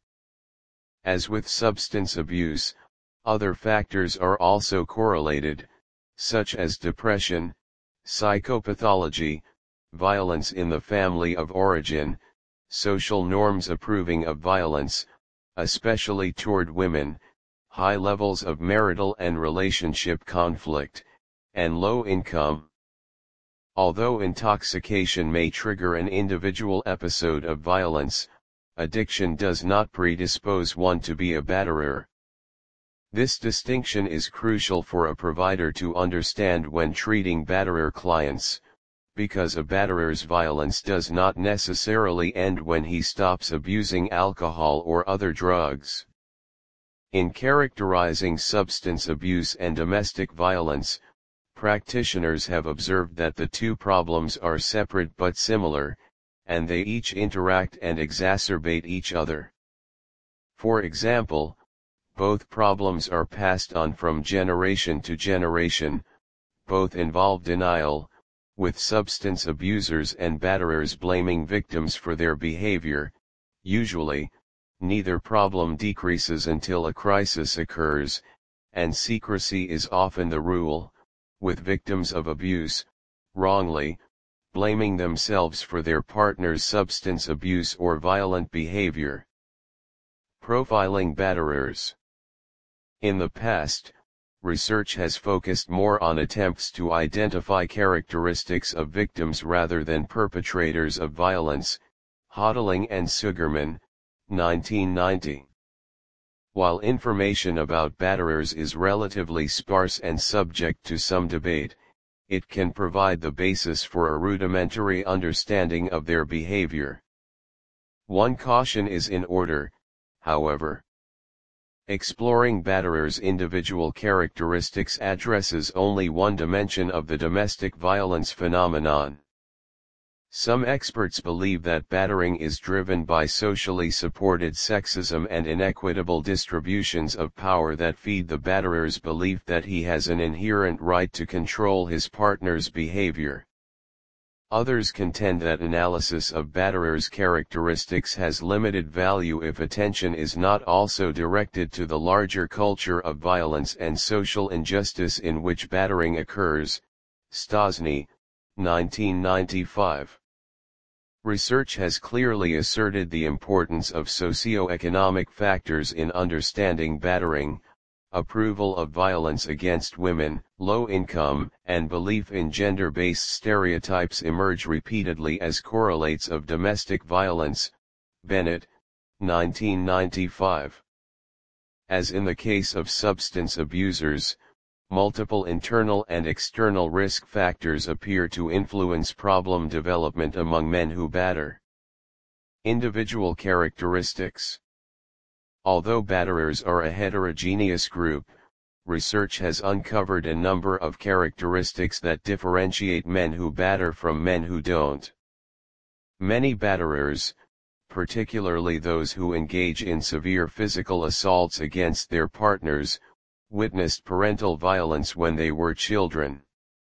S1: As with substance abuse, other factors are also correlated, such as depression, psychopathology, violence in the family of origin, social norms approving of violence, especially toward women, high levels of marital and relationship conflict, and low income. Although intoxication may trigger an individual episode of violence, addiction does not predispose one to be a batterer. This distinction is crucial for a provider to understand when treating batterer clients, because a batterer's violence does not necessarily end when he stops abusing alcohol or other drugs. In characterizing substance abuse and domestic violence, practitioners have observed that the two problems are separate but similar, and they each interact and exacerbate each other. For example, both problems are passed on from generation to generation, both involve denial, with substance abusers and batterers blaming victims for their behavior. Usually, neither problem decreases until a crisis occurs, and secrecy is often the rule, with victims of abuse, wrongly, blaming themselves for their partner's substance abuse or violent behavior. Profiling batterers. In the past, research has focused more on attempts to identify characteristics of victims rather than perpetrators of violence. Hodling and Sugarman, nineteen ninety. While information about batterers is relatively sparse and subject to some debate, it can provide the basis for a rudimentary understanding of their behavior. One caution is in order, however. Exploring batterers' individual characteristics addresses only one dimension of the domestic violence phenomenon. Some experts believe that battering is driven by socially supported sexism and inequitable distributions of power that feed the batterer's belief that he has an inherent right to control his partner's behavior. Others contend that analysis of batterers' characteristics has limited value if attention is not also directed to the larger culture of violence and social injustice in which battering occurs. Stosny, nineteen ninety-five. Research has clearly asserted the importance of socio-economic factors in understanding battering. Approval of violence against women, low income, and belief in gender-based stereotypes emerge repeatedly as correlates of domestic violence. Bennett, nineteen ninety-five. As in the case of substance abusers, multiple internal and external risk factors appear to influence problem development among men who batter. Individual characteristics. Although batterers are a heterogeneous group, research has uncovered a number of characteristics that differentiate men who batter from men who don't. Many batterers, particularly those who engage in severe physical assaults against their partners, witnessed parental violence when they were children.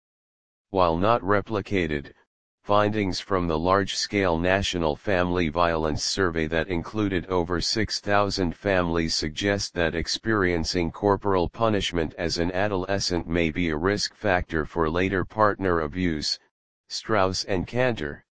S1: While not replicated, findings from the large-scale National Family Violence Survey that included over six thousand families suggest that experiencing corporal punishment as an adolescent may be a risk factor for later partner abuse. Strauss and Cantor.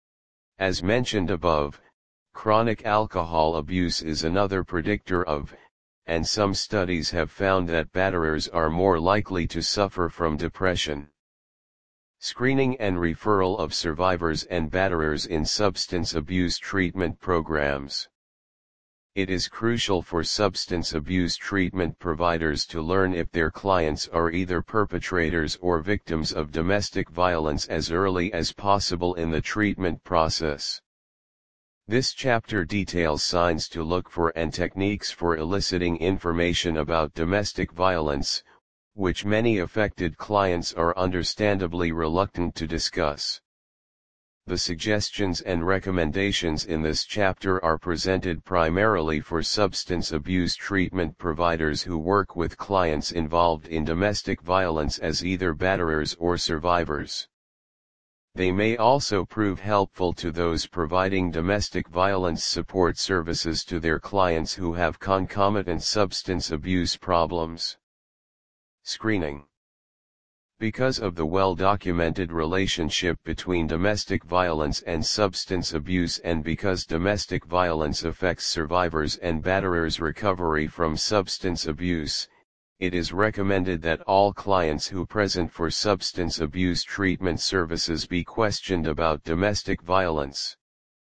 S1: As mentioned above, chronic alcohol abuse is another predictor of, and some studies have found that batterers are more likely to suffer from depression. Screening and referral of survivors and batterers in substance abuse treatment programs. It is crucial for substance abuse treatment providers to learn if their clients are either perpetrators or victims of domestic violence as early as possible in the treatment process. This chapter details signs to look for and techniques for eliciting information about domestic violence, which many affected clients are understandably reluctant to discuss. The suggestions and recommendations in this chapter are presented primarily for substance abuse treatment providers who work with clients involved in domestic violence as either batterers or survivors. They may also prove helpful to those providing domestic violence support services to their clients who have concomitant substance abuse problems. Screening. Because of the well-documented relationship between domestic violence and substance abuse, and because domestic violence affects survivors and batterers' recovery from substance abuse, it is recommended that all clients who present for substance abuse treatment services be questioned about domestic violence.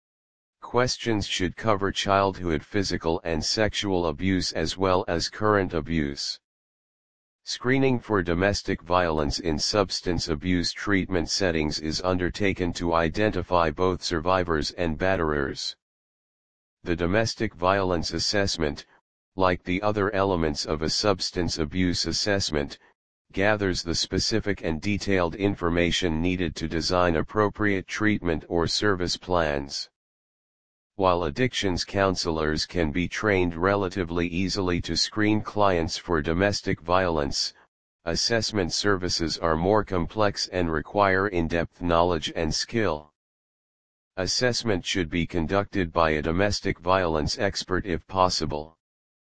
S1: Questions should cover childhood physical and sexual abuse as well as current abuse. Screening for domestic violence in substance abuse treatment settings is undertaken to identify both survivors and batterers. The domestic violence assessment, like the other elements of a substance abuse assessment, gathers the specific and detailed information needed to design appropriate treatment or service plans. While addictions counselors can be trained relatively easily to screen clients for domestic violence, assessment services are more complex and require in-depth knowledge and skill. Assessment should be conducted by a domestic violence expert if possible.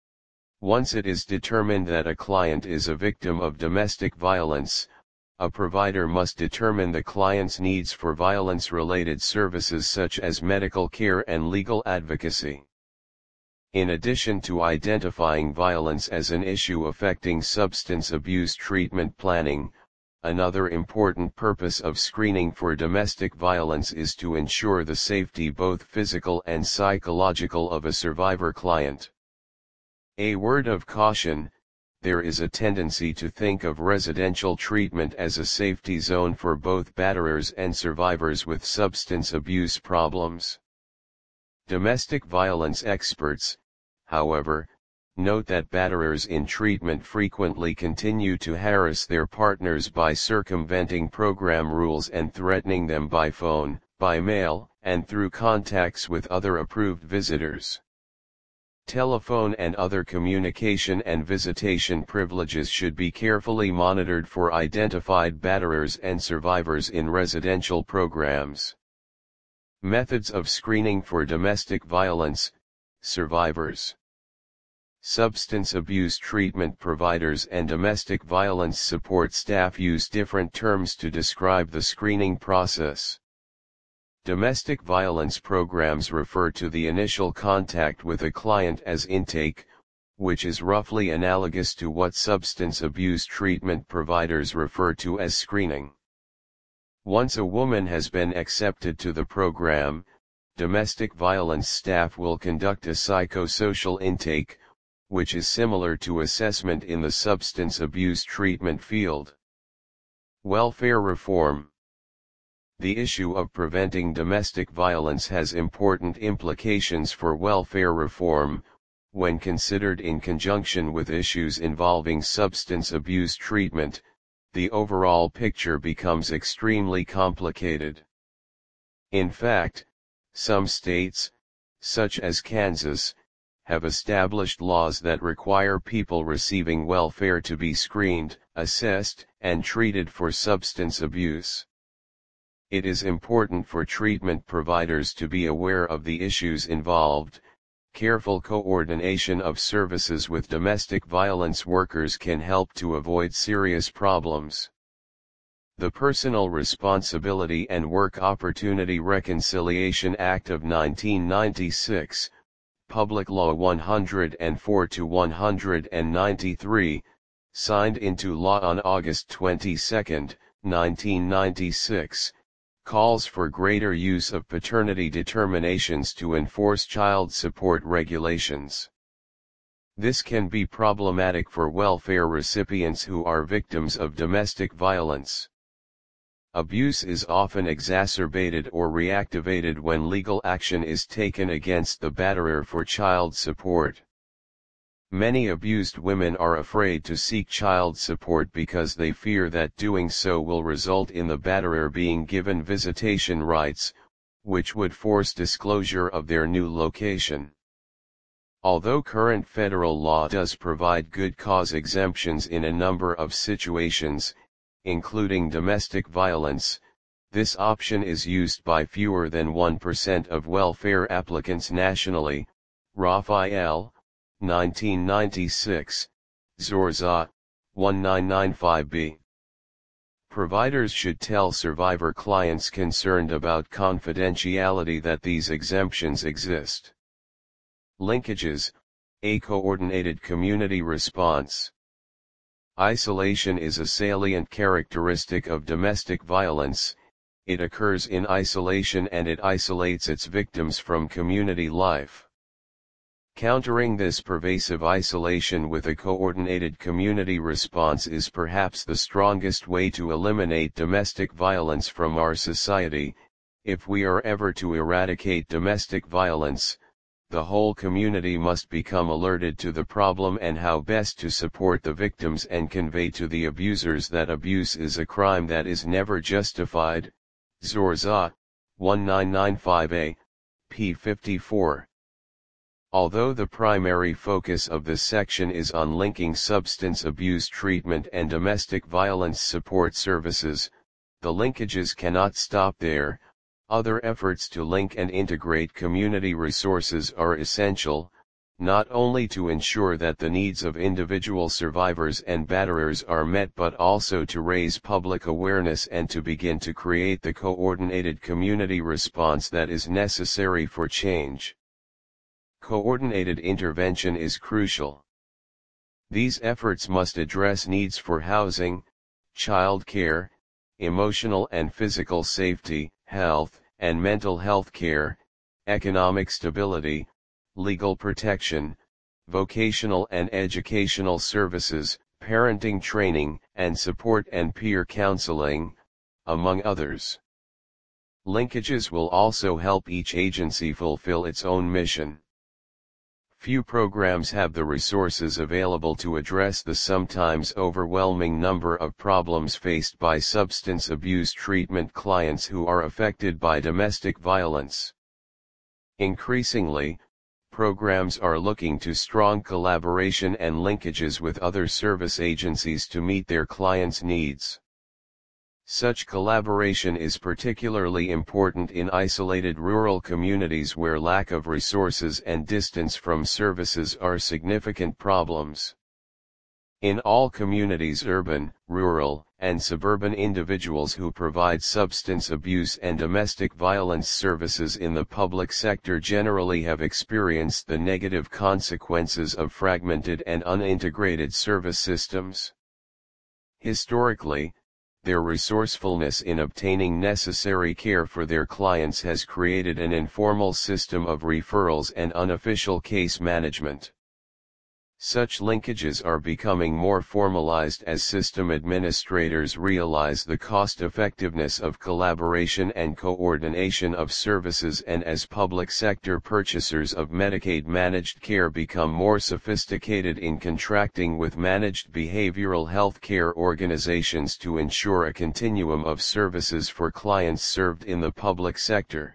S1: Once it is determined that a client is a victim of domestic violence, a provider must determine the client's needs for violence-related services such as medical care and legal advocacy. In addition to identifying violence as an issue affecting substance abuse treatment planning, another important purpose of screening for domestic violence is to ensure the safety, both physical and psychological, of a survivor client. A word of caution: there is a tendency to think of residential treatment as a safety zone for both batterers and survivors with substance abuse problems. Domestic violence experts, however, note that batterers in treatment frequently continue to harass their partners by circumventing program rules and threatening them by phone, by mail, and through contacts with other approved visitors. Telephone and other communication and visitation privileges should be carefully monitored for identified batterers and survivors in residential programs. Methods of screening for domestic violence survivors. Substance abuse treatment providers and domestic violence support staff use different terms to describe the screening process. Domestic violence programs refer to the initial contact with a client as intake, which is roughly analogous to what substance abuse treatment providers refer to as screening. Once a woman has been accepted to the program, domestic violence staff will conduct a psychosocial intake, which is similar to assessment in the substance abuse treatment field. Welfare reform. The issue of preventing domestic violence has important implications for welfare reform. When considered in conjunction with issues involving substance abuse treatment, the overall picture becomes extremely complicated. In fact, some states, such as Kansas, have established laws that require people receiving welfare to be screened, assessed, and treated for substance abuse. It is important for treatment providers to be aware of the issues involved. Careful coordination of services with domestic violence workers can help to avoid serious problems. The Personal Responsibility and Work Opportunity Reconciliation Act of nineteen ninety-six, Public Law one hundred four to one hundred ninety-three, signed into law on August twenty-second, nineteen ninety-six, calls for greater use of paternity determinations to enforce child support regulations. This can be problematic for welfare recipients who are victims of domestic violence. Abuse is often exacerbated or reactivated when legal action is taken against the batterer for child support. Many abused women are afraid to seek child support because they fear that doing so will result in the batterer being given visitation rights, which would force disclosure of their new location. Although current federal law does provide good cause exemptions in a number of situations, including domestic violence, this option is used by fewer than one percent of welfare applicants nationally. Raphael, nineteen ninety-six, Zorza, nineteen ninety-five b. Providers should tell survivor clients concerned about confidentiality that these exemptions exist. Linkages, a coordinated community response. Isolation is a salient characteristic of domestic violence. It occurs in isolation and it isolates its victims from community life. Countering this pervasive isolation with a coordinated community response is perhaps the strongest way to eliminate domestic violence from our society. If we are ever to eradicate domestic violence, the whole community must become alerted to the problem and how best to support the victims and convey to the abusers that abuse is a crime that is never justified. Zorza, nineteen ninety-five a, p fifty-four. Although the primary focus of this section is on linking substance abuse treatment and domestic violence support services, the linkages cannot stop there. Other efforts to link and integrate community resources are essential, not only to ensure that the needs of individual survivors and batterers are met but also to raise public awareness and to begin to create the coordinated community response that is necessary for change. Coordinated intervention is crucial. These efforts must address needs for housing, child care, emotional and physical safety, health, and mental health care, economic stability, legal protection, vocational and educational services, parenting training and support and peer counseling, among others. Linkages will also help each agency fulfill its own mission. Few programs have the resources available to address the sometimes overwhelming number of problems faced by substance abuse treatment clients who are affected by domestic violence. Increasingly, programs are looking to strong collaboration and linkages with other service agencies to meet their clients' needs. Such collaboration is particularly important in isolated rural communities where lack of resources and distance from services are significant problems. In all communities, urban, rural, and suburban, individuals who provide substance abuse and domestic violence services in the public sector generally have experienced the negative consequences of fragmented and unintegrated service systems. Historically, their resourcefulness in obtaining necessary care for their clients has created an informal system of referrals and unofficial case management. Such linkages are becoming more formalized as system administrators realize the cost-effectiveness of collaboration and coordination of services, and as public sector purchasers of Medicaid managed care become more sophisticated in contracting with managed behavioral health care organizations to ensure a continuum of services for clients served in the public sector.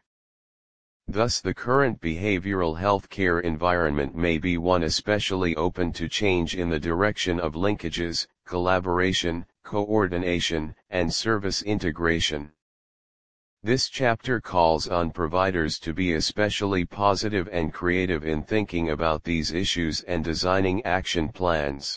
S1: Thus, the current behavioral health care environment may be one especially open to change in the direction of linkages, collaboration, coordination, and service integration. This chapter calls on providers to be especially positive and creative in thinking about these issues and designing action plans.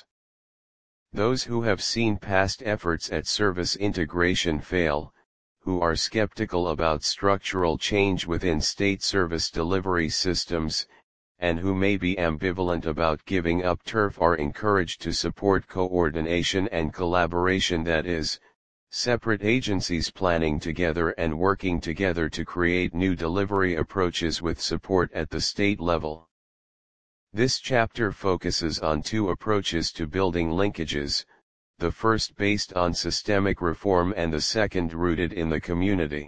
S1: Those who have seen past efforts at service integration fail, who are skeptical about structural change within state service delivery systems, and who may be ambivalent about giving up turf, are encouraged to support coordination and collaboration, that is, separate agencies planning together and working together to create new delivery approaches with support at the state level. This chapter focuses on two approaches to building linkages, the first based on systemic reform and the second rooted in the community.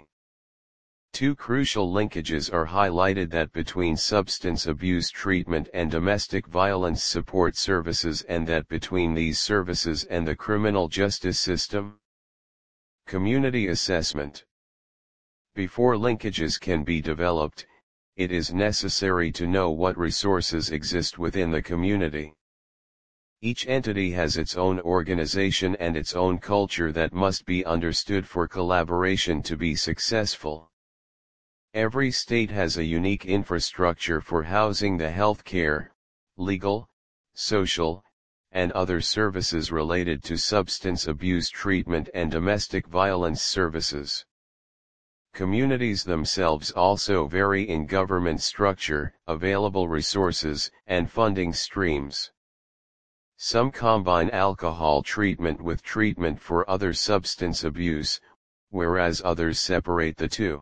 S1: Two crucial linkages are highlighted: that between substance abuse treatment and domestic violence support services, and that between these services and the criminal justice system. Community assessment. Before linkages can be developed, it is necessary to know what resources exist within the community. Each entity has its own organization and its own culture that must be understood for collaboration to be successful. Every state has a unique infrastructure for housing the health care, legal, social, and other services related to substance abuse treatment and domestic violence services. Communities themselves also vary in government structure, available resources, and funding streams. Some combine alcohol treatment with treatment for other substance abuse, whereas others separate the two.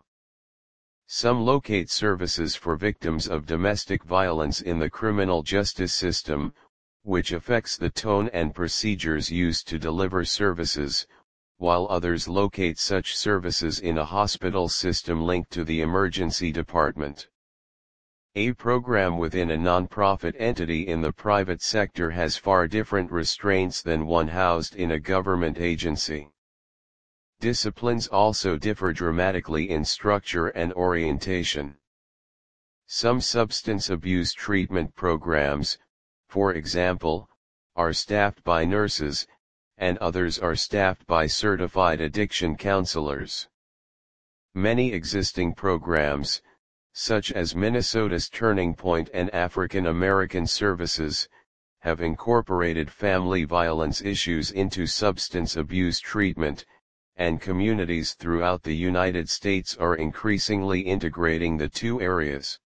S1: Some locate services for victims of domestic violence in the criminal justice system, which affects the tone and procedures used to deliver services, while others locate such services in a hospital system linked to the emergency department. A program within a nonprofit entity in the private sector has far different restraints than one housed in a government agency. Disciplines also differ dramatically in structure and orientation. Some substance abuse treatment programs, for example, are staffed by nurses, and others are staffed by certified addiction counselors. Many existing programs, such as Minnesota's Turning Point and African American Services, have incorporated family violence issues into substance abuse treatment, and communities throughout the United States are increasingly integrating the two areas.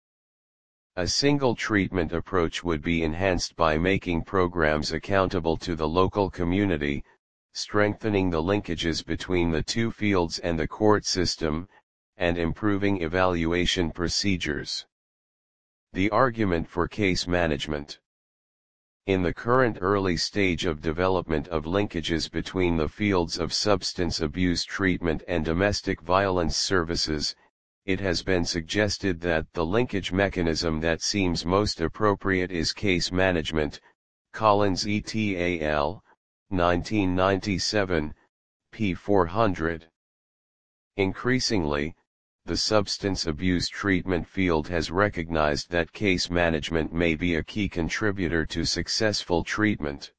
S1: A single treatment approach would be enhanced by making programs accountable to the local community, strengthening the linkages between the two fields and the court system, and improving evaluation procedures. The argument for case management. In the current early stage of development of linkages between the fields of substance abuse treatment and domestic violence services, it has been suggested that the linkage mechanism that seems most appropriate is case management. Collins et al., nineteen ninety-seven, p four hundred. Increasingly, the substance abuse treatment field has recognized that case management may be a key contributor to successful treatment.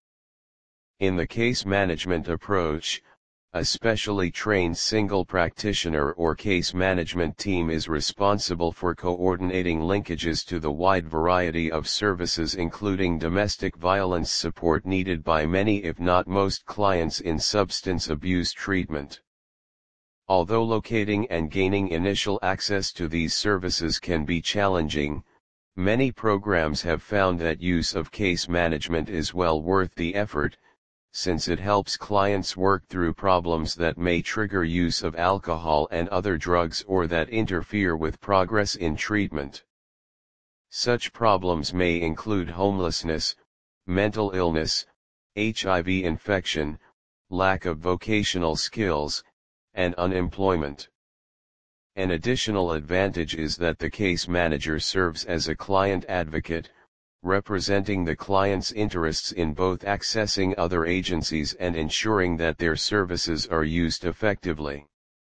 S1: In the case management approach, a specially trained single practitioner or case management team is responsible for coordinating linkages to the wide variety of services including domestic violence support needed by many if not most clients in substance abuse treatment. Although locating and gaining initial access to these services can be challenging, many programs have found that use of case management is well worth the effort, since it helps clients work through problems that may trigger use of alcohol and other drugs or that interfere with progress in treatment. Such problems may include homelessness, mental illness, H I V infection, lack of vocational skills, and unemployment. An additional advantage is that the case manager serves as a client advocate, representing the client's interests in both accessing other agencies and ensuring that their services are used effectively.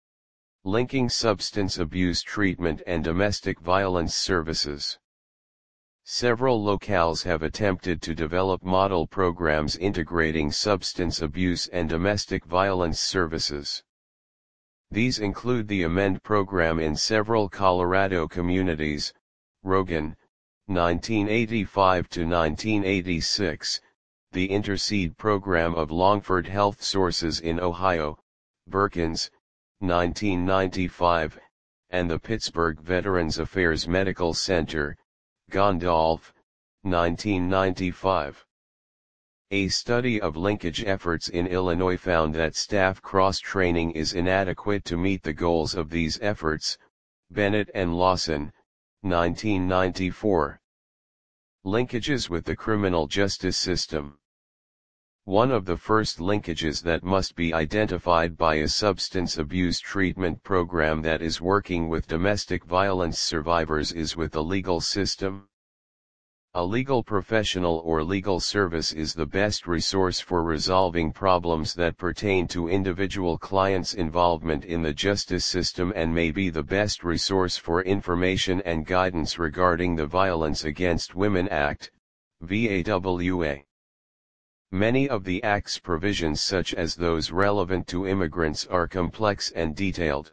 S1: Linking substance abuse treatment and domestic violence services. Several locales have attempted to develop model programs integrating substance abuse and domestic violence services. These include the AMEND program in several Colorado communities, Rogan, nineteen eighty-five to nineteen eighty-six, the Intercede program of Longford Health Sources in Ohio, Perkins, nineteen ninety-five, and the Pittsburgh Veterans Affairs Medical Center, Gondolf, nineteen ninety-five. A study of linkage efforts in Illinois found that staff cross-training is inadequate to meet the goals of these efforts, Bennett and Lawson, nineteen ninety-four. Linkages with the criminal justice system. One of the first linkages that must be identified by a substance abuse treatment program that is working with domestic violence survivors is with the legal system. A legal professional or legal service is the best resource for resolving problems that pertain to individual clients' involvement in the justice system and may be the best resource for information and guidance regarding the Violence Against Women Act, V A W A. Many of the Act's provisions, such as those relevant to immigrants, are complex and detailed.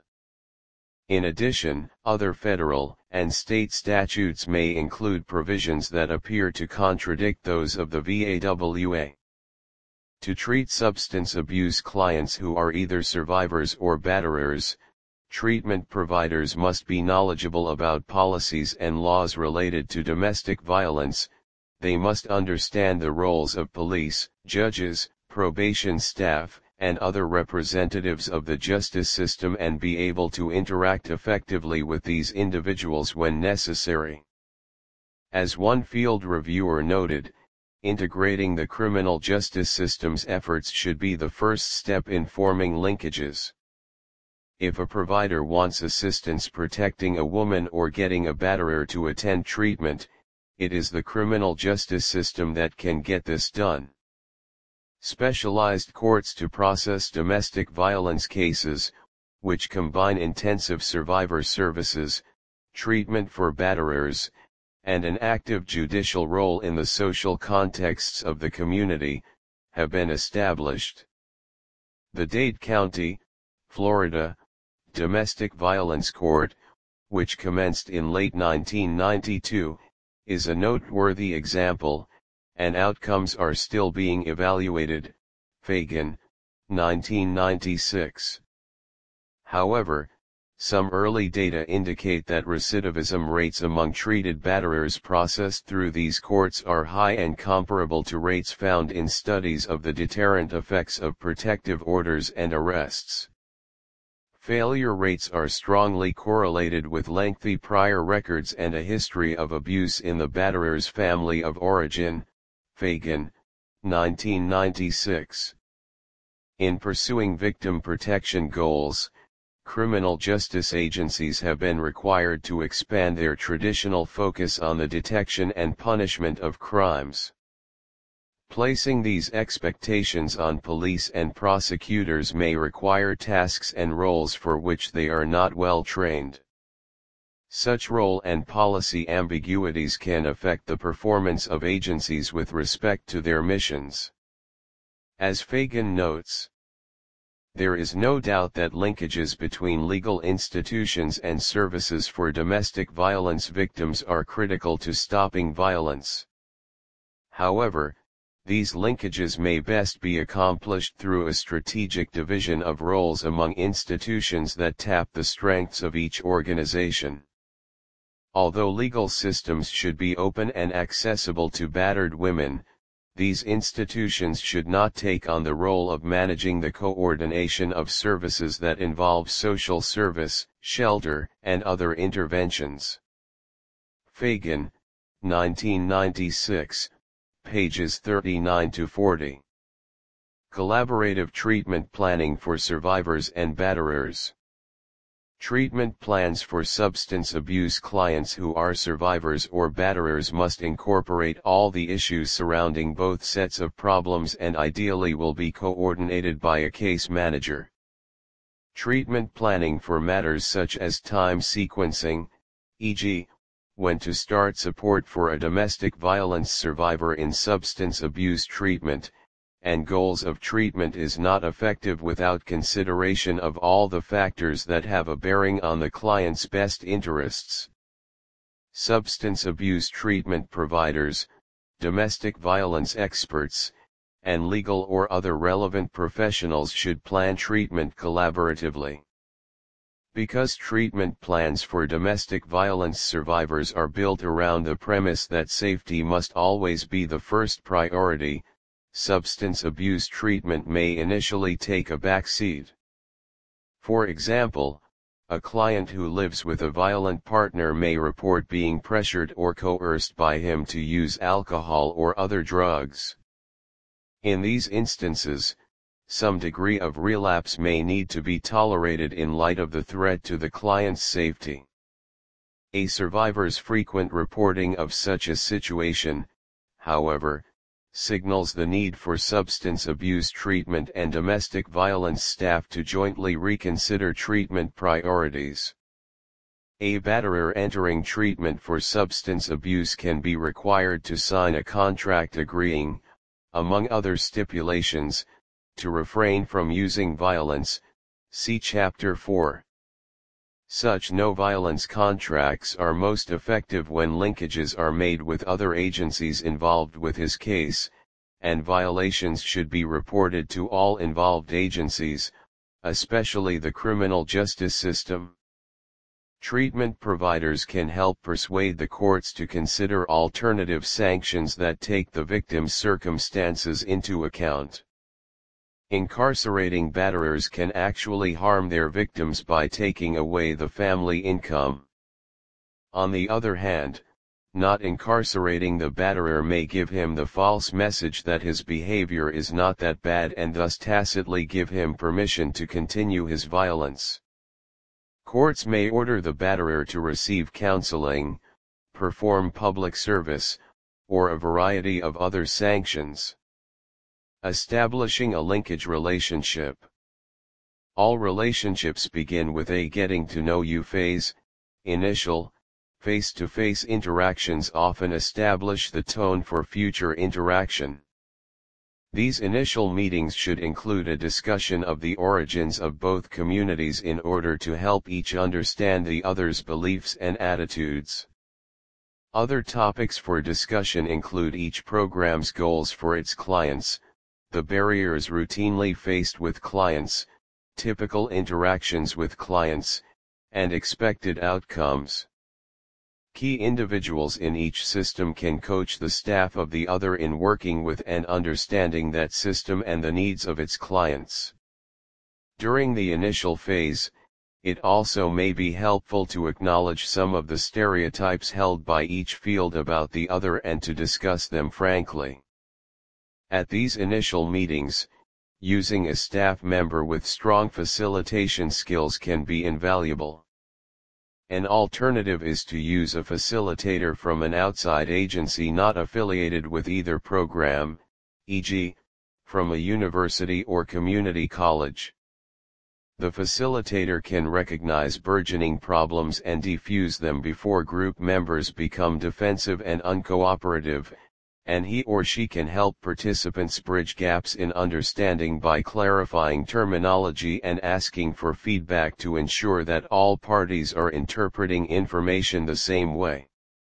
S1: In addition, other federal and state statutes may include provisions that appear to contradict those of the V A W A. To treat substance abuse clients who are either survivors or batterers, treatment providers must be knowledgeable about policies and laws related to domestic violence. They must understand the roles of police, judges, probation staff, and other representatives of the justice system and be able to interact effectively with these individuals when necessary. As one field reviewer noted, integrating the criminal justice system's efforts should be the first step in forming linkages. If a provider wants assistance protecting a woman or getting a batterer to attend treatment, it is the criminal justice system that can get this done. Specialized courts to process domestic violence cases, which combine intensive survivor services, treatment for batterers, and an active judicial role in the social contexts of the community, have been established. The Dade County, Florida, Domestic Violence Court, which commenced in late nineteen ninety-two, is a noteworthy example, and outcomes are still being evaluated, Fagan, nineteen ninety-six. However, some early data indicate that recidivism rates among treated batterers processed through these courts are high and comparable to rates found in studies of the deterrent effects of protective orders and arrests. Failure rates are strongly correlated with lengthy prior records and a history of abuse in the batterer's family of origin, Fagan, nineteen ninety-six. In pursuing victim protection goals, criminal justice agencies have been required to expand their traditional focus on the detection and punishment of crimes. Placing these expectations on police and prosecutors may require tasks and roles for which they are not well trained. Such role and policy ambiguities can affect the performance of agencies with respect to their missions. As Fagan notes, there is no doubt that linkages between legal institutions and services for domestic violence victims are critical to stopping violence. However, these linkages may best be accomplished through a strategic division of roles among institutions that tap the strengths of each organization. Although legal systems should be open and accessible to battered women, these institutions should not take on the role of managing the coordination of services that involve social service, shelter, and other interventions. Fagan, nineteen ninety-six, pages thirty-nine to forty. Collaborative treatment planning for survivors and batterers. Treatment plans for substance abuse clients who are survivors or batterers must incorporate all the issues surrounding both sets of problems and ideally will be coordinated by a case manager. Treatment planning for matters such as time sequencing, for example, when to start support for a domestic violence survivor in substance abuse treatment, and goals of treatment is not effective without consideration of all the factors that have a bearing on the client's best interests. Substance abuse treatment providers, domestic violence experts, and legal or other relevant professionals should plan treatment collaboratively. Because treatment plans for domestic violence survivors are built around the premise that safety must always be the first priority, substance abuse treatment may initially take a backseat. For example, a client who lives with a violent partner may report being pressured or coerced by him to use alcohol or other drugs. In these instances, some degree of relapse may need to be tolerated in light of the threat to the client's safety. A survivor's frequent reporting of such a situation, however, signals the need for substance abuse treatment and domestic violence staff to jointly reconsider treatment priorities. A batterer entering treatment for substance abuse can be required to sign a contract agreeing, among other stipulations, to refrain from using violence, see Chapter four. Such no-violence contracts are most effective when linkages are made with other agencies involved with his case, and violations should be reported to all involved agencies, especially the criminal justice system. Treatment providers can help persuade the courts to consider alternative sanctions that take the victim's circumstances into account. Incarcerating batterers can actually harm their victims by taking away the family income. On the other hand, not incarcerating the batterer may give him the false message that his behavior is not that bad and thus tacitly give him permission to continue his violence. Courts may order the batterer to receive counseling, perform public service, or a variety of other sanctions. Establishing a linkage relationship. All relationships begin with a getting to know you phase. Initial, face-to-face interactions often establish the tone for future interaction. These initial meetings should include a discussion of the origins of both communities in order to help each understand the other's beliefs and attitudes. Other topics for discussion include each program's goals for its clients, the barriers routinely faced with clients, typical interactions with clients, and expected outcomes. Key individuals in each system can coach the staff of the other in working with and understanding that system and the needs of its clients. During the initial phase, it also may be helpful to acknowledge some of the stereotypes held by each field about the other and to discuss them frankly. At these initial meetings, using a staff member with strong facilitation skills can be invaluable. An alternative is to use a facilitator from an outside agency not affiliated with either program, for example, from a university or community college. The facilitator can recognize burgeoning problems and defuse them before group members become defensive and uncooperative, and he or she can help participants bridge gaps in understanding by clarifying terminology and asking for feedback to ensure that all parties are interpreting information the same way.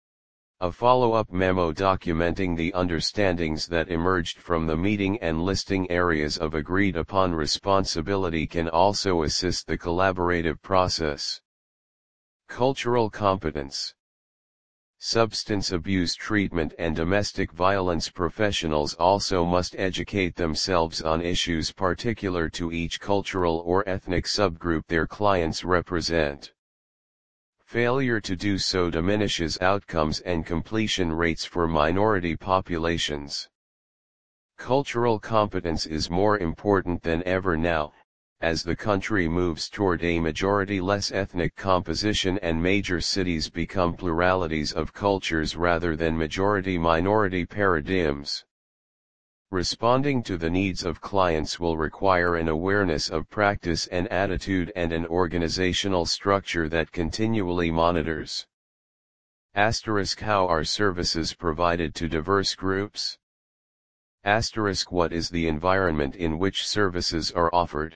S1: A follow-up memo documenting the understandings that emerged from the meeting and listing areas of agreed-upon responsibility can also assist the collaborative process. Cultural competence. Substance abuse treatment and domestic violence professionals also must educate themselves on issues particular to each cultural or ethnic subgroup their clients represent. Failure to do so diminishes outcomes and completion rates for minority populations. Cultural competence is more important than ever now, as the country moves toward a majority-less ethnic composition and major cities become pluralities of cultures rather than majority-minority paradigms. Responding to the needs of clients will require an awareness of practice and attitude and an organizational structure that continually monitors. Asterisk How are services provided to diverse groups? Asterisk What is the environment in which services are offered?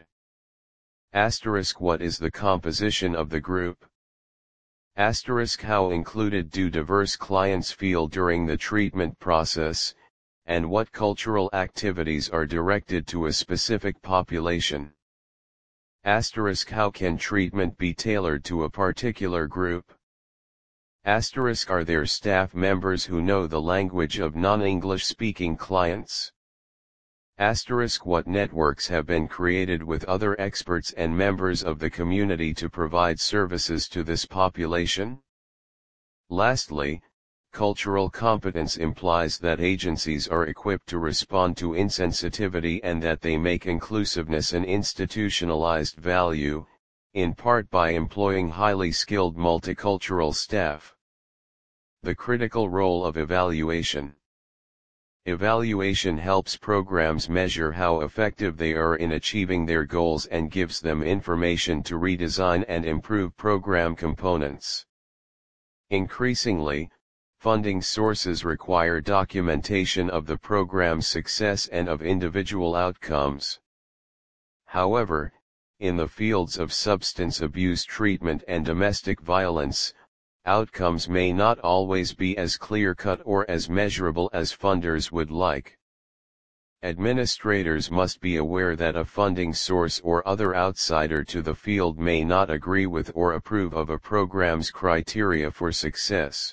S1: Asterisk What is the composition of the group? Asterisk How included do diverse clients feel during the treatment process, and what cultural activities are directed to a specific population? Asterisk How can treatment be tailored to a particular group? Asterisk Are there staff members who know the language of non-English speaking clients? Asterisk What networks have been created with other experts and members of the community to provide services to this population? Lastly, cultural competence implies that agencies are equipped to respond to insensitivity and that they make inclusiveness an institutionalized value, in part by employing highly skilled multicultural staff. The critical role of evaluation. Evaluation helps programs measure how effective they are in achieving their goals and gives them information to redesign and improve program components. Increasingly, funding sources require documentation of the program's success and of individual outcomes. However, in the fields of substance abuse treatment and domestic violence, outcomes may not always be as clear-cut or as measurable as funders would like. Administrators must be aware that a funding source or other outsider to the field may not agree with or approve of a program's criteria for success.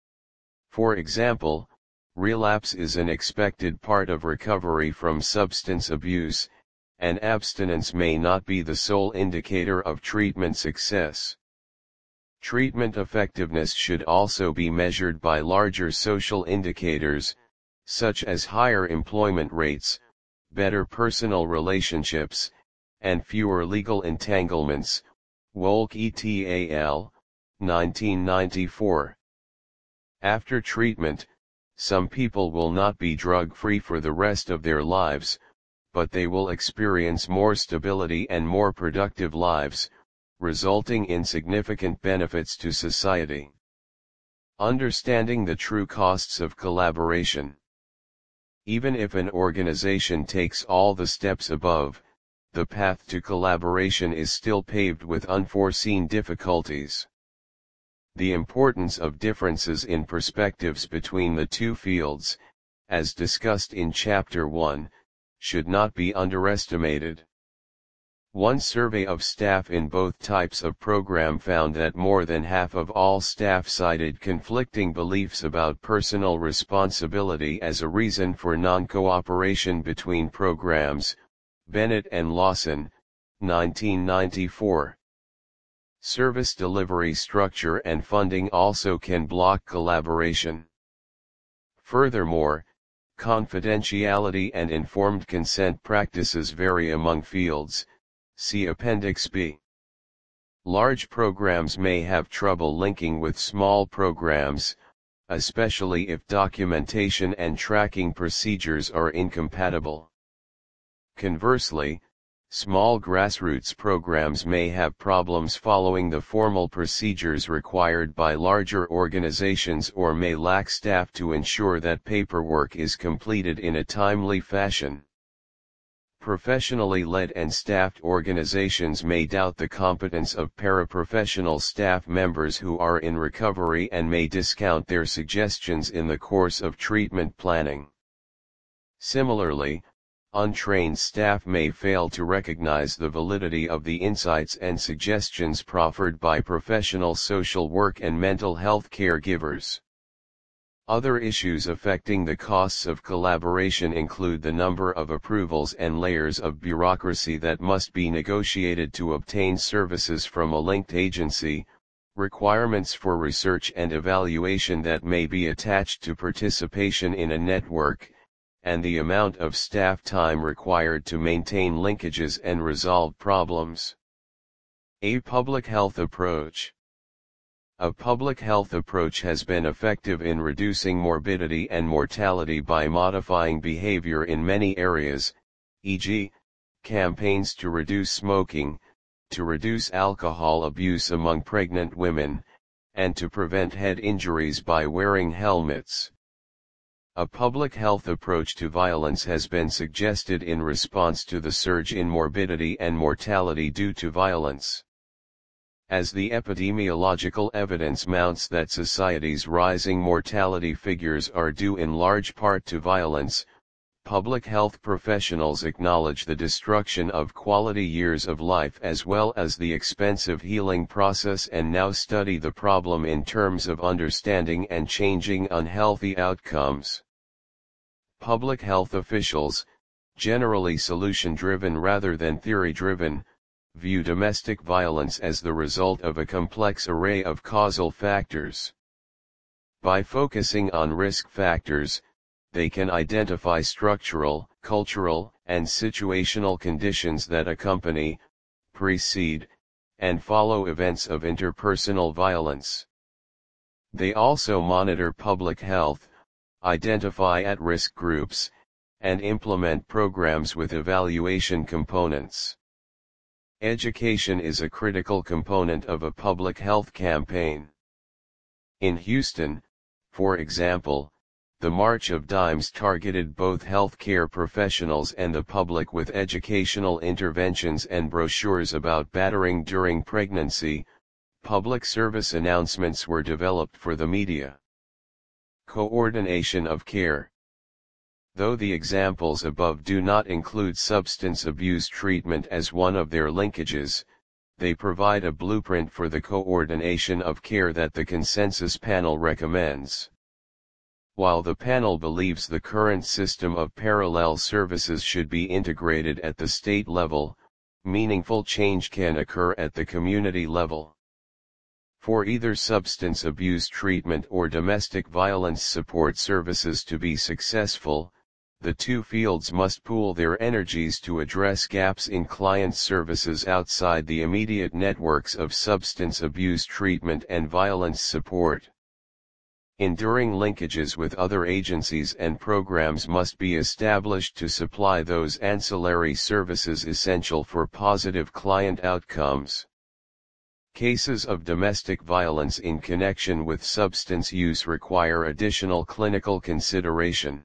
S1: For example, relapse is an expected part of recovery from substance abuse, and abstinence may not be the sole indicator of treatment success. Treatment effectiveness should also be measured by larger social indicators, such as higher employment rates, better personal relationships, and fewer legal entanglements. Wolk et al., nineteen ninety-four. After treatment, some people will not be drug-free for the rest of their lives, but they will experience more stability and more productive lives, resulting in significant benefits to society. Understanding the true costs of collaboration. Even if an organization takes all the steps above, the path to collaboration is still paved with unforeseen difficulties. The importance of differences in perspectives between the two fields, as discussed in Chapter one, should not be underestimated. One survey of staff in both types of program found that more than half of all staff cited conflicting beliefs about personal responsibility as a reason for non-cooperation between programs. Bennett and Lawson, nineteen ninety-four. Service delivery structure and funding also can block collaboration. Furthermore, confidentiality and informed consent practices vary among fields. See Appendix B. Large programs may have trouble linking with small programs, especially if documentation and tracking procedures are incompatible. Conversely, Small grassroots programs may have problems following the formal procedures required by larger organizations or may lack staff to ensure that paperwork is completed in a timely fashion. Professionally led and staffed organizations may doubt the competence of paraprofessional staff members who are in recovery and may discount their suggestions in the course of treatment planning. Similarly, untrained staff may fail to recognize the validity of the insights and suggestions proffered by professional social work and mental health caregivers. Other issues affecting the costs of collaboration include the number of approvals and layers of bureaucracy that must be negotiated to obtain services from a linked agency, requirements for research and evaluation that may be attached to participation in a network, and the amount of staff time required to maintain linkages and resolve problems. A public health approach. A public health approach has been effective in reducing morbidity and mortality by modifying behavior in many areas, for example, campaigns to reduce smoking, to reduce alcohol abuse among pregnant women, and to prevent head injuries by wearing helmets. A public health approach to violence has been suggested in response to the surge in morbidity and mortality due to violence. As the epidemiological evidence mounts that society's rising mortality figures are due in large part to violence, public health professionals acknowledge the destruction of quality years of life as well as the expensive healing process and now study the problem in terms of understanding and changing unhealthy outcomes. Public health officials, generally solution-driven rather than theory-driven, view domestic violence as the result of a complex array of causal factors. By focusing on risk factors, they can identify structural, cultural, and situational conditions that accompany, precede, and follow events of interpersonal violence. They also monitor public health, identify at-risk groups, and implement programs with evaluation components. Education is a critical component of a public health campaign. In Houston, for example, the March of Dimes targeted both healthcare professionals and the public with educational interventions and brochures about battering during pregnancy. Public service announcements were developed for the media. Coordination of care. Though the examples above do not include substance abuse treatment as one of their linkages, they provide a blueprint for the coordination of care that the consensus panel recommends. While the panel believes the current system of parallel services should be integrated at the state level, meaningful change can occur at the community level. For either substance abuse treatment or domestic violence support services to be successful, the two fields must pool their energies to address gaps in client services outside the immediate networks of substance abuse treatment and violence support. Enduring linkages with other agencies and programs must be established to supply those ancillary services essential for positive client outcomes. Cases of domestic violence in connection with substance use require additional clinical consideration.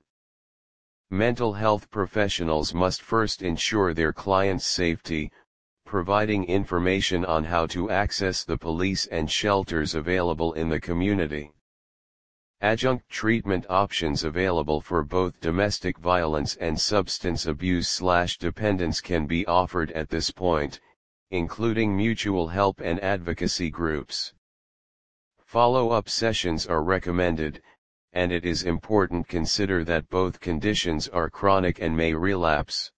S1: Mental health professionals must first ensure their clients' safety, providing information on how to access the police and shelters available in the community. Adjunct treatment options available for both domestic violence and substance abuse/dependence can be offered at this point, including mutual help and advocacy groups. Follow-up sessions are recommended, and it is important to consider that both conditions are chronic and may relapse.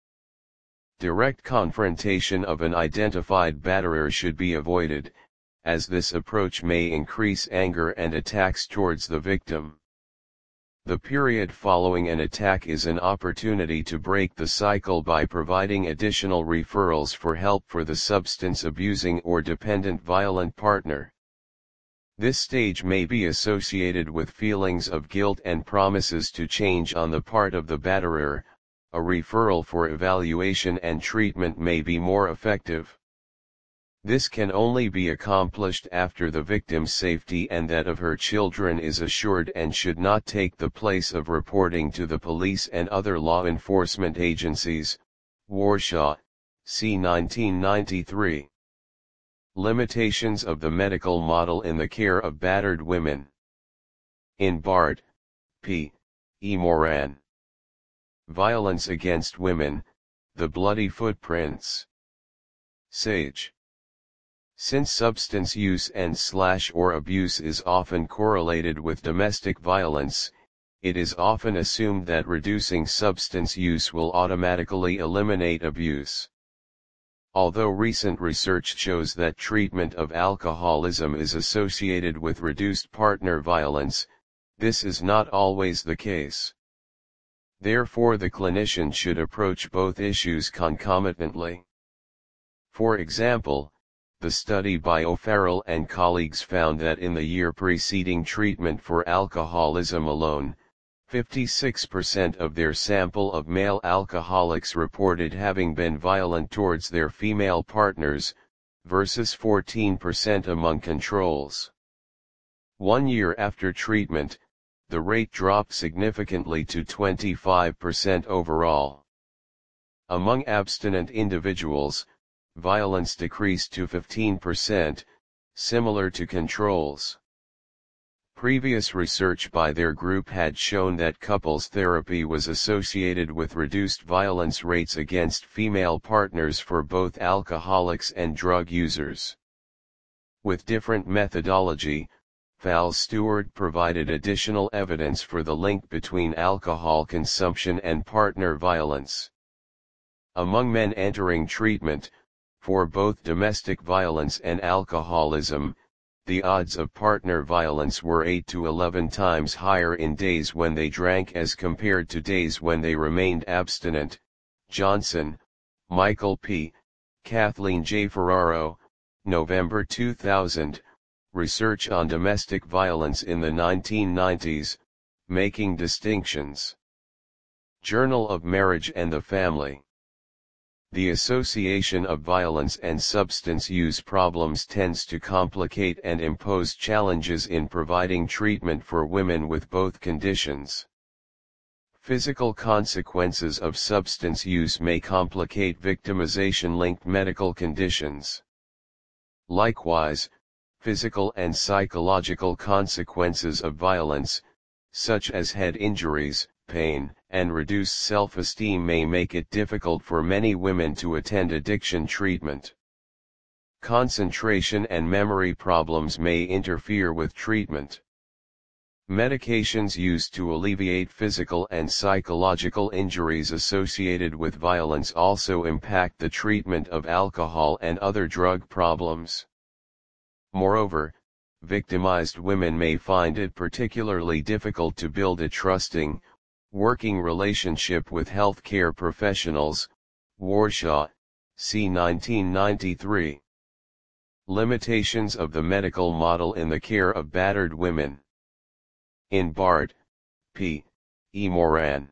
S1: Direct confrontation of an identified batterer should be avoided, as this approach may increase anger and attacks towards the victim. The period following an attack is an opportunity to break the cycle by providing additional referrals for help for the substance abusing or dependent violent partner. This stage may be associated with feelings of guilt and promises to change on the part of the batterer, a referral for evaluation and treatment may be more effective. This can only be accomplished after the victim's safety and that of her children is assured and should not take the place of reporting to the police and other law enforcement agencies. Warshaw, C. nineteen ninety-three. Limitations of the medical model in the care of battered women. In Bart, P. E. Moran. Violence Against Women, The Bloody Footprints. Sage. Since substance use and slash or abuse is often correlated with domestic violence, it is often assumed that reducing substance use will automatically eliminate abuse. Although recent research shows that treatment of alcoholism is associated with reduced partner violence, this is not always the case. Therefore, the clinician should approach both issues concomitantly. For example, the study by O'Farrell and colleagues found that in the year preceding treatment for alcoholism alone, fifty-six percent of their sample of male alcoholics reported having been violent towards their female partners, versus fourteen percent among controls. One year after treatment, the rate dropped significantly to twenty-five percent overall. Among abstinent individuals, violence decreased to fifteen percent, similar to controls. Previous research by their group had shown that couples therapy was associated with reduced violence rates against female partners for both alcoholics and drug users. With different methodology, Fowles-Stewart provided additional evidence for the link between alcohol consumption and partner violence. Among men entering treatment, for both domestic violence and alcoholism, the odds of partner violence were eight to eleven times higher in days when they drank as compared to days when they remained abstinent. Johnson, Michael P., Kathleen J. Ferraro, November two thousand, Research on Domestic Violence in the nineteen nineties, Making Distinctions. Journal of Marriage and the Family. The association of violence and substance use problems tends to complicate and impose challenges in providing treatment for women with both conditions. Physical consequences of substance use may complicate victimization-linked medical conditions. Likewise, physical and psychological consequences of violence, such as head injuries, pain, and reduced self-esteem may make it difficult for many women to attend addiction treatment. Concentration and memory problems may interfere with treatment. Medications used to alleviate physical and psychological injuries associated with violence also impact the treatment of alcohol and other drug problems. Moreover, victimized women may find it particularly difficult to build a trusting, working relationship with healthcare professionals. Warshaw, C. nineteen ninety-three. Limitations of the medical model in the care of battered women. In Bart, P. E. Moran.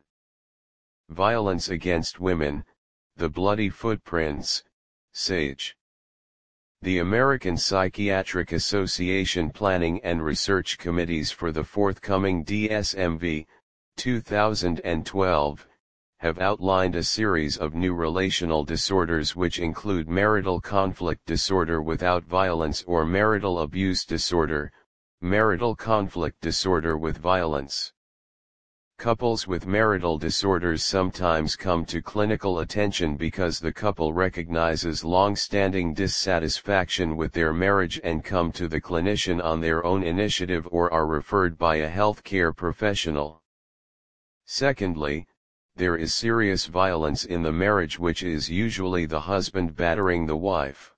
S1: Violence Against Women, The Bloody Footprints, Sage. The American Psychiatric Association Planning and Research Committees for the forthcoming D S M V, two thousand twelve, have outlined a series of new relational disorders which include marital conflict disorder without violence or marital abuse disorder, marital conflict disorder with violence. Couples with marital disorders sometimes come to clinical attention because the couple recognizes long-standing dissatisfaction with their marriage and come to the clinician on their own initiative or are referred by a healthcare professional. Secondly, there is serious violence in the marriage, which is usually the husband battering the wife.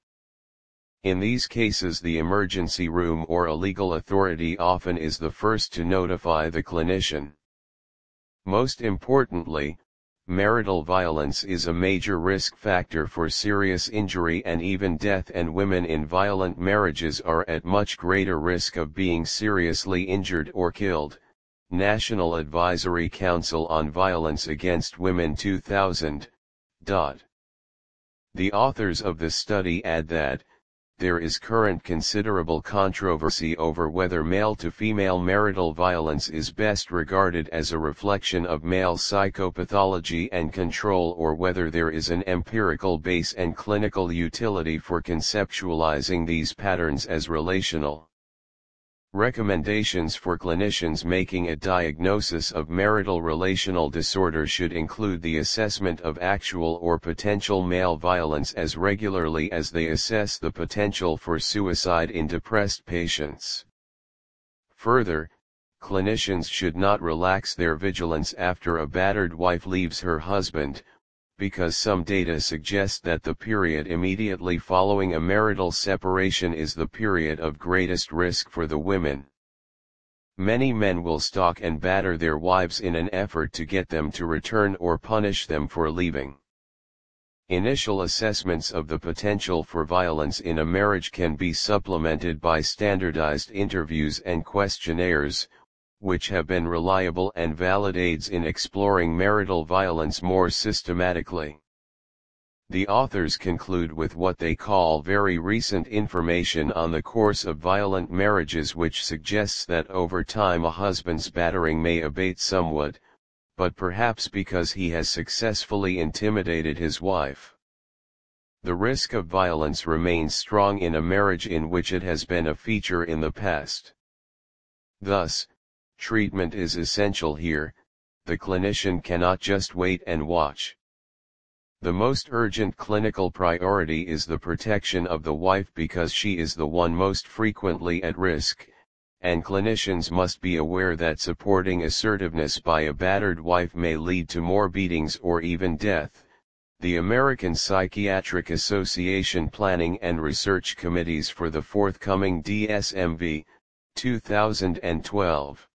S1: In these cases, the emergency room or a legal authority often is the first to notify the clinician. Most importantly, marital violence is a major risk factor for serious injury and even death, and women in violent marriages are at much greater risk of being seriously injured or killed. National Advisory Council on Violence Against Women two thousand. The authors of the study add that, there is current considerable controversy over whether male-to-female marital violence is best regarded as a reflection of male psychopathology and control or whether there is an empirical base and clinical utility for conceptualizing these patterns as relational. Recommendations for clinicians making a diagnosis of marital relational disorder should include the assessment of actual or potential male violence as regularly as they assess the potential for suicide in depressed patients. Further, clinicians should not relax their vigilance after a battered wife leaves her husband, because some data suggest that the period immediately following a marital separation is the period of greatest risk for the women. Many men will stalk and batter their wives in an effort to get them to return or punish them for leaving. Initial assessments of the potential for violence in a marriage can be supplemented by standardized interviews and questionnaires, which have been reliable and valid aids in exploring marital violence more systematically. The authors conclude with what they call very recent information on the course of violent marriages, which suggests that over time a husband's battering may abate somewhat, but perhaps because he has successfully intimidated his wife. The risk of violence remains strong in a marriage in which it has been a feature in the past. Thus, treatment is essential here. The clinician cannot just wait and watch. The most urgent clinical priority is the protection of the wife because she is the one most frequently at risk, and clinicians must be aware that supporting assertiveness by a battered wife may lead to more beatings or even death. The American Psychiatric Association Planning and Research Committees for the forthcoming D S M V, two thousand twelve.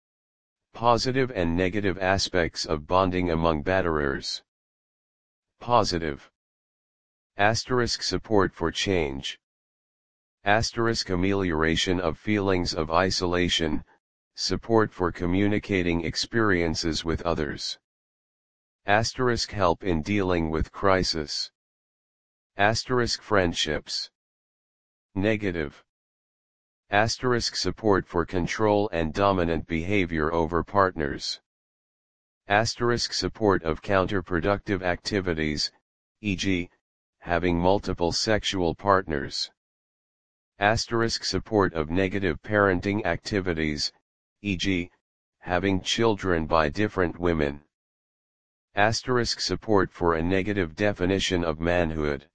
S1: Positive and negative aspects of bonding among batterers. Positive. Asterisk support for change. Asterisk amelioration of feelings of isolation, support for communicating experiences with others. Asterisk help in dealing with crisis. Asterisk friendships. Negative. Asterisk support for control and dominant behavior over partners. Asterisk support of counterproductive activities, for example, having multiple sexual partners. Asterisk support of negative parenting activities, for example, having children by different women. Asterisk support for a negative definition of manhood.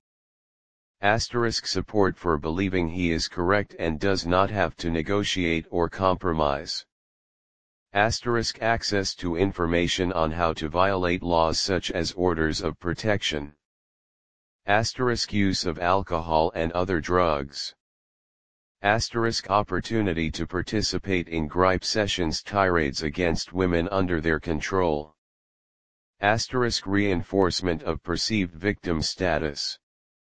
S1: Asterisk support for believing he is correct and does not have to negotiate or compromise. Asterisk access to information on how to violate laws such as orders of protection. Asterisk use of alcohol and other drugs. Asterisk opportunity to participate in gripe sessions, tirades against women under their control. Asterisk reinforcement of perceived victim status.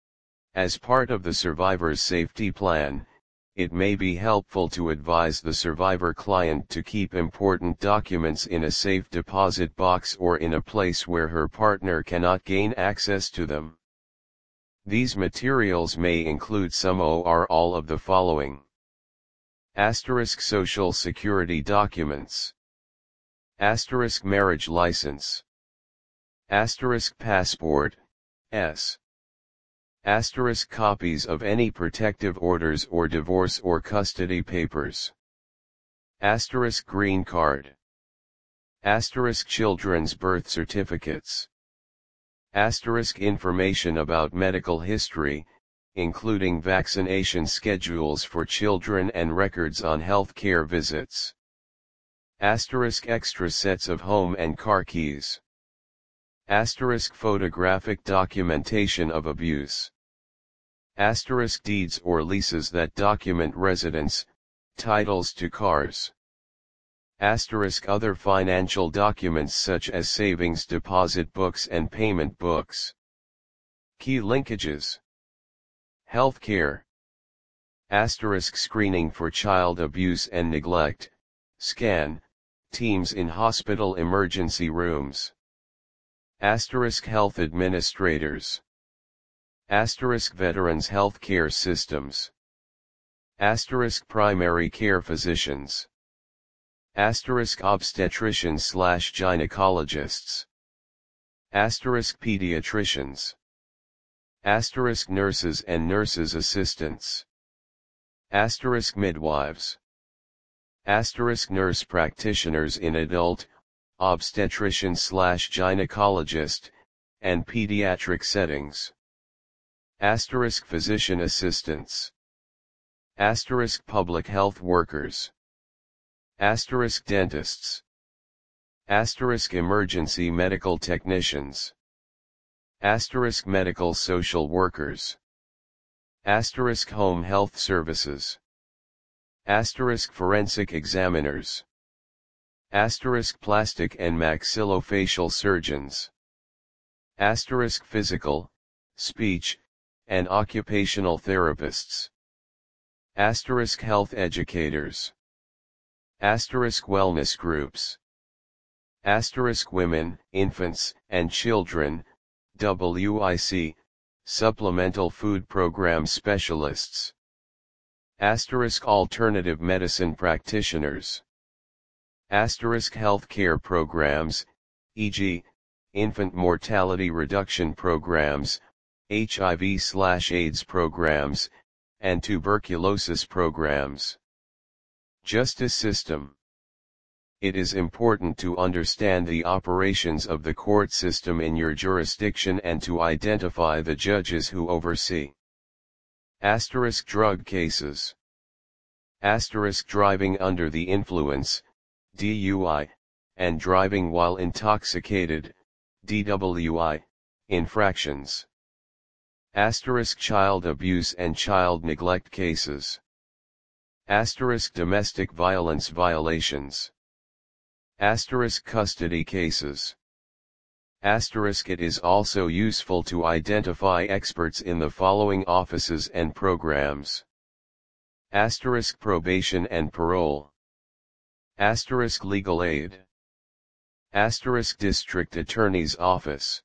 S1: As part of the survivor's safety plan, it may be helpful to advise the survivor client to keep important documents in a safe deposit box or in a place where her partner cannot gain access to them. These materials may include some or all of the following. Asterisk social security documents. Asterisk marriage license. Asterisk passport, S. Asterisk copies of any protective orders or divorce or custody papers. Asterisk green card. Asterisk children's birth certificates. Asterisk information about medical history, including vaccination schedules for children and records on health care visits. Asterisk extra sets of home and car keys. Asterisk photographic documentation of abuse. Asterisk deeds or leases that document residence, titles to cars. Asterisk other financial documents such as savings deposit books and payment books. Key linkages. Healthcare. Asterisk screening for child abuse and neglect, SCAN, teams in hospital emergency rooms. Asterisk health administrators. Asterisk veterans healthcare systems. Asterisk primary care physicians. Asterisk obstetricians slash gynecologists. Asterisk pediatricians. Asterisk nurses and nurses assistants. Asterisk midwives. Asterisk nurse practitioners in adult, obstetrician slash gynecologist, and pediatric settings. Asterisk physician assistants. Asterisk public health workers. Asterisk dentists. Asterisk emergency medical technicians. Asterisk medical social workers. Asterisk home health services. Asterisk forensic examiners. Asterisk plastic and maxillofacial surgeons. Asterisk physical, speech, and occupational therapists. Asterisk health educators. Asterisk wellness groups. Asterisk women, infants, and children, W I C, supplemental food program specialists. Asterisk alternative medicine practitioners. Asterisk healthcare programs, for example, infant mortality reduction programs, H I V/AIDS programs, and tuberculosis programs. Justice system. It is important to understand the operations of the court system in your jurisdiction and to identify the judges who oversee. Asterisk drug cases. Asterisk driving under the influence, D U I, and driving while intoxicated, D W I, infractions. Asterisk child abuse and child neglect cases. Asterisk domestic violence violations. Asterisk custody cases. Asterisk it is also useful to identify experts in the following offices and programs. Asterisk probation and parole. Asterisk legal aid. Asterisk district attorney's office.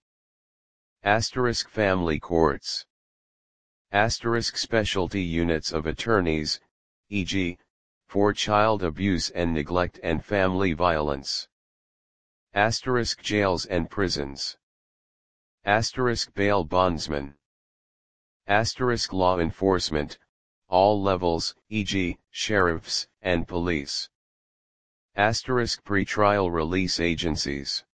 S1: Asterisk family courts. Asterisk specialty units of attorneys, for example, for child abuse and neglect and family violence. Asterisk jails and prisons. Asterisk bail bondsmen. Asterisk law enforcement, all levels, for example, sheriffs and police. Asterisk pretrial release agencies.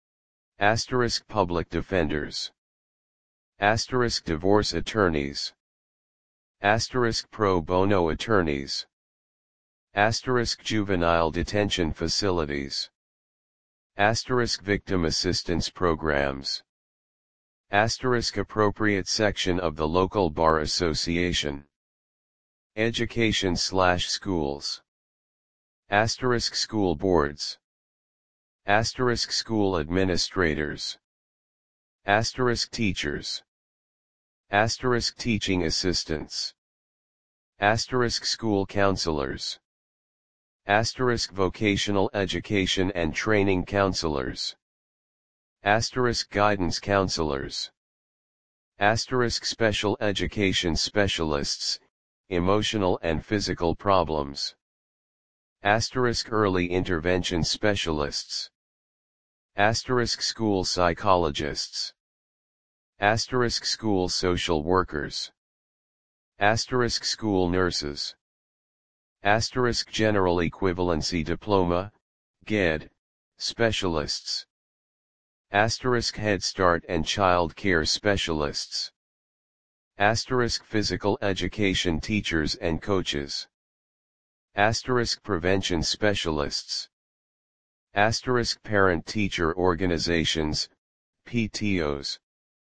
S1: Asterisk public defenders. Asterisk divorce attorneys. Asterisk pro bono attorneys. Asterisk juvenile detention facilities. Asterisk victim assistance programs. Asterisk appropriate section of the local bar association. Education slash schools. Asterisk school boards. Asterisk school administrators. Asterisk teachers. Asterisk teaching assistants. Asterisk school counselors. Asterisk vocational education and training counselors. Asterisk guidance counselors. Asterisk special education specialists, emotional and physical problems. Asterisk early intervention specialists. Asterisk school psychologists. Asterisk school social workers. Asterisk school nurses. Asterisk general equivalency diploma, G E D, specialists. Asterisk Head Start and Child Care specialists. Asterisk physical education teachers and coaches. Asterisk prevention specialists. Asterisk parent-teacher organizations, P T Os.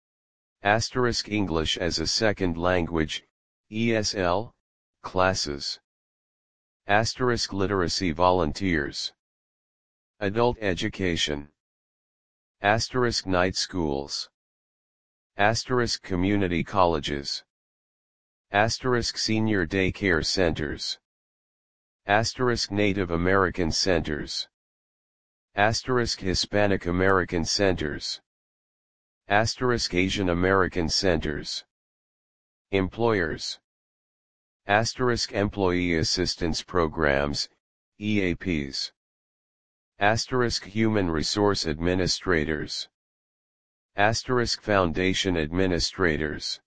S1: Asterisk English as a second language, E S L, classes. Asterisk literacy volunteers. Adult education. Asterisk night schools. Asterisk community colleges. Asterisk senior daycare centers. Asterisk Native American centers. Asterisk Hispanic American Centers. Asterisk Asian American Centers. Employers. Asterisk Employee Assistance Programs, E A Ps. Asterisk Human Resource Administrators. Asterisk Foundation Administrators.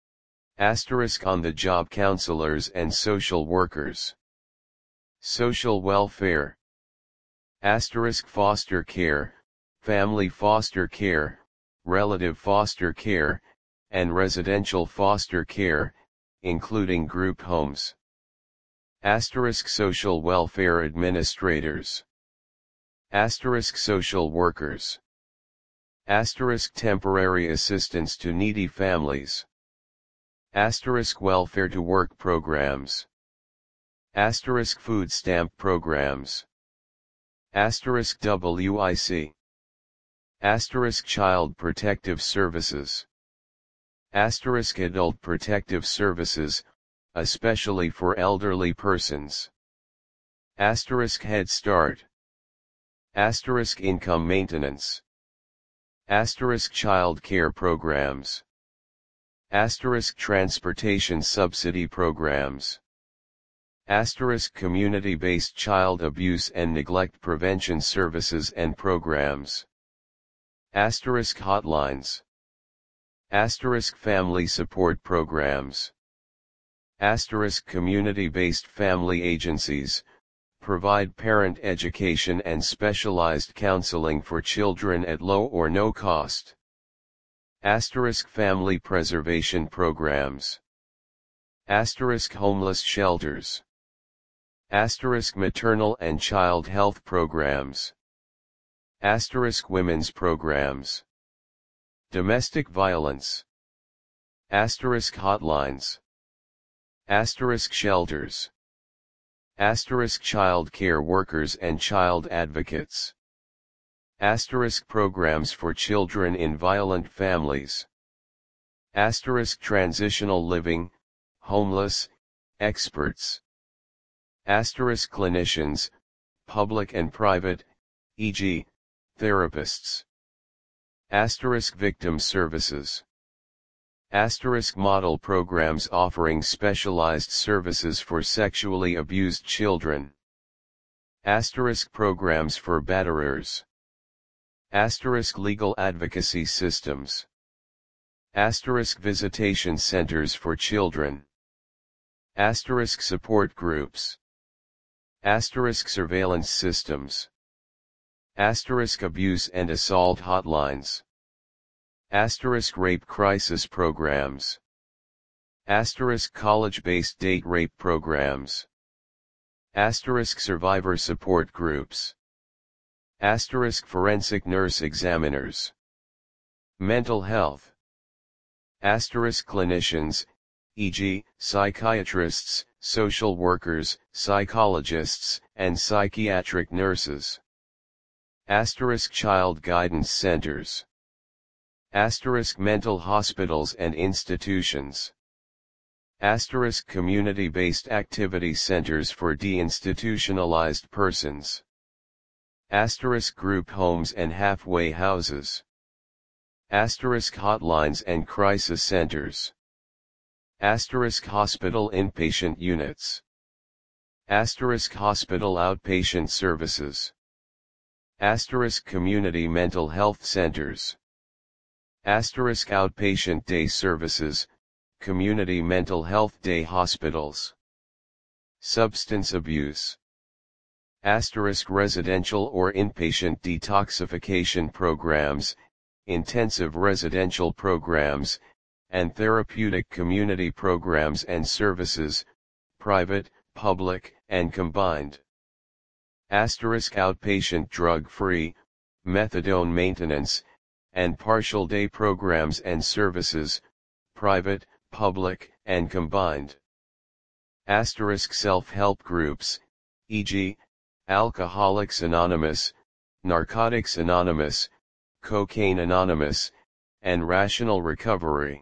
S1: Asterisk On-the-Job Counselors and Social Workers. Social Welfare. Asterisk Foster Care, Family Foster Care, Relative Foster Care, and Residential Foster Care, including group homes. Asterisk Social Welfare Administrators. Asterisk Social Workers. Asterisk Temporary Assistance to Needy Families. Asterisk Welfare to Work Programs. Asterisk Food Stamp Programs. Asterisk W I C. Asterisk Child Protective Services. Asterisk Adult Protective Services, especially for elderly persons. Asterisk Head Start. Asterisk Income Maintenance. Asterisk Child Care Programs. Asterisk Transportation Subsidy Programs. Asterisk Community-Based Child Abuse and Neglect Prevention Services and Programs. Asterisk Hotlines. Asterisk Family Support Programs. Asterisk Community-Based Family Agencies, provide parent education and specialized counseling for children at low or no cost. Asterisk Family Preservation Programs. Asterisk Homeless Shelters. Asterisk Maternal and Child Health Programs. Asterisk Women's Programs. Domestic Violence. Asterisk Hotlines. Asterisk Shelters. Asterisk Child Care Workers and Child Advocates. Asterisk Programs for Children in Violent Families. Asterisk Transitional Living, Homeless, Experts. Asterisk Clinicians, public and private, for example, therapists. Asterisk Victim Services. Asterisk Model Programs offering specialized services for sexually abused children. Asterisk Programs for batterers. Asterisk Legal Advocacy Systems. Asterisk Visitation Centers for Children. Asterisk Support Groups. Asterisk Surveillance Systems. Asterisk Abuse and Assault Hotlines. Asterisk Rape Crisis Programs. Asterisk College-based date rape programs. Asterisk Survivor Support Groups. Asterisk Forensic Nurse Examiners. Mental Health. Asterisk Clinicians, for example, psychiatrists, social workers, psychologists, and psychiatric nurses. Asterisk Child Guidance Centers. Asterisk Mental Hospitals and Institutions. Asterisk Community-based Activity Centers for Deinstitutionalized Persons. Asterisk Group Homes and Halfway Houses. Asterisk Hotlines and Crisis Centers. Asterisk Hospital Inpatient Units. Asterisk Hospital Outpatient Services. Asterisk Community Mental Health Centers. Asterisk Outpatient Day Services, Community Mental Health Day Hospitals. Substance Abuse. Asterisk Residential or Inpatient Detoxification Programs, Intensive Residential Programs, and Therapeutic Community Programs and Services, private, public, and combined. Asterisk Outpatient Drug-Free, Methadone Maintenance, and Partial Day Programs and Services, private, public, and combined. Asterisk Self-Help Groups, for example, Alcoholics Anonymous, Narcotics Anonymous, Cocaine Anonymous, and Rational Recovery.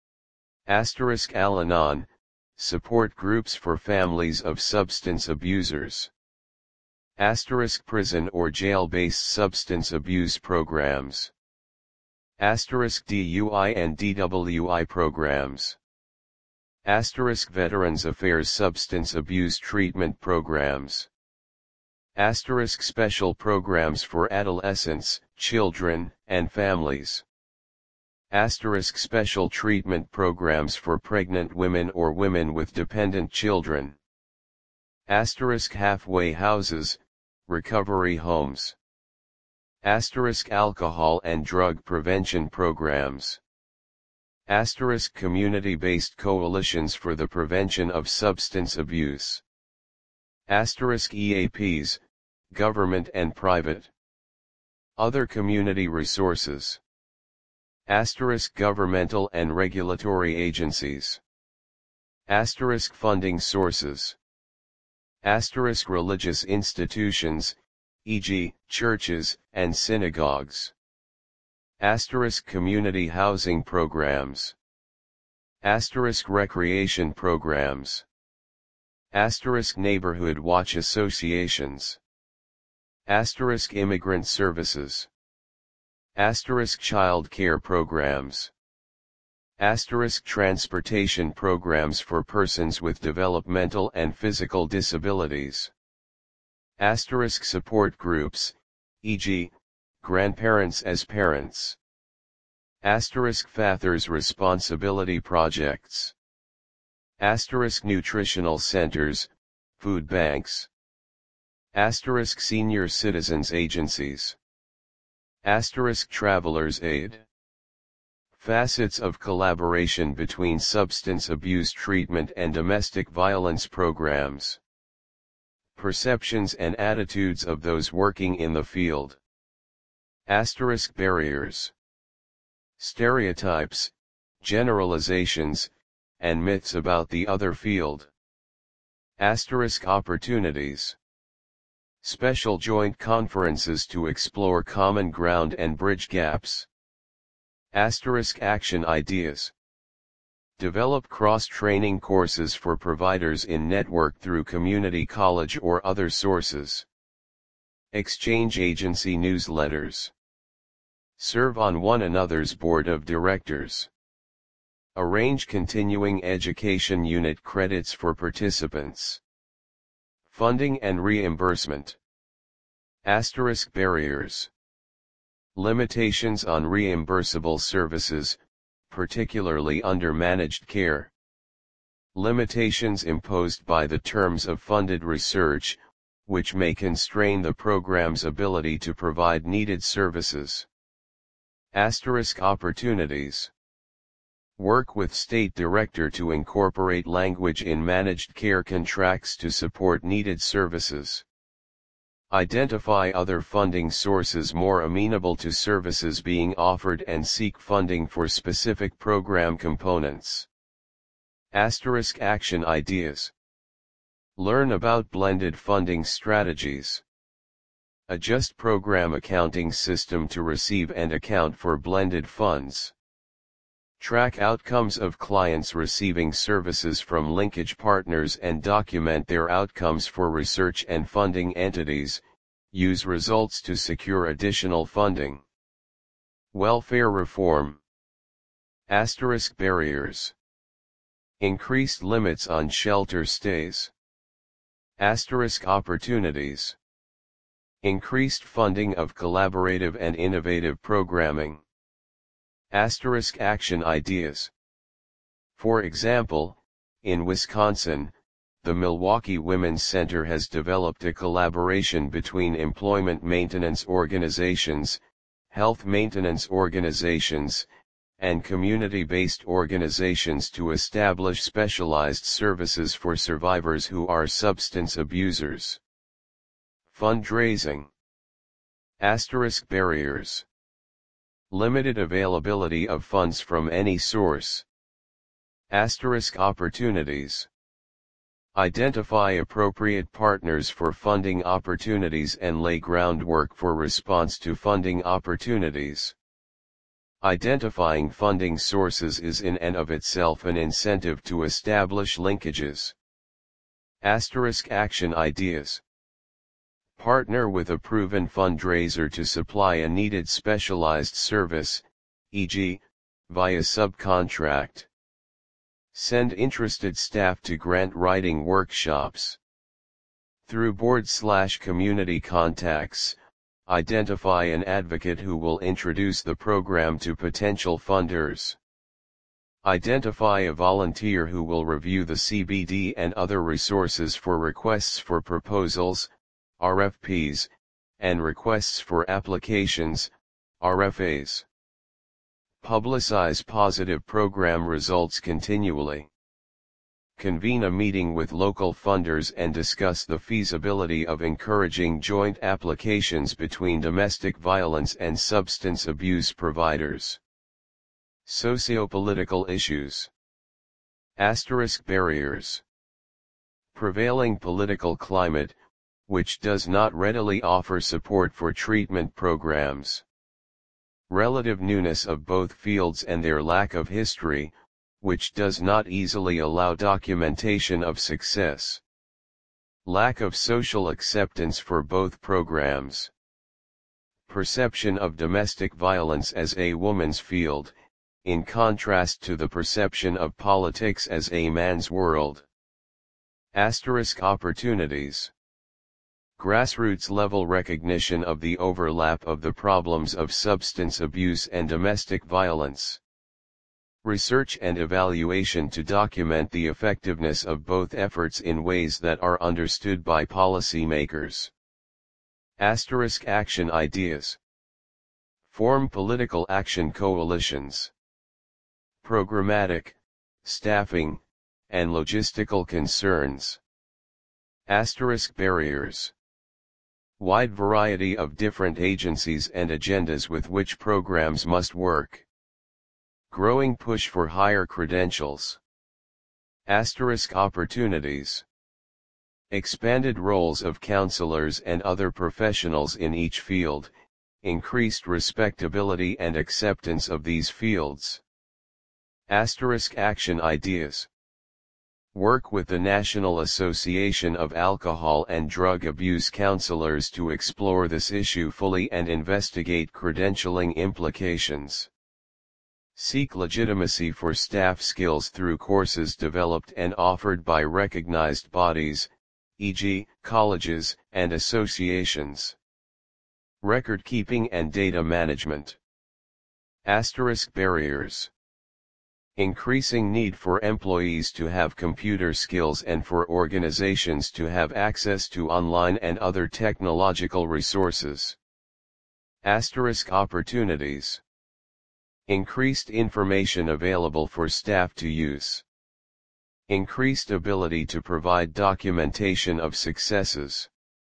S1: Asterisk Al-Anon, support groups for families of substance abusers. Asterisk prison or jail-based substance abuse programs. Asterisk D U I and D W I programs. Asterisk Veterans Affairs Substance Abuse Treatment Programs. Asterisk Special Programs for Adolescents, Children, and Families. Asterisk Special Treatment Programs for Pregnant Women or Women with Dependent Children. Asterisk Halfway Houses, Recovery Homes. Asterisk Alcohol and Drug Prevention Programs. Asterisk Community-based coalitions for the prevention of substance abuse. Asterisk E A Ps, government and private. Other community resources. Asterisk Governmental and regulatory agencies. Asterisk Funding sources. Asterisk Religious institutions, for example, churches and synagogues. Asterisk Community housing programs. Asterisk Recreation programs. Asterisk Neighborhood watch associations. Asterisk Immigrant services. Asterisk Child care programs. Asterisk Transportation programs for persons with developmental and physical disabilities. Asterisk Support groups, for example, grandparents as parents. Asterisk Fathers responsibility projects. Asterisk Nutritional centers, food banks. Asterisk Senior citizens agencies. Asterisk Travelers aid. Facets of collaboration between substance abuse treatment and domestic violence programs. Perceptions and attitudes of those working in the field. Asterisk Barriers. Stereotypes, generalizations, and myths about the other field. Asterisk Opportunities. Special joint conferences to explore common ground and bridge gaps. Asterisk Action ideas. Develop cross-training courses for providers in network through community college or other sources. Exchange agency newsletters. Serve on one another's board of directors. Arrange continuing education unit credits for participants. Funding and reimbursement. Asterisk Barriers. Limitations on reimbursable services, particularly under managed care. Limitations imposed by the terms of funded research, which may constrain the program's ability to provide needed services. Asterisk Opportunities. Work with state director to incorporate language in managed care contracts to support needed services. Identify other funding sources more amenable to services being offered and seek funding for specific program components. Asterisk Action ideas. Learn about blended funding strategies. Adjust program accounting system to receive and account for blended funds. Track outcomes of clients receiving services from linkage partners and document their outcomes for research and funding entities. Use results to secure additional funding. Welfare reform. Asterisk Barriers. Increased limits on shelter stays. Asterisk Opportunities. Increased funding of collaborative and innovative programming. Asterisk Action ideas. For example, in Wisconsin, the Milwaukee Women's Center has developed a collaboration between employment maintenance organizations, health maintenance organizations, and community-based organizations to establish specialized services for survivors who are substance abusers. Fundraising. Asterisk Barriers. Limited availability of funds from any source. Asterisk Opportunities. Identify appropriate partners for funding opportunities and lay groundwork for response to funding opportunities. Identifying funding sources is in and of itself an incentive to establish linkages. Asterisk Action ideas. Partner with a proven fundraiser to supply a needed specialized service, for example, via subcontract. Send interested staff to grant writing workshops. Through board slash community contacts, identify an advocate who will introduce the program to potential funders. Identify a volunteer who will review the C B D and other resources for requests for proposals, R F Ps, and requests for applications, R F As. Publicize positive program results continually. Convene a meeting with local funders and discuss the feasibility of encouraging joint applications between domestic violence and substance abuse providers. Sociopolitical issues. Asterisk barriers. Prevailing political climate, which does not readily offer support for treatment programs. Relative newness of both fields and their lack of history, which does not easily allow documentation of success. Lack of social acceptance for both programs. Perception of domestic violence as a woman's field, in contrast to the perception of politics as a man's world. Asterisk opportunities. Grassroots level recognition of the overlap of the problems of substance abuse and domestic violence. Research and evaluation to document the effectiveness of both efforts in ways that are understood by policymakers. Asterisk action ideas. Form political action coalitions. Programmatic, staffing, and logistical concerns. Asterisk barriers. Wide variety of different agencies and agendas with which programs must work. Growing push for higher credentials. Asterisk opportunities. Expanded roles of counselors and other professionals in each field, increased respectability and acceptance of these fields. Asterisk action ideas. Work with the National Association of Alcohol and Drug Abuse Counselors to explore this issue fully and investigate credentialing implications. Seek legitimacy for staff skills through courses developed and offered by recognized bodies, for example, colleges and associations. Record keeping and data management. Asterisk barriers. Increasing need for employees to have computer skills and for organizations to have access to online and other technological resources. Asterisk opportunities. Increased information available for staff to use. Increased ability to provide documentation of successes.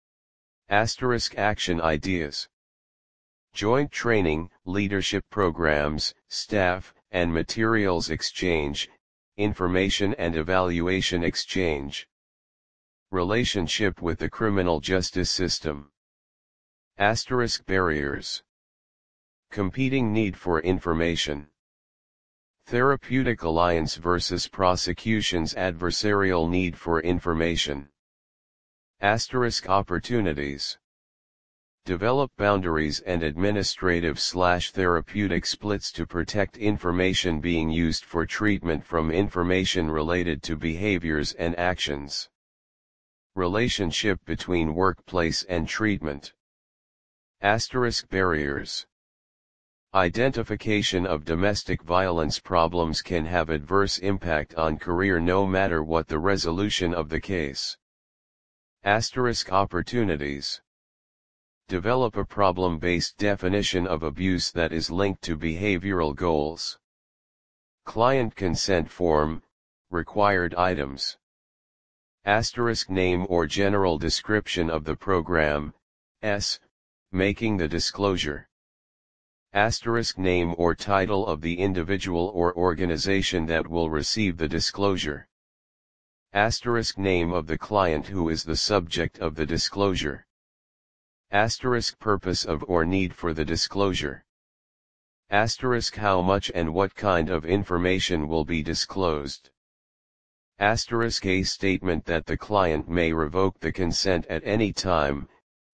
S1: Asterisk action ideas. Joint training, leadership programs, staff, and materials exchange, information and evaluation exchange. Relationship with the criminal justice system. Asterisk barriers. Competing need for information. Therapeutic alliance versus prosecution's adversarial need for information. Asterisk opportunities. Develop boundaries and administrative slash therapeutic splits to protect information being used for treatment from information related to behaviors and actions. Relationship between workplace and treatment. Asterisk barriers. Identification of domestic violence problems can have adverse impact on career no matter what the resolution of the case. Asterisk opportunities. Develop a problem-based definition of abuse that is linked to behavioral goals. Client consent form, required items. Asterisk name or general description of the program, S, making the disclosure. Asterisk name or title of the individual or organization that will receive the disclosure. Asterisk name of the client who is the subject of the disclosure. Asterisk purpose of or need for the disclosure. Asterisk how much and what kind of information will be disclosed. Asterisk a statement that the client may revoke the consent at any time,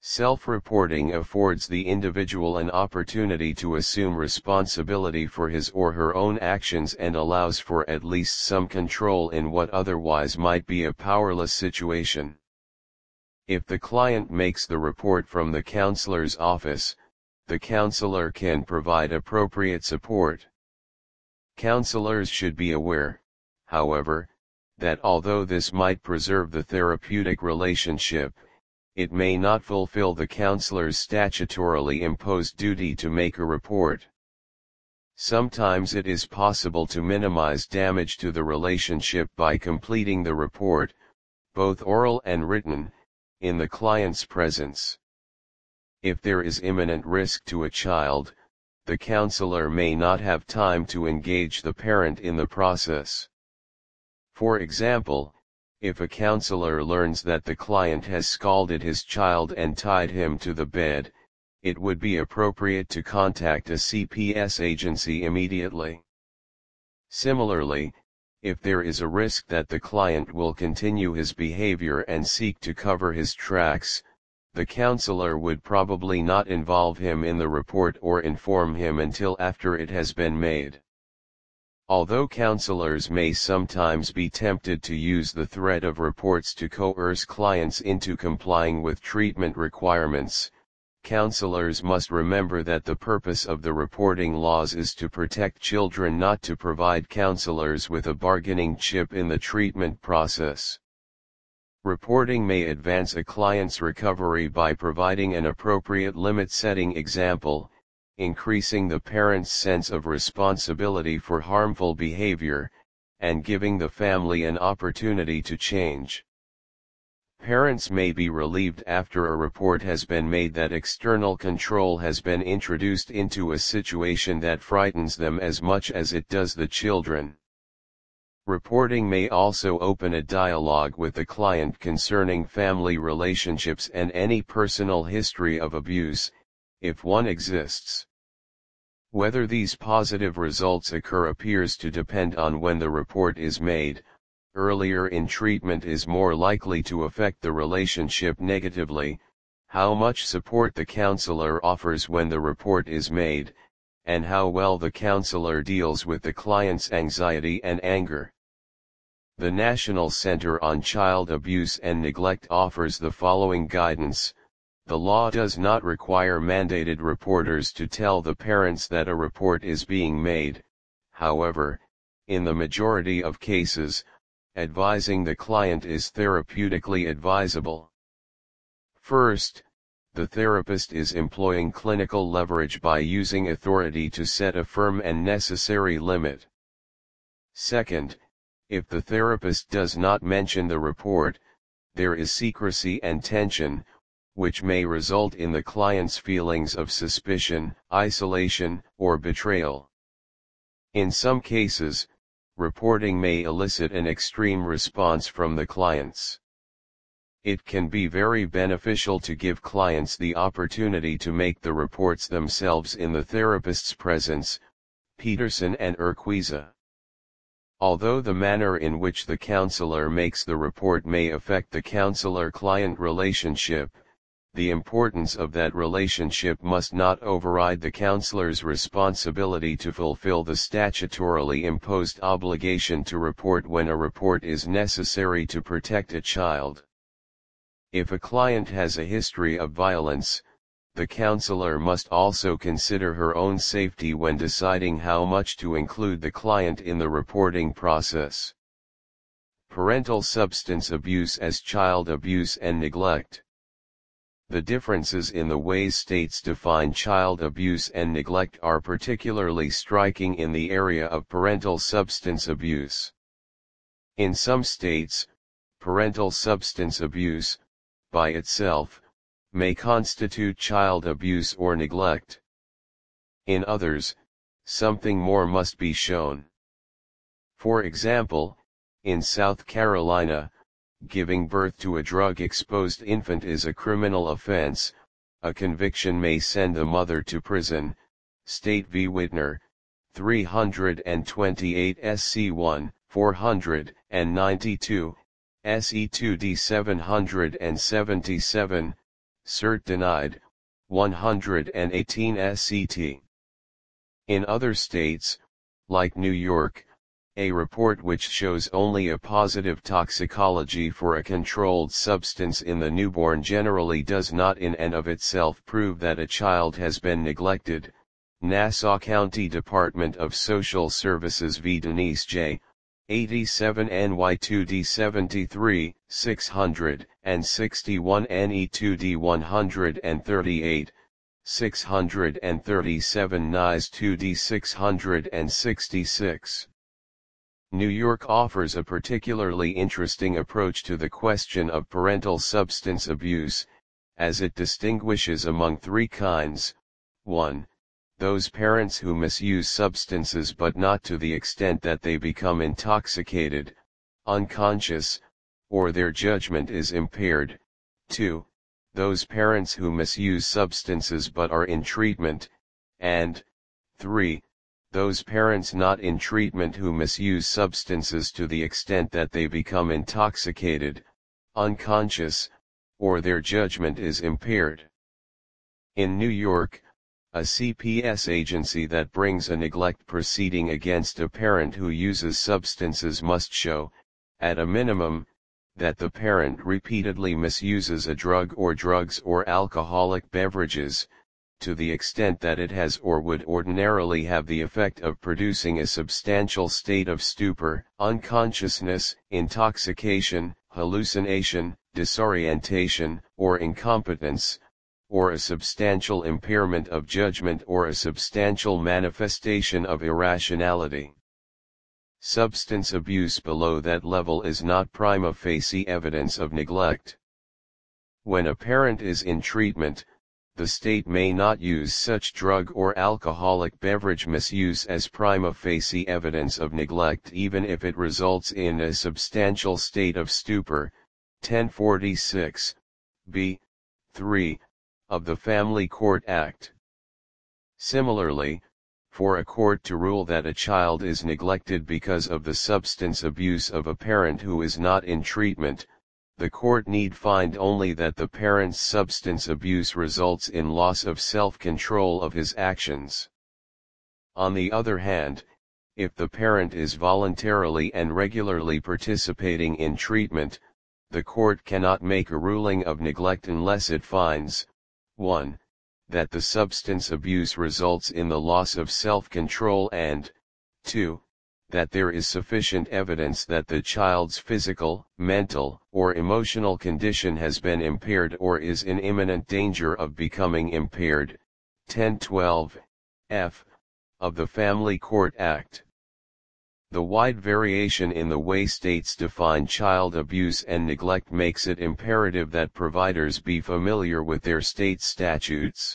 S1: Self-reporting affords the individual an opportunity to assume responsibility for his or her own actions and allows for at least some control in what otherwise might be a powerless situation. If the client makes the report from the counselor's office, the counselor can provide appropriate support. Counselors should be aware, however, that although this might preserve the therapeutic relationship, it may not fulfill the counselor's statutorily imposed duty to make a report. Sometimes it is possible to minimize damage to the relationship by completing the report, both oral and written, in the client's presence. If there is imminent risk to a child, the counselor may not have time to engage the parent in the process. For example, if a counselor learns that the client has scalded his child and tied him to the bed, it would be appropriate to contact a C P S agency immediately. Similarly, if there is a risk that the client will continue his behavior and seek to cover his tracks, the counselor would probably not involve him in the report or inform him until after it has been made. Although counselors may sometimes be tempted to use the threat of reports to coerce clients into complying with treatment requirements, counselors must remember that the purpose of the reporting laws is to protect children, not to provide counselors with a bargaining chip in the treatment process. Reporting may advance a client's recovery by providing an appropriate limit-setting example, increasing the parent's sense of responsibility for harmful behavior, and giving the family an opportunity to change. Parents may be relieved after a report has been made that external control has been introduced into a situation that frightens them as much as it does the children. Reporting may also open a dialogue with the client concerning family relationships and any personal history of abuse, if one exists. Whether these positive results occur appears to depend on when the report is made. Earlier in treatment is more likely to affect the relationship negatively, how much support the counselor offers when the report is made, and how well the counselor deals with the client's anxiety and anger. The National Center on Child Abuse and Neglect offers the following guidance. The law does not require mandated reporters to tell the parents that a report is being made. However, in the majority of cases, advising the client is therapeutically advisable. First, the therapist is employing clinical leverage by using authority to set a firm and necessary limit. Second, if the therapist does not mention the report, there is secrecy and tension, which may result in the client's feelings of suspicion, isolation, or betrayal. In some cases, reporting may elicit an extreme response from the clients. It can be very beneficial to give clients the opportunity to make the reports themselves in the therapist's presence. Peterson and Urquiza. Although the manner in which the counselor makes the report may affect the counselor-client relationship, the importance of that relationship must not override the counselor's responsibility to fulfill the statutorily imposed obligation to report when a report is necessary to protect a child. If a client has a history of violence, the counselor must also consider her own safety when deciding how much to include the client in the reporting process. Parental substance abuse as child abuse and neglect. The differences in the ways states define child abuse and neglect are particularly striking in the area of parental substance abuse. In some states, parental substance abuse, by itself, may constitute child abuse or neglect. In others, something more must be shown. For example, in South Carolina, giving birth to a drug-exposed infant is a criminal offense. A conviction may send the mother to prison. State v. Whitner, three twenty-eight S C one, four ninety-two, S E two D seven seventy-seven, cert denied, one hundred eighteen S C T. In other states, like New York, a report which shows only a positive toxicology for a controlled substance in the newborn generally does not in and of itself prove that a child has been neglected. Nassau County Department of Social Services v. Denise J. eighty-seven N Y two D seventy-three, six hundred sixty-one N E two D one hundred thirty-eight, six hundred thirty-seven N I S two D six hundred sixty-six. New York offers a particularly interesting approach to the question of parental substance abuse, as it distinguishes among three kinds. one. Those parents who misuse substances but not to the extent that they become intoxicated, unconscious, or their judgment is impaired. two. Those parents who misuse substances but are in treatment, and three. Those parents not in treatment who misuse substances to the extent that they become intoxicated, unconscious, or their judgment is impaired. In New York, a C P S agency that brings a neglect proceeding against a parent who uses substances must show, at a minimum, that the parent repeatedly misuses a drug or drugs or alcoholic beverages, to the extent that it has or would ordinarily have the effect of producing a substantial state of stupor, unconsciousness, intoxication, hallucination, disorientation, or incompetence, or a substantial impairment of judgment or a substantial manifestation of irrationality. Substance abuse below that level is not prima facie evidence of neglect. When a parent is in treatment, the state may not use such drug or alcoholic beverage misuse as prima facie evidence of neglect even if it results in a substantial state of stupor. ten forty-six, B, three, of the Family Court Act. Similarly, for a court to rule that a child is neglected because of the substance abuse of a parent who is not in treatment, the court need find only that the parent's substance abuse results in loss of self-control of his actions. On the other hand, if the parent is voluntarily and regularly participating in treatment, the court cannot make a ruling of neglect unless it finds, one. That the substance abuse results in the loss of self-control and, two. That there is sufficient evidence that the child's physical, mental, or emotional condition has been impaired or is in imminent danger of becoming impaired. ten twelve, F, of the Family Court Act. The wide variation in the way states define child abuse and neglect makes it imperative that providers be familiar with their state statutes.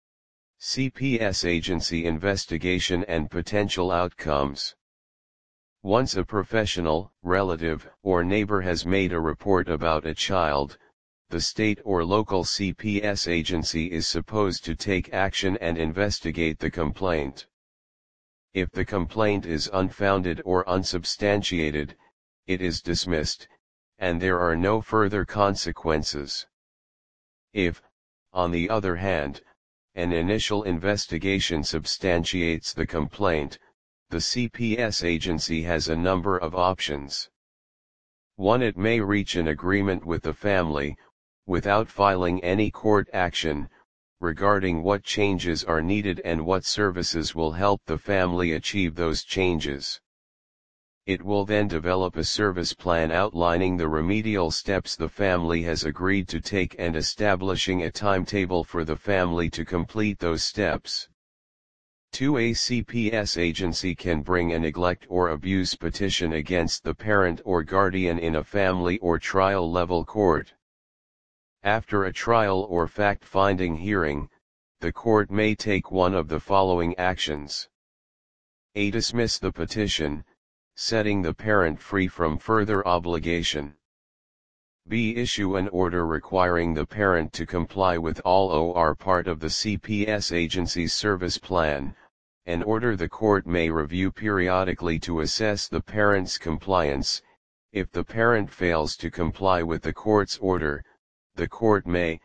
S1: C P S Agency Investigation and Potential Outcomes. Once a professional, relative, or neighbor has made a report about a child, the state or local C P S agency is supposed to take action and investigate the complaint. If the complaint is unfounded or unsubstantiated, it is dismissed, and there are no further consequences. If, on the other hand, an initial investigation substantiates the complaint, the C P S agency has a number of options. one It may reach an agreement with the family, without filing any court action, regarding what changes are needed and what services will help the family achieve those changes. It will then develop a service plan outlining the remedial steps the family has agreed to take and establishing a timetable for the family to complete those steps. two A C P S agency can bring a neglect or abuse petition against the parent or guardian in a family or trial-level court. After a trial or fact-finding hearing, the court may take one of the following actions. A. Dismiss the petition, setting the parent free from further obligation. B. Issue an order requiring the parent to comply with all or part of the C P S agency's service plan, an order the court may review periodically to assess the parent's compliance. If the parent fails to comply with the court's order, the court may,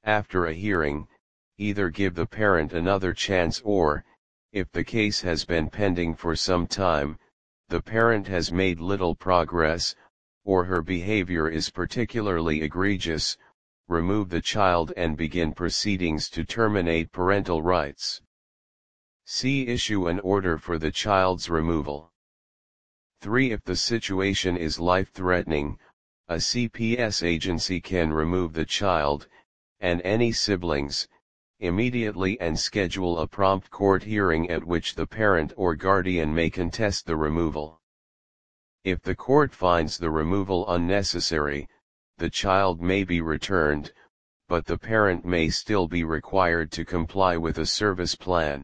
S1: After a hearing, either give the parent another chance or, if the case has been pending for some time, the parent has made little progress, or her behavior is particularly egregious, remove the child and begin proceedings to terminate parental rights. C. Issue an order for the child's removal. three. If the situation is life-threatening, a C P S agency can remove the child, and any siblings, immediately and schedule a prompt court hearing at which the parent or guardian may contest the removal. If the court finds the removal unnecessary, the child may be returned, but the parent may still be required to comply with a service plan.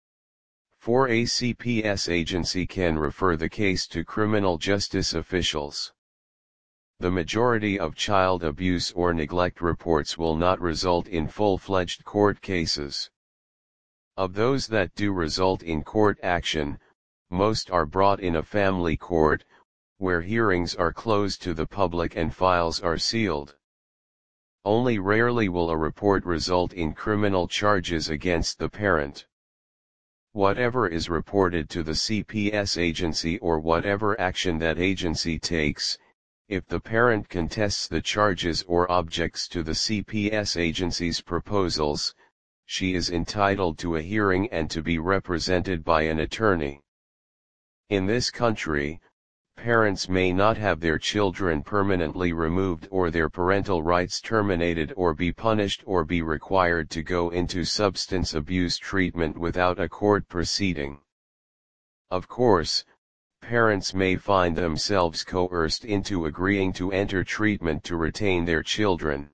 S1: four. A C P S agency can refer the case to criminal justice officials. The majority of child abuse or neglect reports will not result in full-fledged court cases. Of those that do result in court action, most are brought in a family court, where hearings are closed to the public and files are sealed. Only rarely will a report result in criminal charges against the parent. Whatever is reported to the C P S agency or whatever action that agency takes, if the parent contests the charges or objects to the C P S agency's proposals, she is entitled to a hearing and to be represented by an attorney. In this country, parents may not have their children permanently removed or their parental rights terminated or be punished or be required to go into substance abuse treatment without a court proceeding. Of course, parents may find themselves coerced into agreeing to enter treatment to retain their children.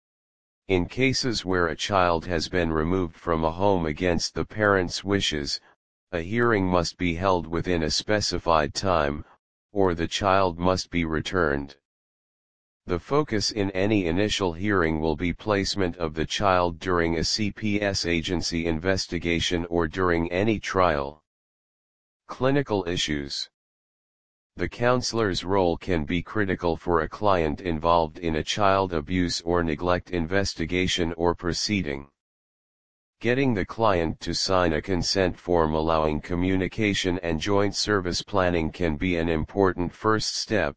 S1: In cases where a child has been removed from a home against the parent's wishes, a hearing must be held within a specified time, or the child must be returned. The focus in any initial hearing will be placement of the child during a C P S agency investigation or during any trial. Clinical issues. The counselor's role can be critical for a client involved in a child abuse or neglect investigation or proceeding. Getting the client to sign a consent form allowing communication and joint service planning can be an important first step.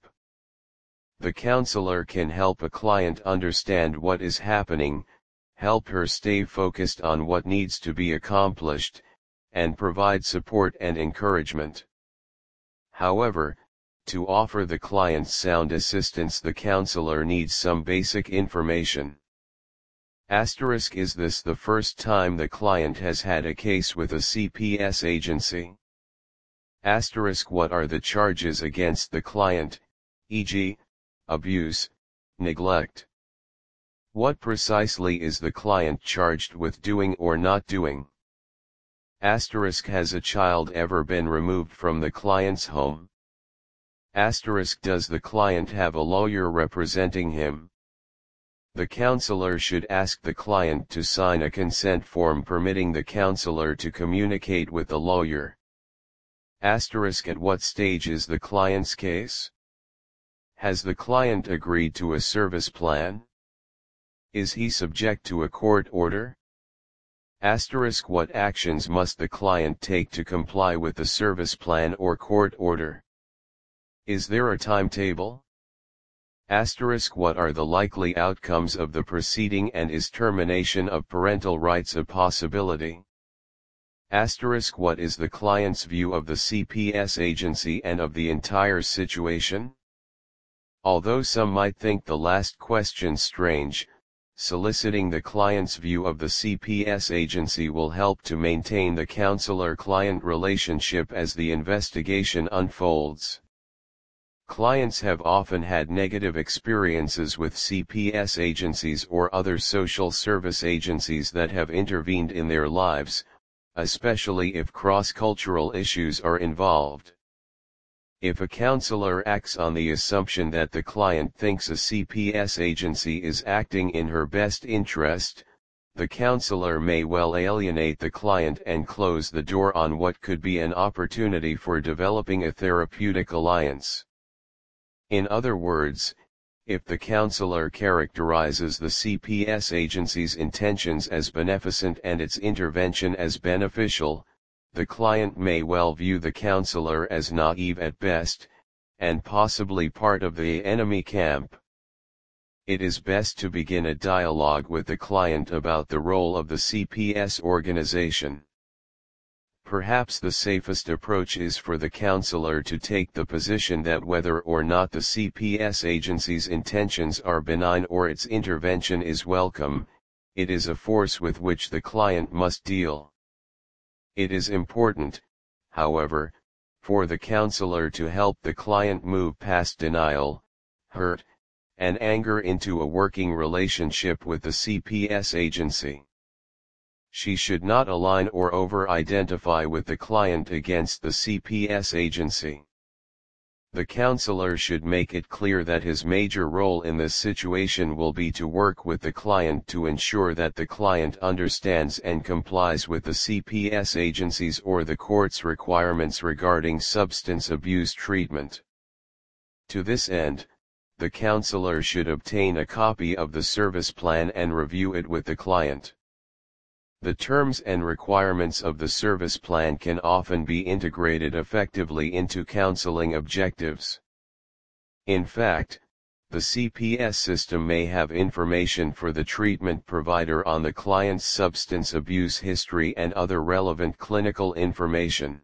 S1: The counselor can help a client understand what is happening, help her stay focused on what needs to be accomplished, and provide support and encouragement. However, to offer the client sound assistance, the counselor needs some basic information. Asterisk Is this the first time the client has had a case with a C P S agency? Asterisk What are the charges against the client, for example, abuse, neglect? What precisely is the client charged with doing or not doing? Asterisk Has a child ever been removed from the client's home? Asterisk Does the client have a lawyer representing him? The counselor should ask the client to sign a consent form permitting the counselor to communicate with the lawyer. Asterisk At what stage is the client's case? Has the client agreed to a service plan? Is he subject to a court order? Asterisk What actions must the client take to comply with the service plan or court order? Is there a timetable? Asterisk What are the likely outcomes of the proceeding and is termination of parental rights a possibility? Asterisk What is the client's view of the C P S agency and of the entire situation? Although some might think the last question strange, soliciting the client's view of the C P S agency will help to maintain the counselor-client relationship as the investigation unfolds. Clients have often had negative experiences with C P S agencies or other social service agencies that have intervened in their lives, especially if cross-cultural issues are involved. If a counselor acts on the assumption that the client thinks a C P S agency is acting in her best interest, the counselor may well alienate the client and close the door on what could be an opportunity for developing a therapeutic alliance. In other words, If the counselor characterizes the C P S agency's intentions as beneficent and its intervention as beneficial, the client may well view the counselor as naive at best, and possibly part of the enemy camp. It is best to begin a dialogue with the client about the role of the C P S organization. Perhaps the safest approach is for the counselor to take the position that whether or not the C P S agency's intentions are benign or its intervention is welcome, it is a force with which the client must deal. It is important, however, for the counselor to help the client move past denial, hurt, and anger into a working relationship with the C P S agency. She should not align or over-identify with the client against the C P S agency. The counselor should make it clear that his major role in this situation will be to work with the client to ensure that the client understands and complies with the C P S agency's or the court's requirements regarding substance abuse treatment. To this end, the counselor should obtain a copy of the service plan and review it with the client. The terms and requirements of the service plan can often be integrated effectively into counseling objectives. In fact, the C P S system may have information for the treatment provider on the client's substance abuse history and other relevant clinical information.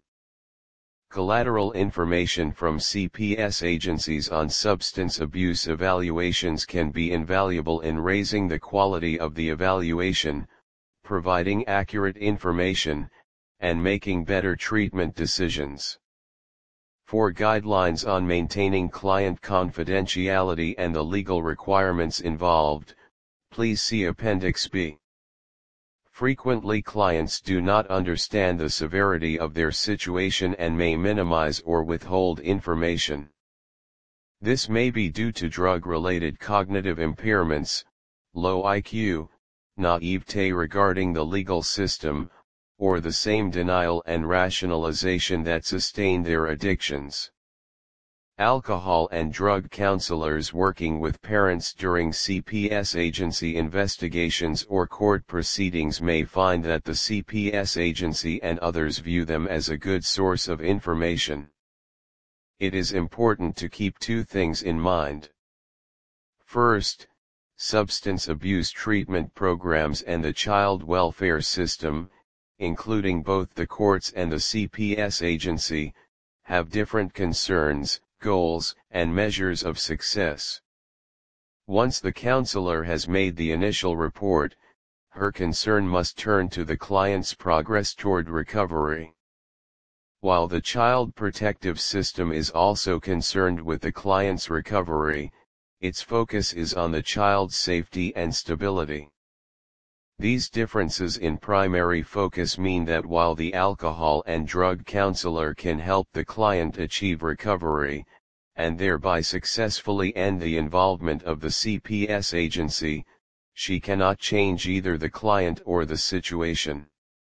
S1: Collateral information from C P S agencies on substance abuse evaluations can be invaluable in raising the quality of the evaluation, providing accurate information, and making better treatment decisions. For guidelines on maintaining client confidentiality and the legal requirements involved, please see Appendix B. Frequently clients do not understand the severity of their situation and may minimize or withhold information. This may be due to drug-related cognitive impairments, low I Q, naivete regarding the legal system, or the same denial and rationalization that sustain their addictions. Alcohol and drug counselors working with parents during C P S agency investigations or court proceedings may find that the C P S agency and others view them as a good source of information. It is important to keep two things in mind. First, substance abuse treatment programs and the child welfare system, including both the courts and the C P S agency, have different concerns, goals, and measures of success. Once the counselor has made the initial report, her concern must turn to the client's progress toward recovery. While the child protective system is also concerned with the client's recovery, its focus is on the child's safety and stability. These differences in primary focus mean that while the alcohol and drug counselor can help the client achieve recovery, and thereby successfully end the involvement of the C P S agency, she cannot change either the client or the situation.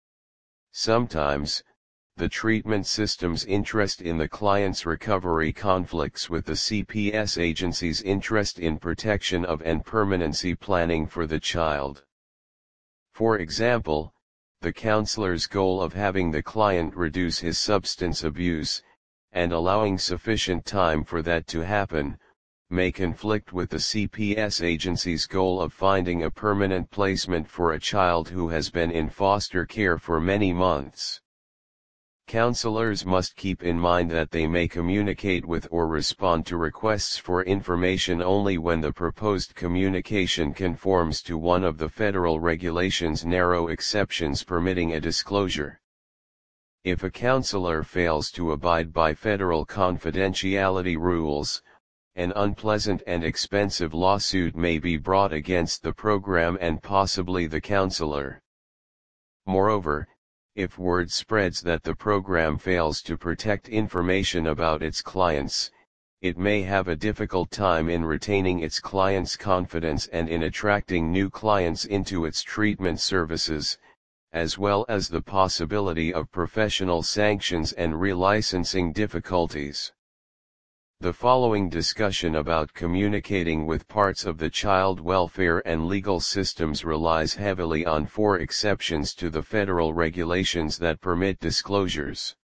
S1: Sometimes, the treatment system's interest in the client's recovery conflicts with the C P S agency's interest in protection of and permanency planning for the child. For example, the counselor's goal of having the client reduce his substance abuse, and allowing sufficient time for that to happen, may conflict with the C P S agency's goal of finding a permanent placement for a child who has been in foster care for many months. Counselors must keep in mind that they may communicate with or respond to requests for information only when the proposed communication conforms to one of the federal regulations' narrow exceptions permitting a disclosure. If a counselor fails to abide by federal confidentiality rules, an unpleasant and expensive lawsuit may be brought against the program and possibly the counselor. Moreover, if word spreads that the program fails to protect information about its clients, it may have a difficult time in retaining its clients' confidence and in attracting new clients into its treatment services, as well as the possibility of professional sanctions and relicensing difficulties. The following discussion about communicating with parts of the child welfare and legal systems relies heavily on four exceptions to the federal regulations that permit disclosures.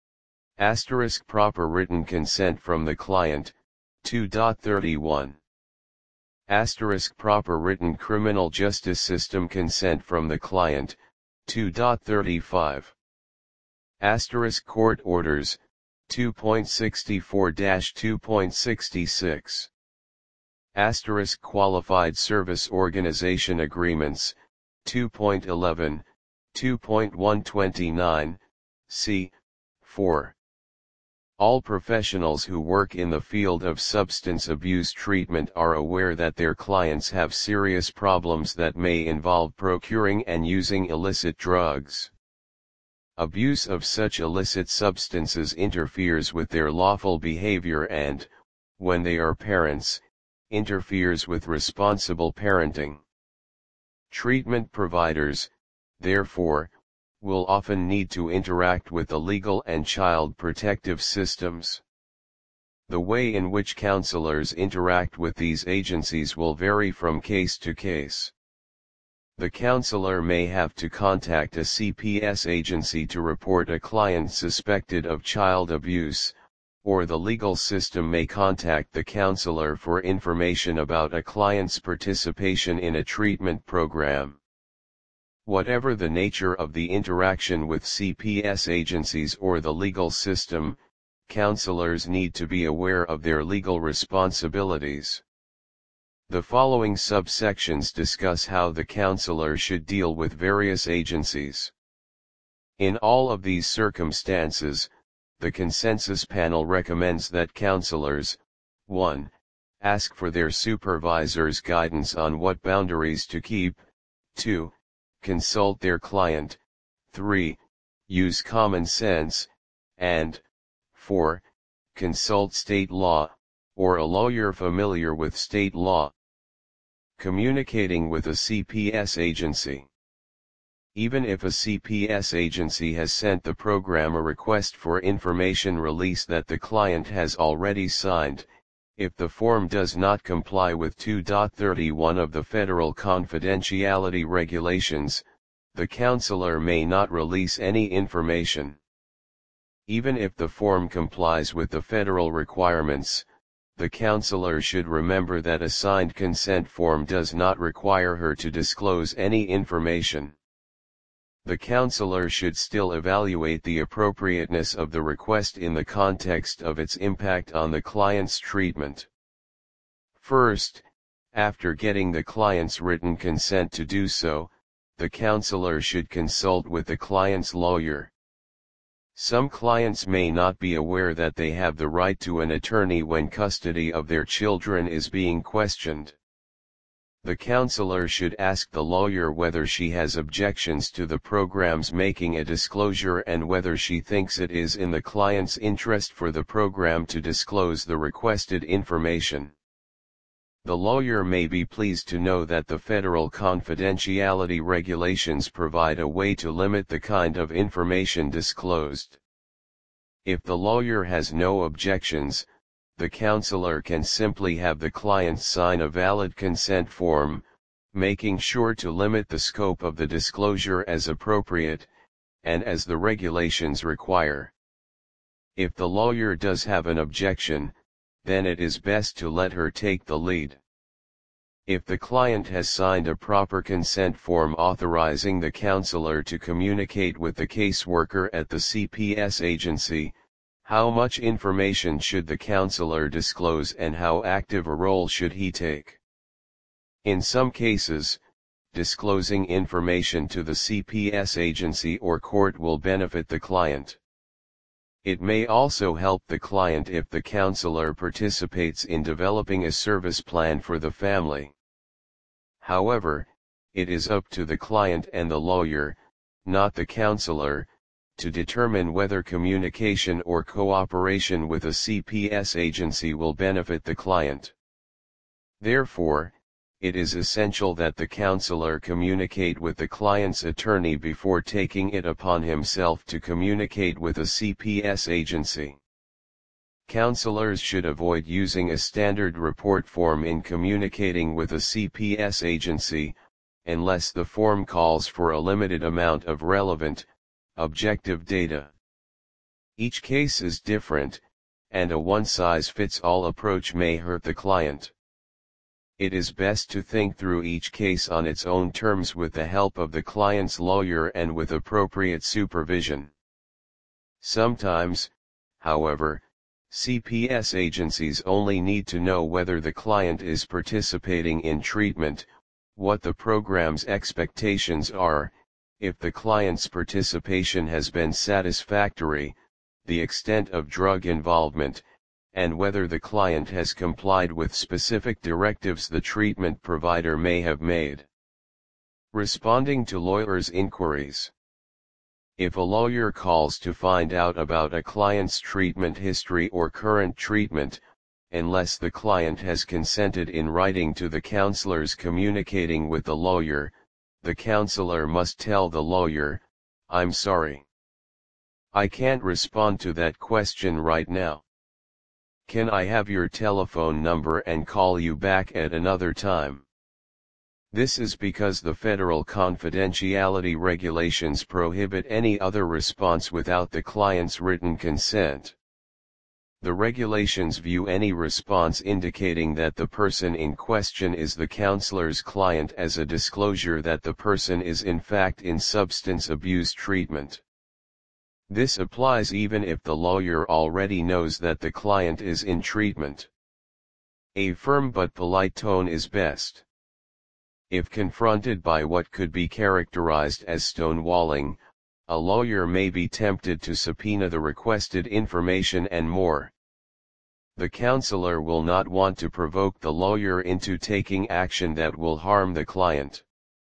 S1: Asterisk proper written consent from the client, two point thirty-one. Asterisk proper written criminal justice system consent from the client, two point thirty-five. Asterisk court orders, two point sixty-four dash two point sixty-six. Asterisk qualified service organization agreements, two point eleven, two point one twenty-nine, c. four. All professionals who work in the field of substance abuse treatment are aware that their clients have serious problems that may involve procuring and using illicit drugs. Abuse of such illicit substances interferes with their lawful behavior and, when they are parents, interferes with responsible parenting. Treatment providers, therefore, will often need to interact with the legal and child protective systems. The way in which counselors interact with these agencies will vary from case to case. The counselor may have to contact a C P S agency to report a client suspected of child abuse, or the legal system may contact the counselor for information about a client's participation in a treatment program. Whatever the nature of the interaction with C P S agencies or the legal system, counselors need to be aware of their legal responsibilities. The following subsections discuss how the counselor should deal with various agencies. In all of these circumstances, the consensus panel recommends that counselors, one. Ask for their supervisor's guidance on what boundaries to keep, two. Consult their client, three. Use common sense, and four. Consult state law, or a lawyer familiar with state law. Communicating with a C P S agency. Even if a C P S agency has sent the program a request for information release that the client has already signed, if the form does not comply with two point thirty-one of the Federal Confidentiality Regulations, the counselor may not release any information. Even if the form complies with the federal requirements, the counselor should remember that a signed consent form does not require her to disclose any information. The counselor should still evaluate the appropriateness of the request in the context of its impact on the client's treatment. First, after getting the client's written consent to do so, the counselor should consult with the client's lawyer. Some clients may not be aware that they have the right to an attorney when custody of their children is being questioned. The counselor should ask the lawyer whether she has objections to the program's making a disclosure and whether she thinks it is in the client's interest for the program to disclose the requested information. The lawyer may be pleased to know that the federal confidentiality regulations provide a way to limit the kind of information disclosed. If the lawyer has no objections, the counselor can simply have the client sign a valid consent form, making sure to limit the scope of the disclosure as appropriate, and as the regulations require. If the lawyer does have an objection, then it is best to let her take the lead. If the client has signed a proper consent form authorizing the counselor to communicate with the caseworker at the C P S agency, how much information should the counselor disclose and how active a role should he take? In some cases, disclosing information to the C P S agency or court will benefit the client. It may also help the client if the counselor participates in developing a service plan for the family. However, it is up to the client and the lawyer, not the counselor, to determine whether communication or cooperation with a C P S agency will benefit the client. Therefore, it is essential that the counselor communicate with the client's attorney before taking it upon himself to communicate with a C P S agency. Counselors should avoid using a standard report form in communicating with a C P S agency, unless the form calls for a limited amount of relevant, objective data. Each case is different, and a one-size-fits-all approach may hurt the client. It is best to think through each case on its own terms with the help of the client's lawyer and with appropriate supervision. Sometimes, however, C P S agencies only need to know whether the client is participating in treatment, what the program's expectations are, if the client's participation has been satisfactory, the extent of drug involvement, and whether the client has complied with specific directives the treatment provider may have made. Responding to lawyers' inquiries. If a lawyer calls to find out about a client's treatment history or current treatment, unless the client has consented in writing to the counselors communicating with the lawyer, the counselor must tell the lawyer, "I'm sorry. I can't respond to that question right now. Can I have your telephone number and call you back at another time?" This is because the federal confidentiality regulations prohibit any other response without the client's written consent. The regulations view any response indicating that the person in question is the counselor's client as a disclosure that the person is in fact in substance abuse treatment. This applies even if the lawyer already knows that the client is in treatment. A firm but polite tone is best. If confronted by what could be characterized as stonewalling, a lawyer may be tempted to subpoena the requested information and more. The counselor will not want to provoke the lawyer into taking action that will harm the client.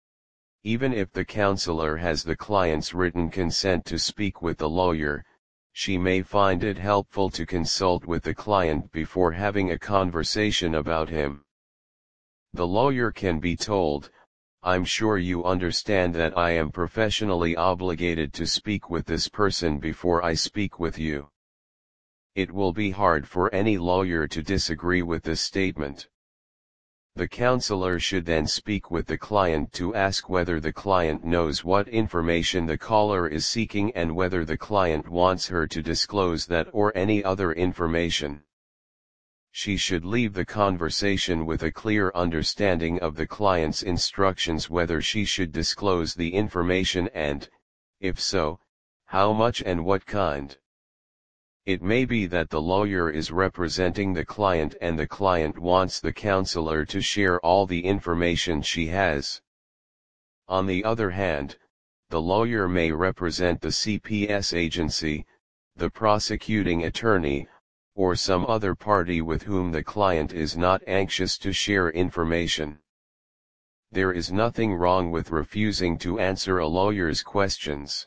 S1: Even if the counselor has the client's written consent to speak with the lawyer, she may find it helpful to consult with the client before having a conversation about him. The lawyer can be told, "I'm sure you understand that I am professionally obligated to speak with this person before I speak with you." It will be hard for any lawyer to disagree with this statement. The counselor should then speak with the client to ask whether the client knows what information the caller is seeking and whether the client wants her to disclose that or any other information. She should leave the conversation with a clear understanding of the client's instructions whether she should disclose the information and, if so, how much and what kind. It may be that the lawyer is representing the client and the client wants the counselor to share all the information she has. On the other hand, the lawyer may represent the C P S agency, the prosecuting attorney, or some other party with whom the client is not anxious to share information. There is nothing wrong with refusing to answer a lawyer's questions.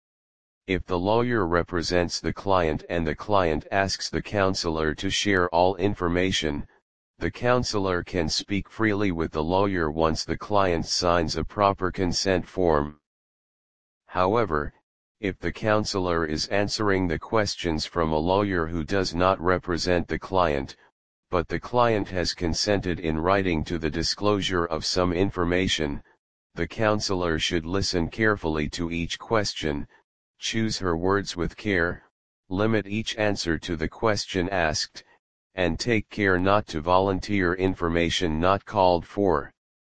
S1: If the lawyer represents the client and the client asks the counselor to share all information, the counselor can speak freely with the lawyer once the client signs a proper consent form. However, if the counselor is answering the questions from a lawyer who does not represent the client, but the client has consented in writing to the disclosure of some information, the counselor should listen carefully to each question, choose her words with care, limit each answer to the question asked, and take care not to volunteer information not called for.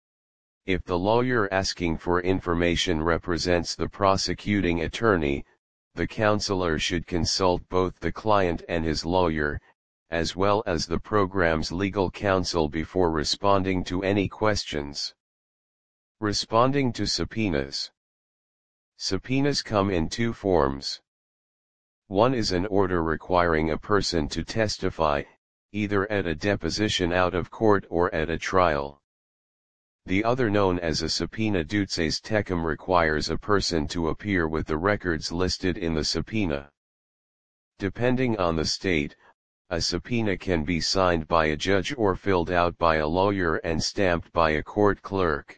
S1: If the lawyer asking for information represents the prosecuting attorney, the counselor should consult both the client and his lawyer, as well as the program's legal counsel before responding to any questions. Responding to subpoenas. Subpoenas come in two forms. One is an order requiring a person to testify, either at a deposition out of court or at a trial. The other, known as a subpoena duces tecum, requires a person to appear with the records listed in the subpoena. Depending on the state, a subpoena can be signed by a judge or filled out by a lawyer and stamped by a court clerk.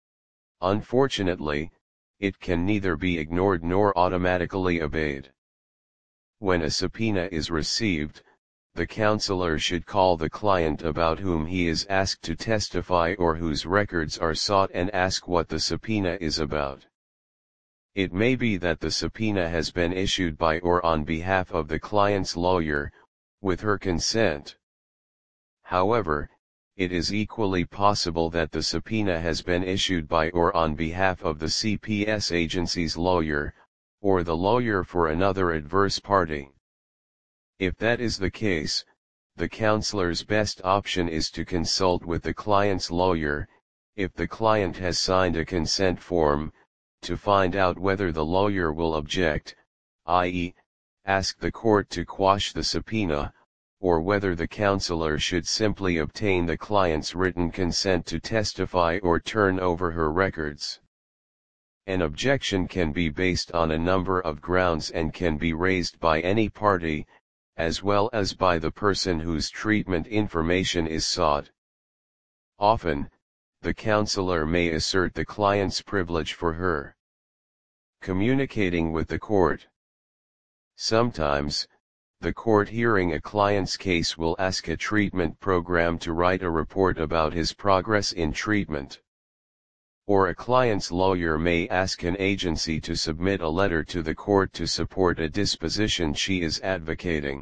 S1: Unfortunately, it can neither be ignored nor automatically obeyed. When a subpoena is received, the counselor should call the client about whom he is asked to testify or whose records are sought and ask what the subpoena is about. It may be that the subpoena has been issued by or on behalf of the client's lawyer, with her consent. However, it is equally possible that the subpoena has been issued by or on behalf of the C P S agency's lawyer, or the lawyer for another adverse party. If that is the case, the counselor's best option is to consult with the client's lawyer, if the client has signed a consent form, to find out whether the lawyer will object, that is, ask the court to quash the subpoena, or whether the counselor should simply obtain the client's written consent to testify or turn over her records. An objection can be based on a number of grounds and can be raised by any party, as well as by the person whose treatment information is sought. Often, the counselor may assert the client's privilege for her communicating with the court. Sometimes, the court hearing a client's case will ask a treatment program to write a report about his progress in treatment. Or a client's lawyer may ask an agency to submit a letter to the court to support a disposition she is advocating.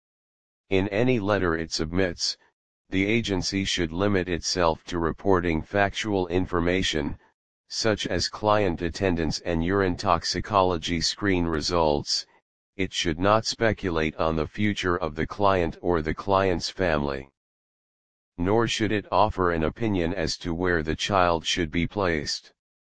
S1: In any letter it submits, the agency should limit itself to reporting factual information, such as client attendance and urine toxicology screen results. It should not speculate on the future of the client or the client's family. Nor should it offer an opinion as to where the child should be placed.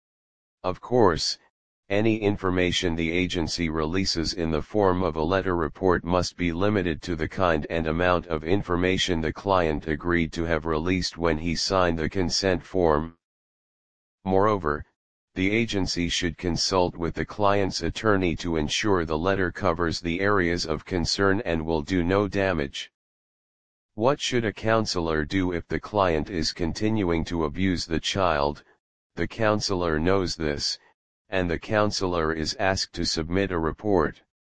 S1: Of course, any information the agency releases in the form of a letter report must be limited to the kind and amount of information the client agreed to have released when he signed the consent form. Moreover, the agency should consult with the client's attorney to ensure the letter covers the areas of concern and will do no damage. What should a counselor do if the client is continuing to abuse the child? The counselor knows this, and the counselor is asked to submit a report.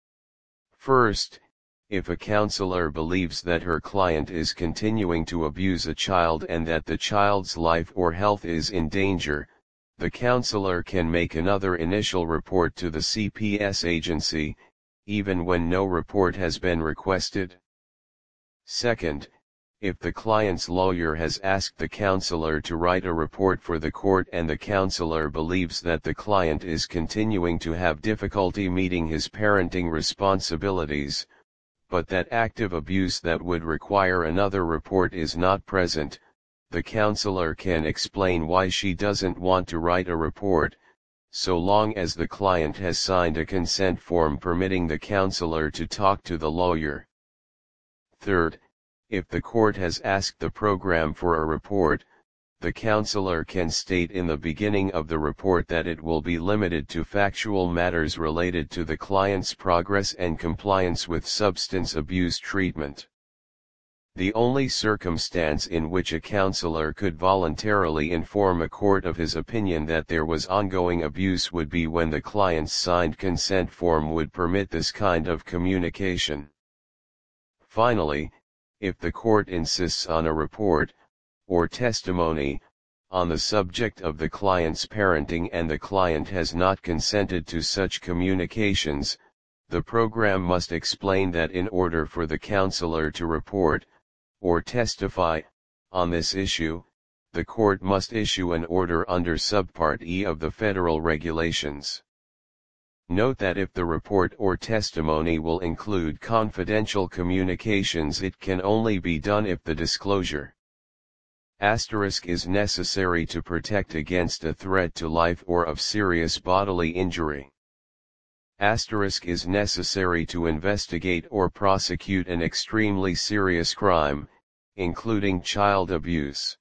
S1: First, if a counselor believes that her client is continuing to abuse a child and that the child's life or health is in danger, the counselor can make another initial report to the C P S agency, even when no report has been requested. Second, if the client's lawyer has asked the counselor to write a report for the court and the counselor believes that the client is continuing to have difficulty meeting his parenting responsibilities, but that active abuse that would require another report is not present, the counselor can explain why she doesn't want to write a report, so long as the client has signed a consent form permitting the counselor to talk to the lawyer. Third, if the court has asked the program for a report, the counselor can state in the beginning of the report that it will be limited to factual matters related to the client's progress and compliance with substance abuse treatment. The only circumstance in which a counselor could voluntarily inform a court of his opinion that there was ongoing abuse would be when the client's signed consent form would permit this kind of communication. Finally, if the court insists on a report, or testimony, on the subject of the client's parenting and the client has not consented to such communications, the program must explain that in order for the counselor to report, or testify, on this issue, the court must issue an order under Subpart E of the federal regulations. Note that if the report or testimony will include confidential communications, it can only be done if the disclosure asterisk is necessary to protect against a threat to life or of serious bodily injury. Asterisk is necessary to investigate or prosecute an extremely serious crime, including child abuse.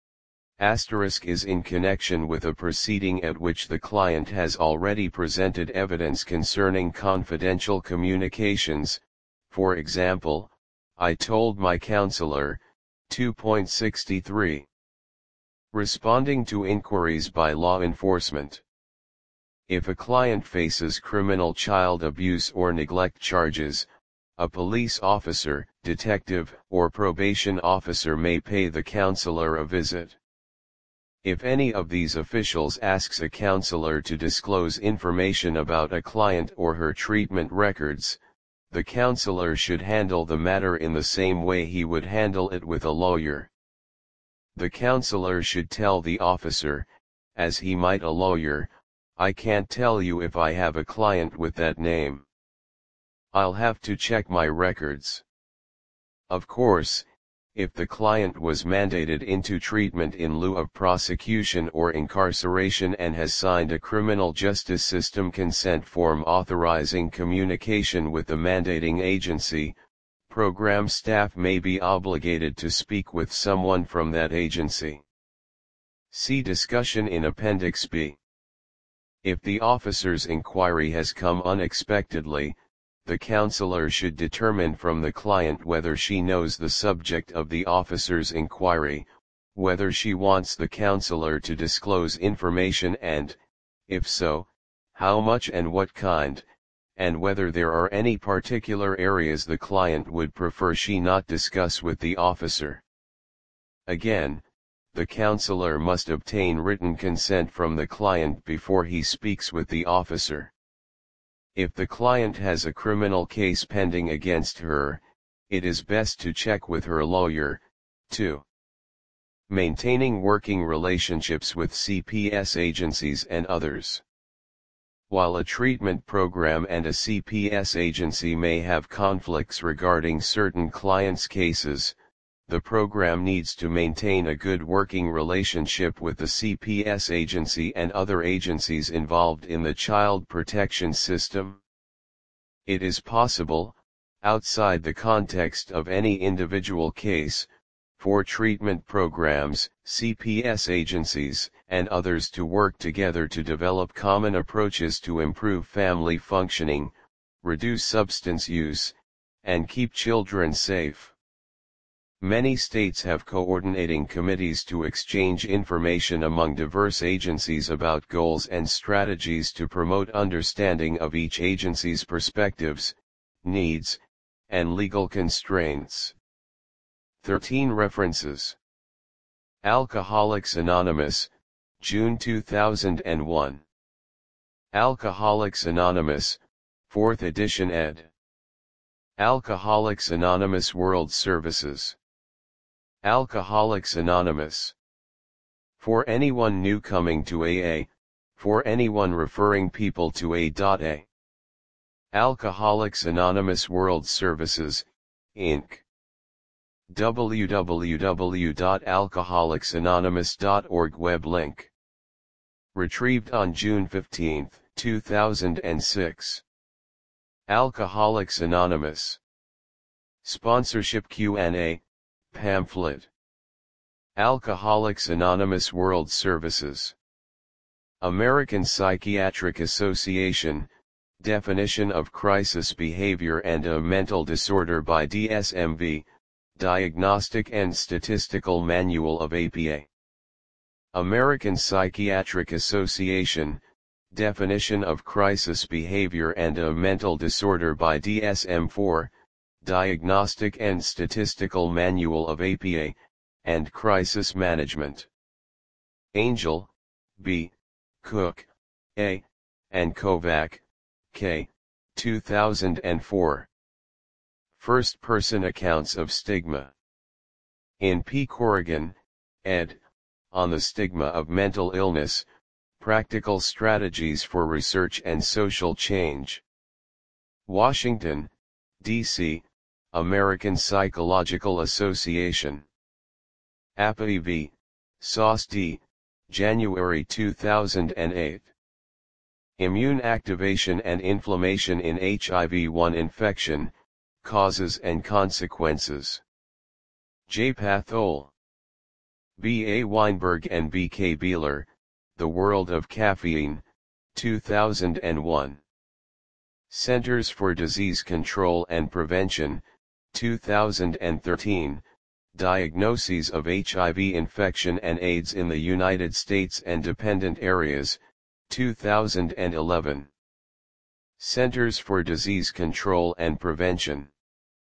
S1: Asterisk is in connection with a proceeding at which the client has already presented evidence concerning confidential communications, for example, I told my counselor, two point six three. Responding to inquiries by law enforcement. If a client faces criminal child abuse or neglect charges, a police officer, detective, or probation officer may pay the counselor a visit. If any of these officials asks a counselor to disclose information about a client or her treatment records, the counselor should handle the matter in the same way he would handle it with a lawyer. The counselor should tell the officer, as he might a lawyer, "I can't tell you if I have a client with that name. I'll have to check my records." Of course, if the client was mandated into treatment in lieu of prosecution or incarceration and has signed a criminal justice system consent form authorizing communication with the mandating agency, program staff may be obligated to speak with someone from that agency. See discussion in Appendix B. If the officer's inquiry has come unexpectedly, the counselor should determine from the client whether she knows the subject of the officer's inquiry, whether she wants the counselor to disclose information and, if so, how much and what kind, and whether there are any particular areas the client would prefer she not discuss with the officer. Again, the counselor must obtain written consent from the client before he speaks with the officer. If the client has a criminal case pending against her, it is best to check with her lawyer. two. Maintaining working relationships with C P S agencies and others. While a treatment program and a C P S agency may have conflicts regarding certain clients' cases, the program needs to maintain a good working relationship with the C P S agency and other agencies involved in the child protection system. It is possible, outside the context of any individual case, for treatment programs, C P S agencies, and others to work together to develop common approaches to improve family functioning, reduce substance use, and keep children safe. Many states have coordinating committees to exchange information among diverse agencies about goals and strategies to promote understanding of each agency's perspectives, needs, and legal constraints. thirteen References. Alcoholics Anonymous, June two thousand one. Alcoholics Anonymous, fourth edition ed. Alcoholics Anonymous World Services. Alcoholics Anonymous. For anyone new coming to A A, for anyone referring people to A A. Alcoholics Anonymous World Services, Incorporated w w w dot alcoholics anonymous dot org web link. Retrieved on June fifteenth, two thousand six. Alcoholics Anonymous. Sponsorship Q and A, pamphlet. Alcoholics Anonymous World Services. American Psychiatric Association, Definition of Crisis Behavior and a Mental Disorder by D S M V, Diagnostic and Statistical Manual of A P A. American Psychiatric Association, Definition of Crisis Behavior and a Mental Disorder by D S M four, Diagnostic and Statistical Manual of A P A, and Crisis Management. Angel, B., Cook, A., and Kovac, K., two thousand four. First-person accounts of stigma. In P. Corrigan, ed., on the stigma of mental illness, practical strategies for research and social change. Washington, D C, American Psychological Association. A P A V, S O S D, January two thousand eight. Immune activation and inflammation in H I V one infection, causes and consequences. J. Pathol. B. A. Weinberg and B. K. Beeler, The World of Caffeine, two thousand one. Centers for Disease Control and Prevention, two thousand thirteen, Diagnoses of H I V infection and AIDS in the United States and Dependent Areas, two thousand eleven. Centers for Disease Control and Prevention.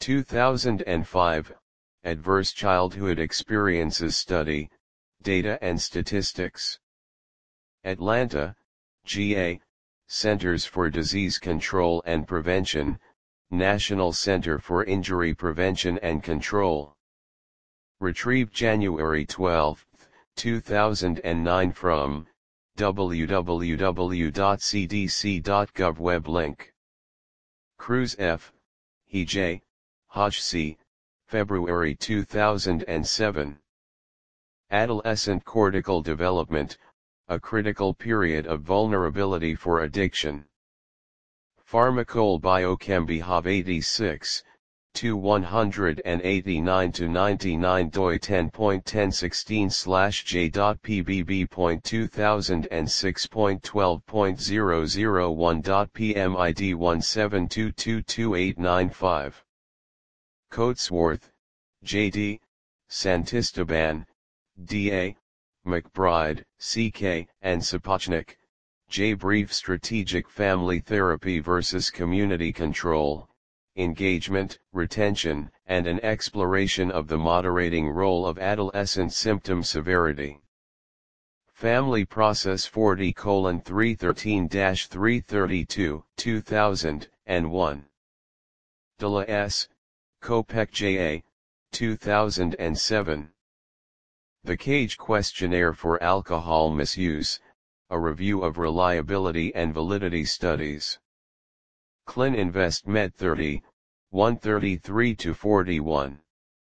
S1: two thousand five, Adverse Childhood Experiences Study, Data and Statistics. Atlanta, G A, Centers for Disease Control and Prevention, National Center for Injury Prevention and Control. Retrieved January twelfth, two thousand nine from w w w dot c d c dot gov web link. Cruz F., He J., Hodge C., February two thousand seven. Adolescent Cortical Development, a Critical Period of Vulnerability for Addiction. Pharmacol Biochem Behave eighty-six, to one eighty-nine to ninety-nine doi ten point ten sixteen slash j dot p b b point two thousand six point twelve point zero zero one dot p m I D one seven two two two eight nine five. Coatsworth, J D, Santisteban, D A, McBride, C K, and Sapochnik, J. Brief Strategic Family Therapy versus Community Control, Engagement, Retention, and an Exploration of the Moderating Role of Adolescent Symptom Severity. Family Process forty colon three thirteen dash three thirty-two, two thousand one. De la S., Kopek J A, two thousand seven. The Cage Questionnaire for Alcohol Misuse, a Review of Reliability and Validity Studies. Clin Invest Med thirty, one thirty-three to forty-one.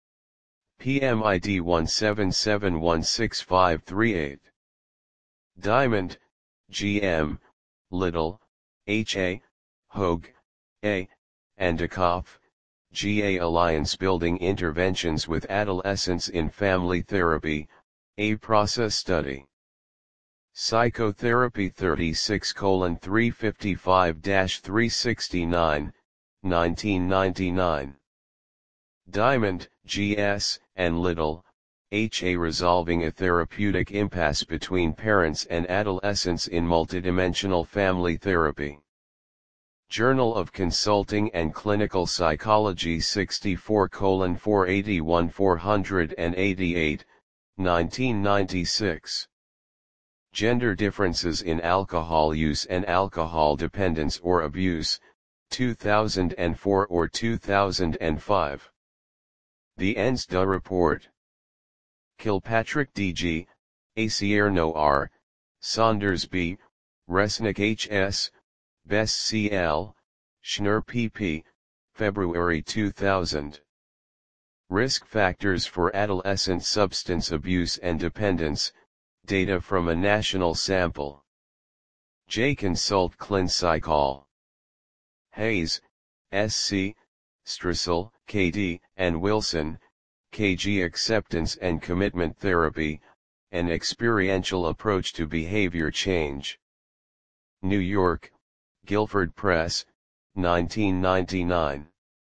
S1: P M I D one seven seven one six five three eight. Diamond, G M, Little, H A, Hogue, A, Endikoff, G A. Alliance Building Interventions with Adolescents in Family Therapy, a Process Study. Psychotherapy thirty-six colon three fifty-five dash three sixty-nine, nineteen ninety-nine. Diamond, G S, and Little, H A. Resolving a Therapeutic Impasse Between Parents and Adolescents in Multidimensional Family Therapy. Journal of Consulting and Clinical Psychology sixty-four colon four eighty-one four eighty-eight, nineteen ninety-six. Gender Differences in Alcohol Use and Alcohol Dependence or Abuse, two thousand four or two thousand five. The E N S D A Report. Kilpatrick D G, Acierno R, Saunders B, Resnick H S, Bess C L, Schnur P P, February two thousand. Risk Factors for Adolescent Substance Abuse and Dependence, Data from a National Sample. J. Consult ClinPsychol. Hayes, S C, Strassel, K D, and Wilson, K G. Acceptance and Commitment Therapy, an Experiential Approach to Behavior Change. New York, Guilford Press, nineteen ninety-nine.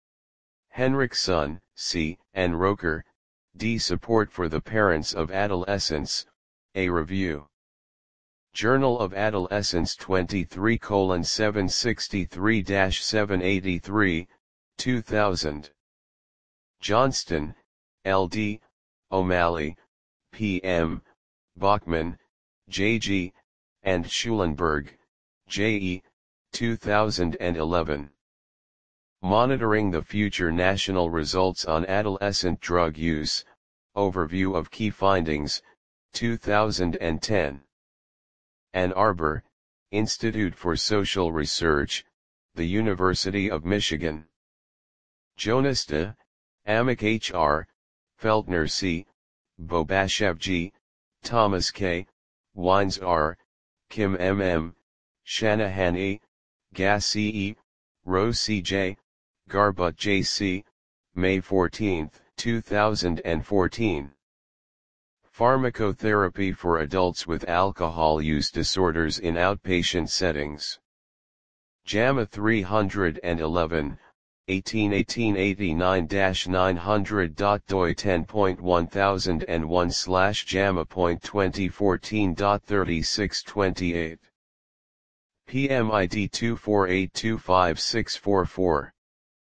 S1: Henrikson, C., and Roker, D. Support for the Parents of Adolescents, a Review. Journal of Adolescence twenty-three colon seven sixty-three dash seven eighty-three, two thousand. Johnston, L D, O'Malley, P M, Bachman, J G, and Schulenberg, J E, two thousand eleven. Monitoring the Future National Results on Adolescent Drug Use, Overview of Key Findings, two thousand ten. Ann Arbor, Institute for Social Research, the University of Michigan. Jonas D., Amick H R, Feltner C., Bobashev G., Thomas K., Wines R., Kim M M, Shanahan E., Gass C E, Rose C J, Garbut J C, May fourteenth, two thousand fourteen. Pharmacotherapy for Adults with Alcohol Use Disorders in Outpatient Settings. JAMA three eleven, eighteen eighteen eighty-nine dash nine hundred dot doi ten point one thousand one slash JAMA point twenty fourteen dot thirty-six twenty-eight. P M I D two four eight two five six four four.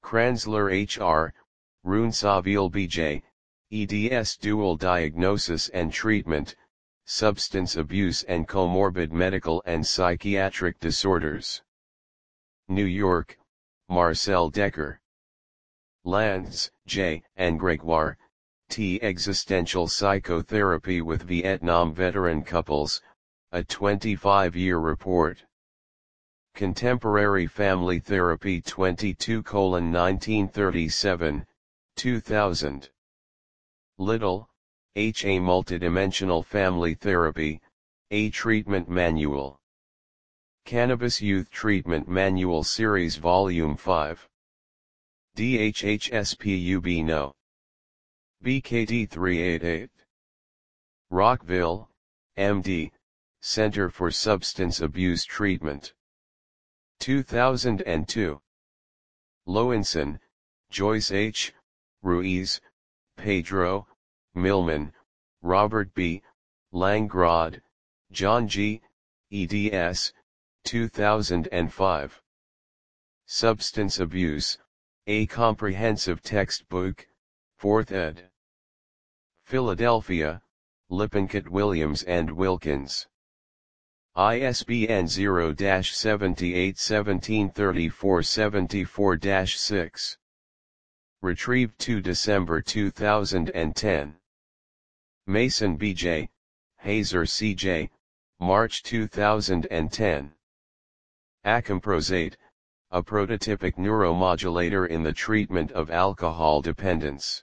S1: Kranzler H R, Runsaville B J, E D S Dual Diagnosis and Treatment, Substance Abuse and Comorbid Medical and Psychiatric Disorders. New York, Marcel Decker. Lanz, J., and Gregoire, T. Existential Psychotherapy with Vietnam Veteran Couples, a twenty-five year report. Contemporary Family Therapy twenty-two nineteen thirty-seven, two thousand. Little, H. A Multidimensional Family Therapy, a Treatment Manual. Cannabis Youth Treatment Manual Series Volume five. D H H S P U B No. B K D three eighty-eight. Rockville, M D, Center for Substance Abuse Treatment. two thousand two. Lowenson, Joyce H., Ruiz, Pedro, Millman, Robert B., Langrod, John G., eds, two thousand five. Substance Abuse, a Comprehensive Textbook, fourth ed. Philadelphia, Lippincott Williams and Wilkins. I S B N zero seventy-eight seventeen thirty-four seventy-four six. Retrieved two December two thousand ten. Mason B J, Hazer C J, March two thousand ten. Acamprosate, a prototypic neuromodulator in the treatment of alcohol dependence.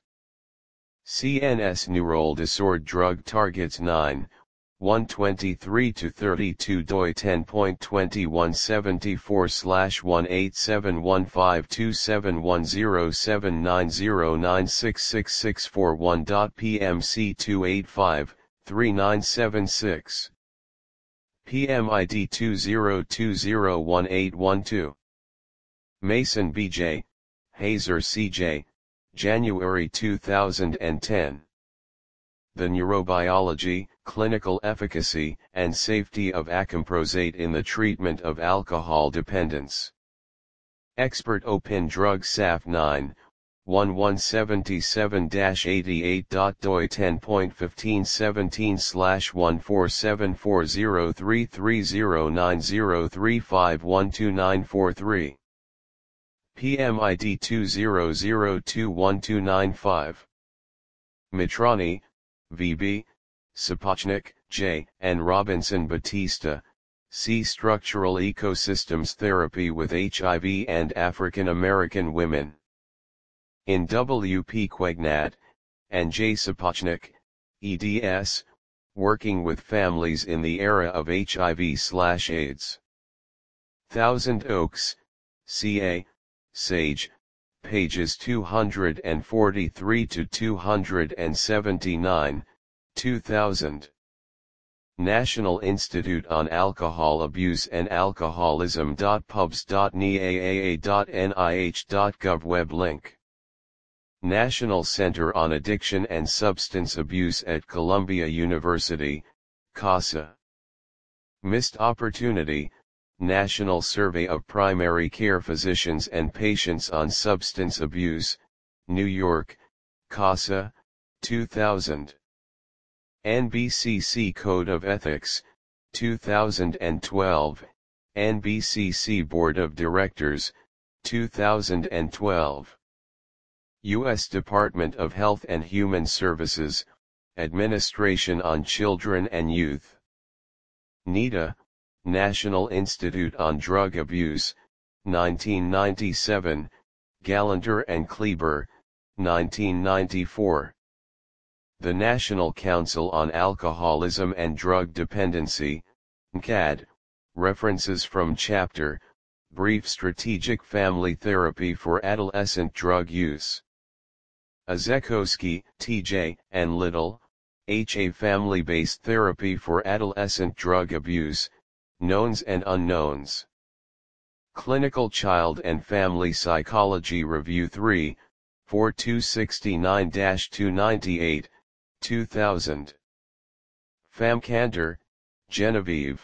S1: C N S Neural Disorder Drug Targets nine, one twenty-three to thirty-two doi ten point two one seven four slash one eight seven one five two seven one zero seven nine zero nine six six six four one. P M C two eight five, three nine seven six. P M I D two zero two zero one eight one two. Mason B J, Hazer C J, January two thousand ten. The Neurobiology, Clinical Efficacy, and Safety of Acamprosate in the Treatment of Alcohol Dependence. Expert Open Drug S A F nine, eleven seventy-seven eighty-eight. doi ten point fifteen seventeen slash one four seven four zero three three zero nine zero three five one two nine four three. P M I D two zero zero two one two nine five. Mitrani, V B, Sapochnik, J., and Robinson Batista, C. Structural Ecosystems Therapy with H I V and African American Women. In W. P. Quegnat, and J. Sapochnik, eds, Working with Families in the Era of H I V/AIDS. Thousand Oaks, C A, Sage, pages two forty-three to two seventy-nine, two thousand. National Institute on Alcohol Abuse and Alcoholism. pubs dot n i a a dot n i h dot gov web link. National Center on Addiction and Substance Abuse at Columbia University, CASA. Missed Opportunity, National Survey of Primary Care Physicians and Patients on Substance Abuse, New York, CASA, two thousand. N B C C Code of Ethics, two thousand twelve, N B C C Board of Directors, two thousand twelve. U S Department of Health and Human Services, Administration on Children and Youth. NIDA, National Institute on Drug Abuse, nineteen ninety-seven, Gallagher and Kleber, nineteen ninety-four. The National Council on Alcoholism and Drug Dependency, N C A D, references from Chapter, Brief Strategic Family Therapy for Adolescent Drug Use. Azekowski, T J, and Little, H. A Family-Based Therapy for Adolescent Drug Abuse, Knowns and Unknowns. Clinical Child and Family Psychology Review three, forty-two sixty-nine to two ninety-eight, two thousand. Famkanter, Genevieve.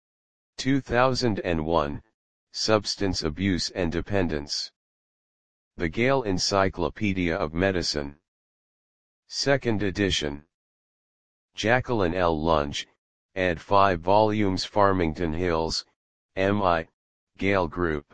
S1: two thousand one, Substance Abuse and Dependence. The Gale Encyclopedia of Medicine. Second edition. Jacqueline L. Lunge, ed. five volumes Farmington Hills, M I, Gale Group.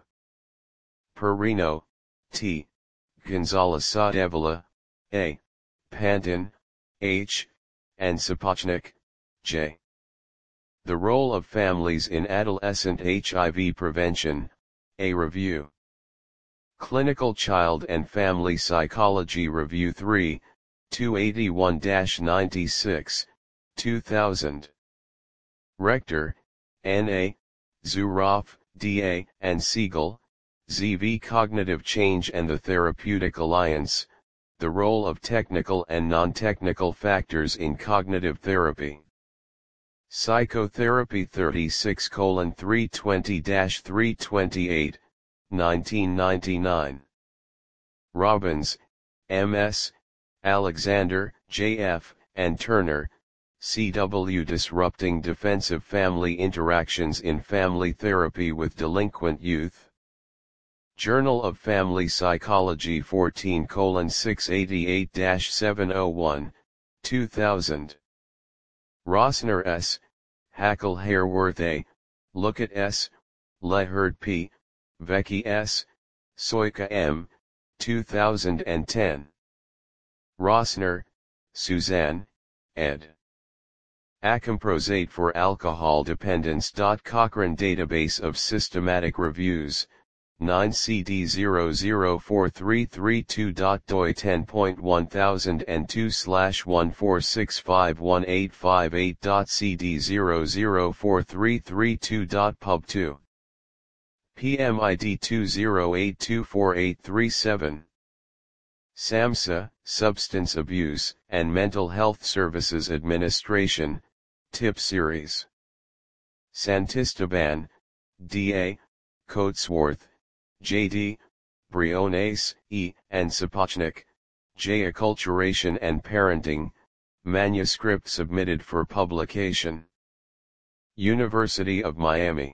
S1: Perino, T. Gonzalez Sadevila, A. Panton, H. and Sapochnik, J. The Role of Families in Adolescent H I V Prevention, A Review. Clinical Child and Family Psychology Review three, two eighty-one dash ninety-six, two thousand. Rector, N A, Zuroff, D A, and Siegel, Z V Cognitive Change and the Therapeutic Alliance, The Role of Technical and Non-Technical Factors in Cognitive Therapy. Psychotherapy thirty-six colon three twenty dash three twenty-eight, nineteen ninety-nine. Robbins, M S, Alexander, J F, and Turner, C W Disrupting Defensive Family Interactions in Family Therapy with Delinquent Youth. Journal of Family Psychology fourteen colon six eighty-eight dash seven oh one, two thousand. Rossner S., Hackle Hareworth A., Lookett S., Leherd P., Vecchi S., Soika M., two thousand ten. Rossner, Suzanne, ed. Acamprosate for Alcohol Dependence. Cochrane Database of Systematic Reviews, nine C D zero zero four three three two. doi ten point one thousand two slash one four six five one eight five eight. C D zero zero four three three two. pub two. P M I D two zero eight two four eight three seven. SAMHSA, Substance Abuse and Mental Health Services Administration, Tip Series. Santisteban, D A, Coatsworth, J D, Briones, E. and Sapochnik, J. Acculturation and Parenting, manuscript submitted for publication. University of Miami.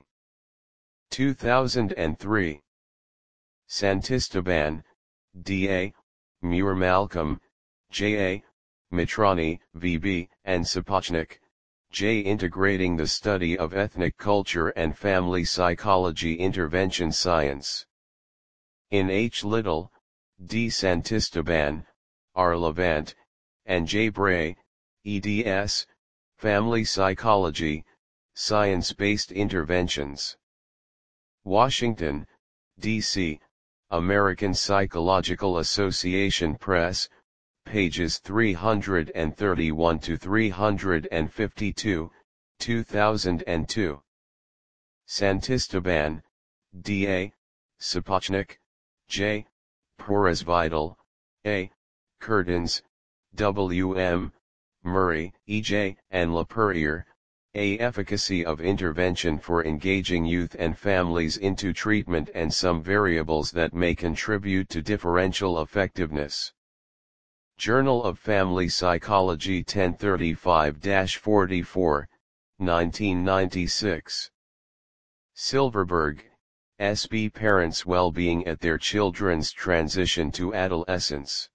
S1: two thousand three. Santisteban, D A, Muir Malcolm, J A, Mitrani, V B, and Sapochnik, J. Integrating the Study of Ethnic Culture and Family Psychology Intervention Science. In H. Little, D. Santisteban, R. Levant, and J. Bray, eds, Family Psychology, Science-Based Interventions. Washington, D C, American Psychological Association Press, pages three thirty-one to three fifty-two, two thousand two. Santisteban, D A, Sapochnik, J. Perez-Vidal, A. Curtins, W M, Murray, E J, and LaPerriere, A. Efficacy of Intervention for Engaging Youth and Families into Treatment and Some Variables that May Contribute to Differential Effectiveness. Journal of Family Psychology ten thirty-five dash forty-four, nineteen ninety-six. Silverberg, S B Parents' Well-Being at Their Children's Transition to Adolescence.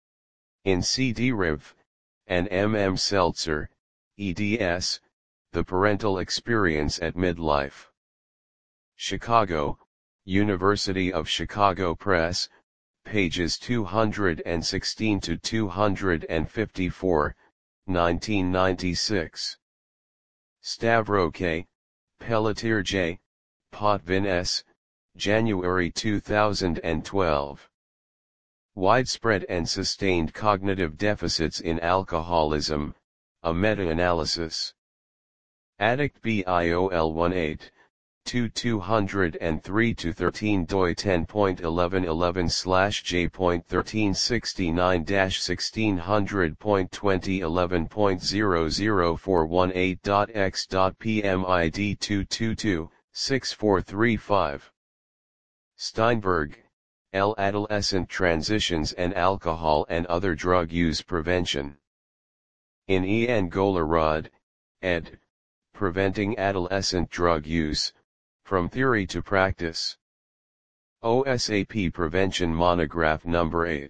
S1: In C D Riv, and M M Seltzer, eds, The Parental Experience at Midlife. Chicago, University of Chicago Press, pages two sixteen to two fifty-four, nineteen ninety-six. Stavro K., Pelletier J., Potvin S., January two thousand twelve. Widespread and Sustained Cognitive Deficits in Alcoholism, a Meta-Analysis. Addict B I O L eighteen, two two oh three to thirteen. doi ten point eleven eleven slash j point thirteen sixty-nine dash sixteen hundred point twenty eleven point zero zero four one eight dot x dot p m I D two two two, six four three five. Steinberg, L. Adolescent Transitions and Alcohol and Other Drug Use Prevention. In E. N. Golarod, ed. Preventing Adolescent Drug Use, From Theory to Practice. O S A P Prevention Monograph Number eight.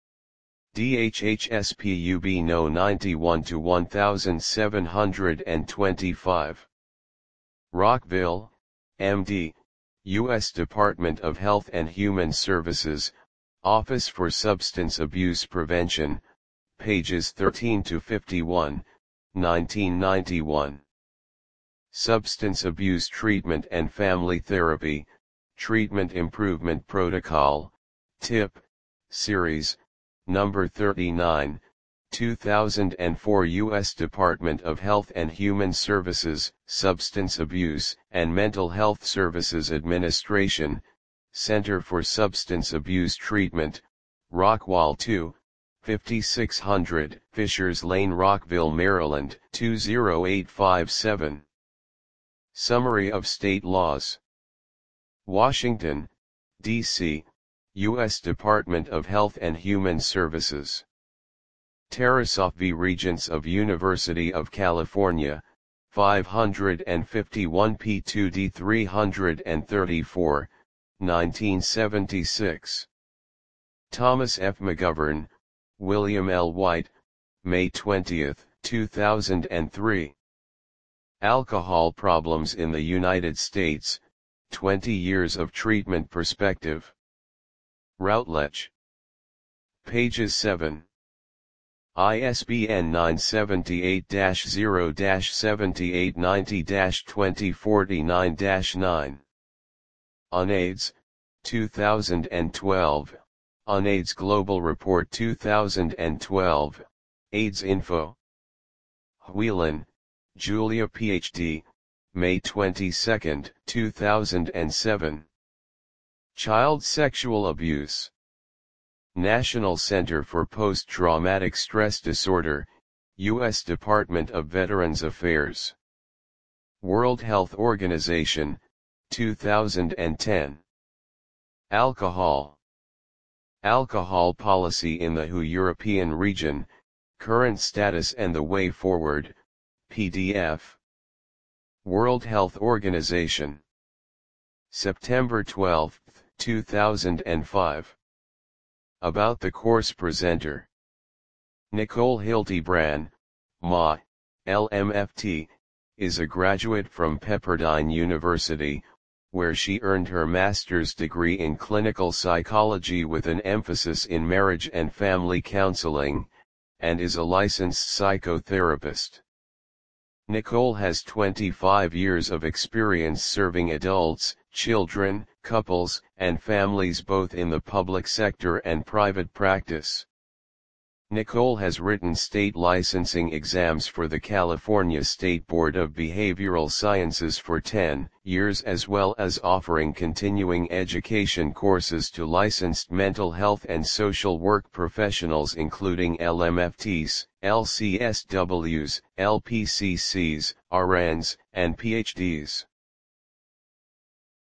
S1: D H H S P U B No ninety-one to seventeen twenty-five. Rockville, M D, U S Department of Health and Human Services, Office for Substance Abuse Prevention, pages thirteen to fifty-one, nineteen ninety-one. Substance Abuse Treatment and Family Therapy, Treatment Improvement Protocol, T I P, Series, number thirty-nine, two thousand four U S Department of Health and Human Services, Substance Abuse and Mental Health Services Administration, Center for Substance Abuse Treatment, Rockwall two, fifty-six hundred Fishers Lane, Rockville, Maryland two zero eight five seven. Summary of State Laws. Washington, D C, U S Department of Health and Human Services. Tarasoff v. Regents of University of California, five fifty-one P two D three thirty-four, nineteen seventy-six. Thomas F. McGovern, William L. White, May twentieth, two thousand three. Alcohol Problems in the United States, twenty years of Treatment Perspective. Routledge. Pages seven. I S B N nine seven eight dash zero dash seven eight nine zero dash two zero four nine dash nine. On AIDS, two thousand twelve, On AIDS Global Report two thousand twelve, AIDS Info. Whelan, Julia P H D, May twenty-second, two thousand seven. Child Sexual Abuse. National Center for Post-Traumatic Stress Disorder, U S Department of Veterans Affairs. World Health Organization, two thousand ten. Alcohol. Alcohol Policy in the W H O European Region, Current Status and the Way Forward, P D F. World Health Organization. September twelfth, two thousand five. About the course presenter. Nicole Hildebrand, M A, L M F T, is a graduate from Pepperdine University, where she earned her master's degree in clinical psychology with an emphasis in marriage and family counseling, and is a licensed psychotherapist. Nicole has twenty-five years of experience serving adults, children, couples, and families both in the public sector and private practice. Nicole has written state licensing exams for the California State Board of Behavioral Sciences for ten years, as well as offering continuing education courses to licensed mental health and social work professionals including L M F Ts, L C S Ws, L P C Cs, R Ns, and P H Ds.